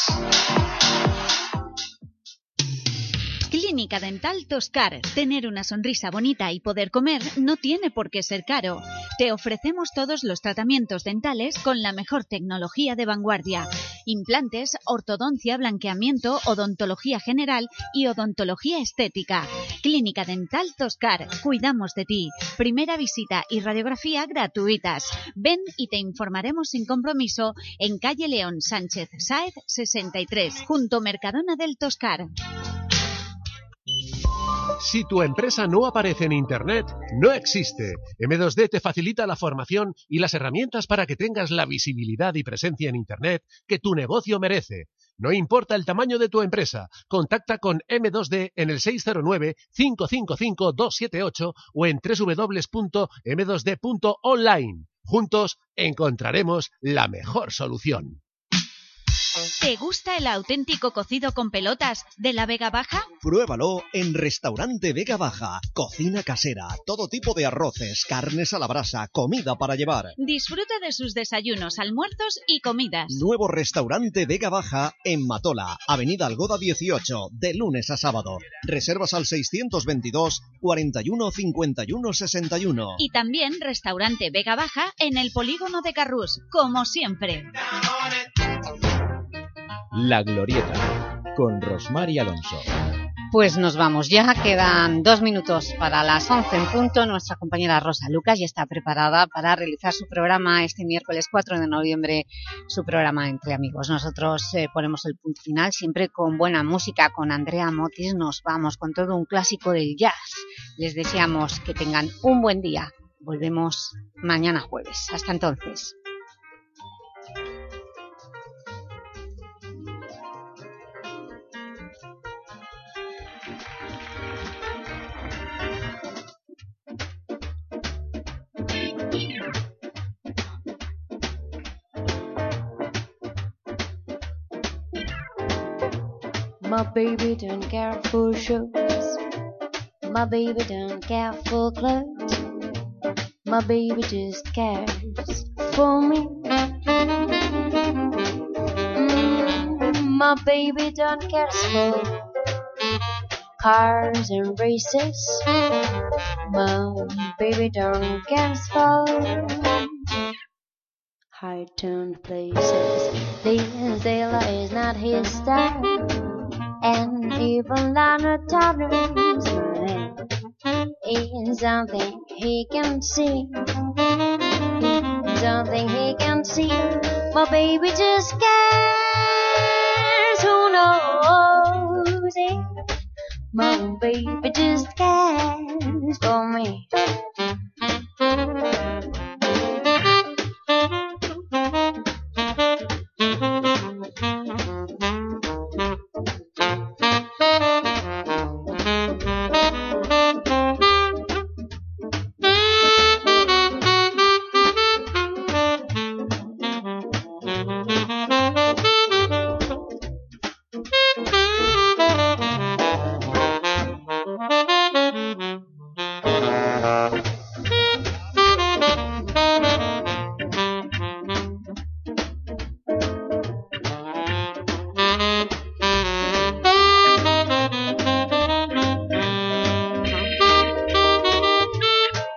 Clínica Dental Toscar. Tener una sonrisa bonita y poder comer no tiene por qué ser caro. Te ofrecemos todos los tratamientos dentales con la mejor tecnología de vanguardia. Implantes, ortodoncia, blanqueamiento, odontología general y odontología estética. Clínica Dental Toscar. Cuidamos de ti. Primera visita y radiografía gratuitas. Ven y te informaremos sin compromiso en calle León Sánchez Sáez sesenta y tres, junto Mercadona del Toscar. Si tu empresa no aparece en Internet, no existe. eme dos de te facilita la formación y las herramientas para que tengas la visibilidad y presencia en Internet que tu negocio merece. No importa el tamaño de tu empresa, contacta con eme dos de en el seis cero nueve, cinco cinco cinco, dos siete ocho o en doble u doble u doble u punto eme dos de punto online. Juntos encontraremos la mejor solución. ¿Te gusta el auténtico cocido con pelotas de la Vega Baja? Pruébalo en Restaurante Vega Baja. Cocina casera, todo tipo de arroces, carnes a la brasa, comida para llevar. Disfruta de sus desayunos, almuerzos y comidas. Nuevo Restaurante Vega Baja en Matola, Avenida Algoda dieciocho, de lunes a sábado. Reservas al seiscientos veintidós, cuarenta y uno, cincuenta y uno, sesenta y uno. Y también Restaurante Vega Baja en el Polígono de Carrús, como siempre. La Glorieta, con Rosmar y Alonso. Pues nos vamos ya, quedan dos minutos para las once en punto. Nuestra compañera Rosa Lucas ya está preparada para realizar su programa este miércoles cuatro de noviembre, su programa Entre Amigos. Nosotros eh, ponemos el punto final siempre con buena música, con Andrea Motis. Nos vamos con todo un clásico del jazz. Les deseamos que tengan un buen día. Volvemos mañana jueves. Hasta entonces. My baby don't care for shows. My baby don't care for clothes. My baby just cares for me. Mm, my baby don't care for cars and races. My baby don't care for high-tuned places. This Dale is not his style. And even Lana Turner's money is something he can see. Something he can see. My baby just cares. Who knows it? My baby just cares for me.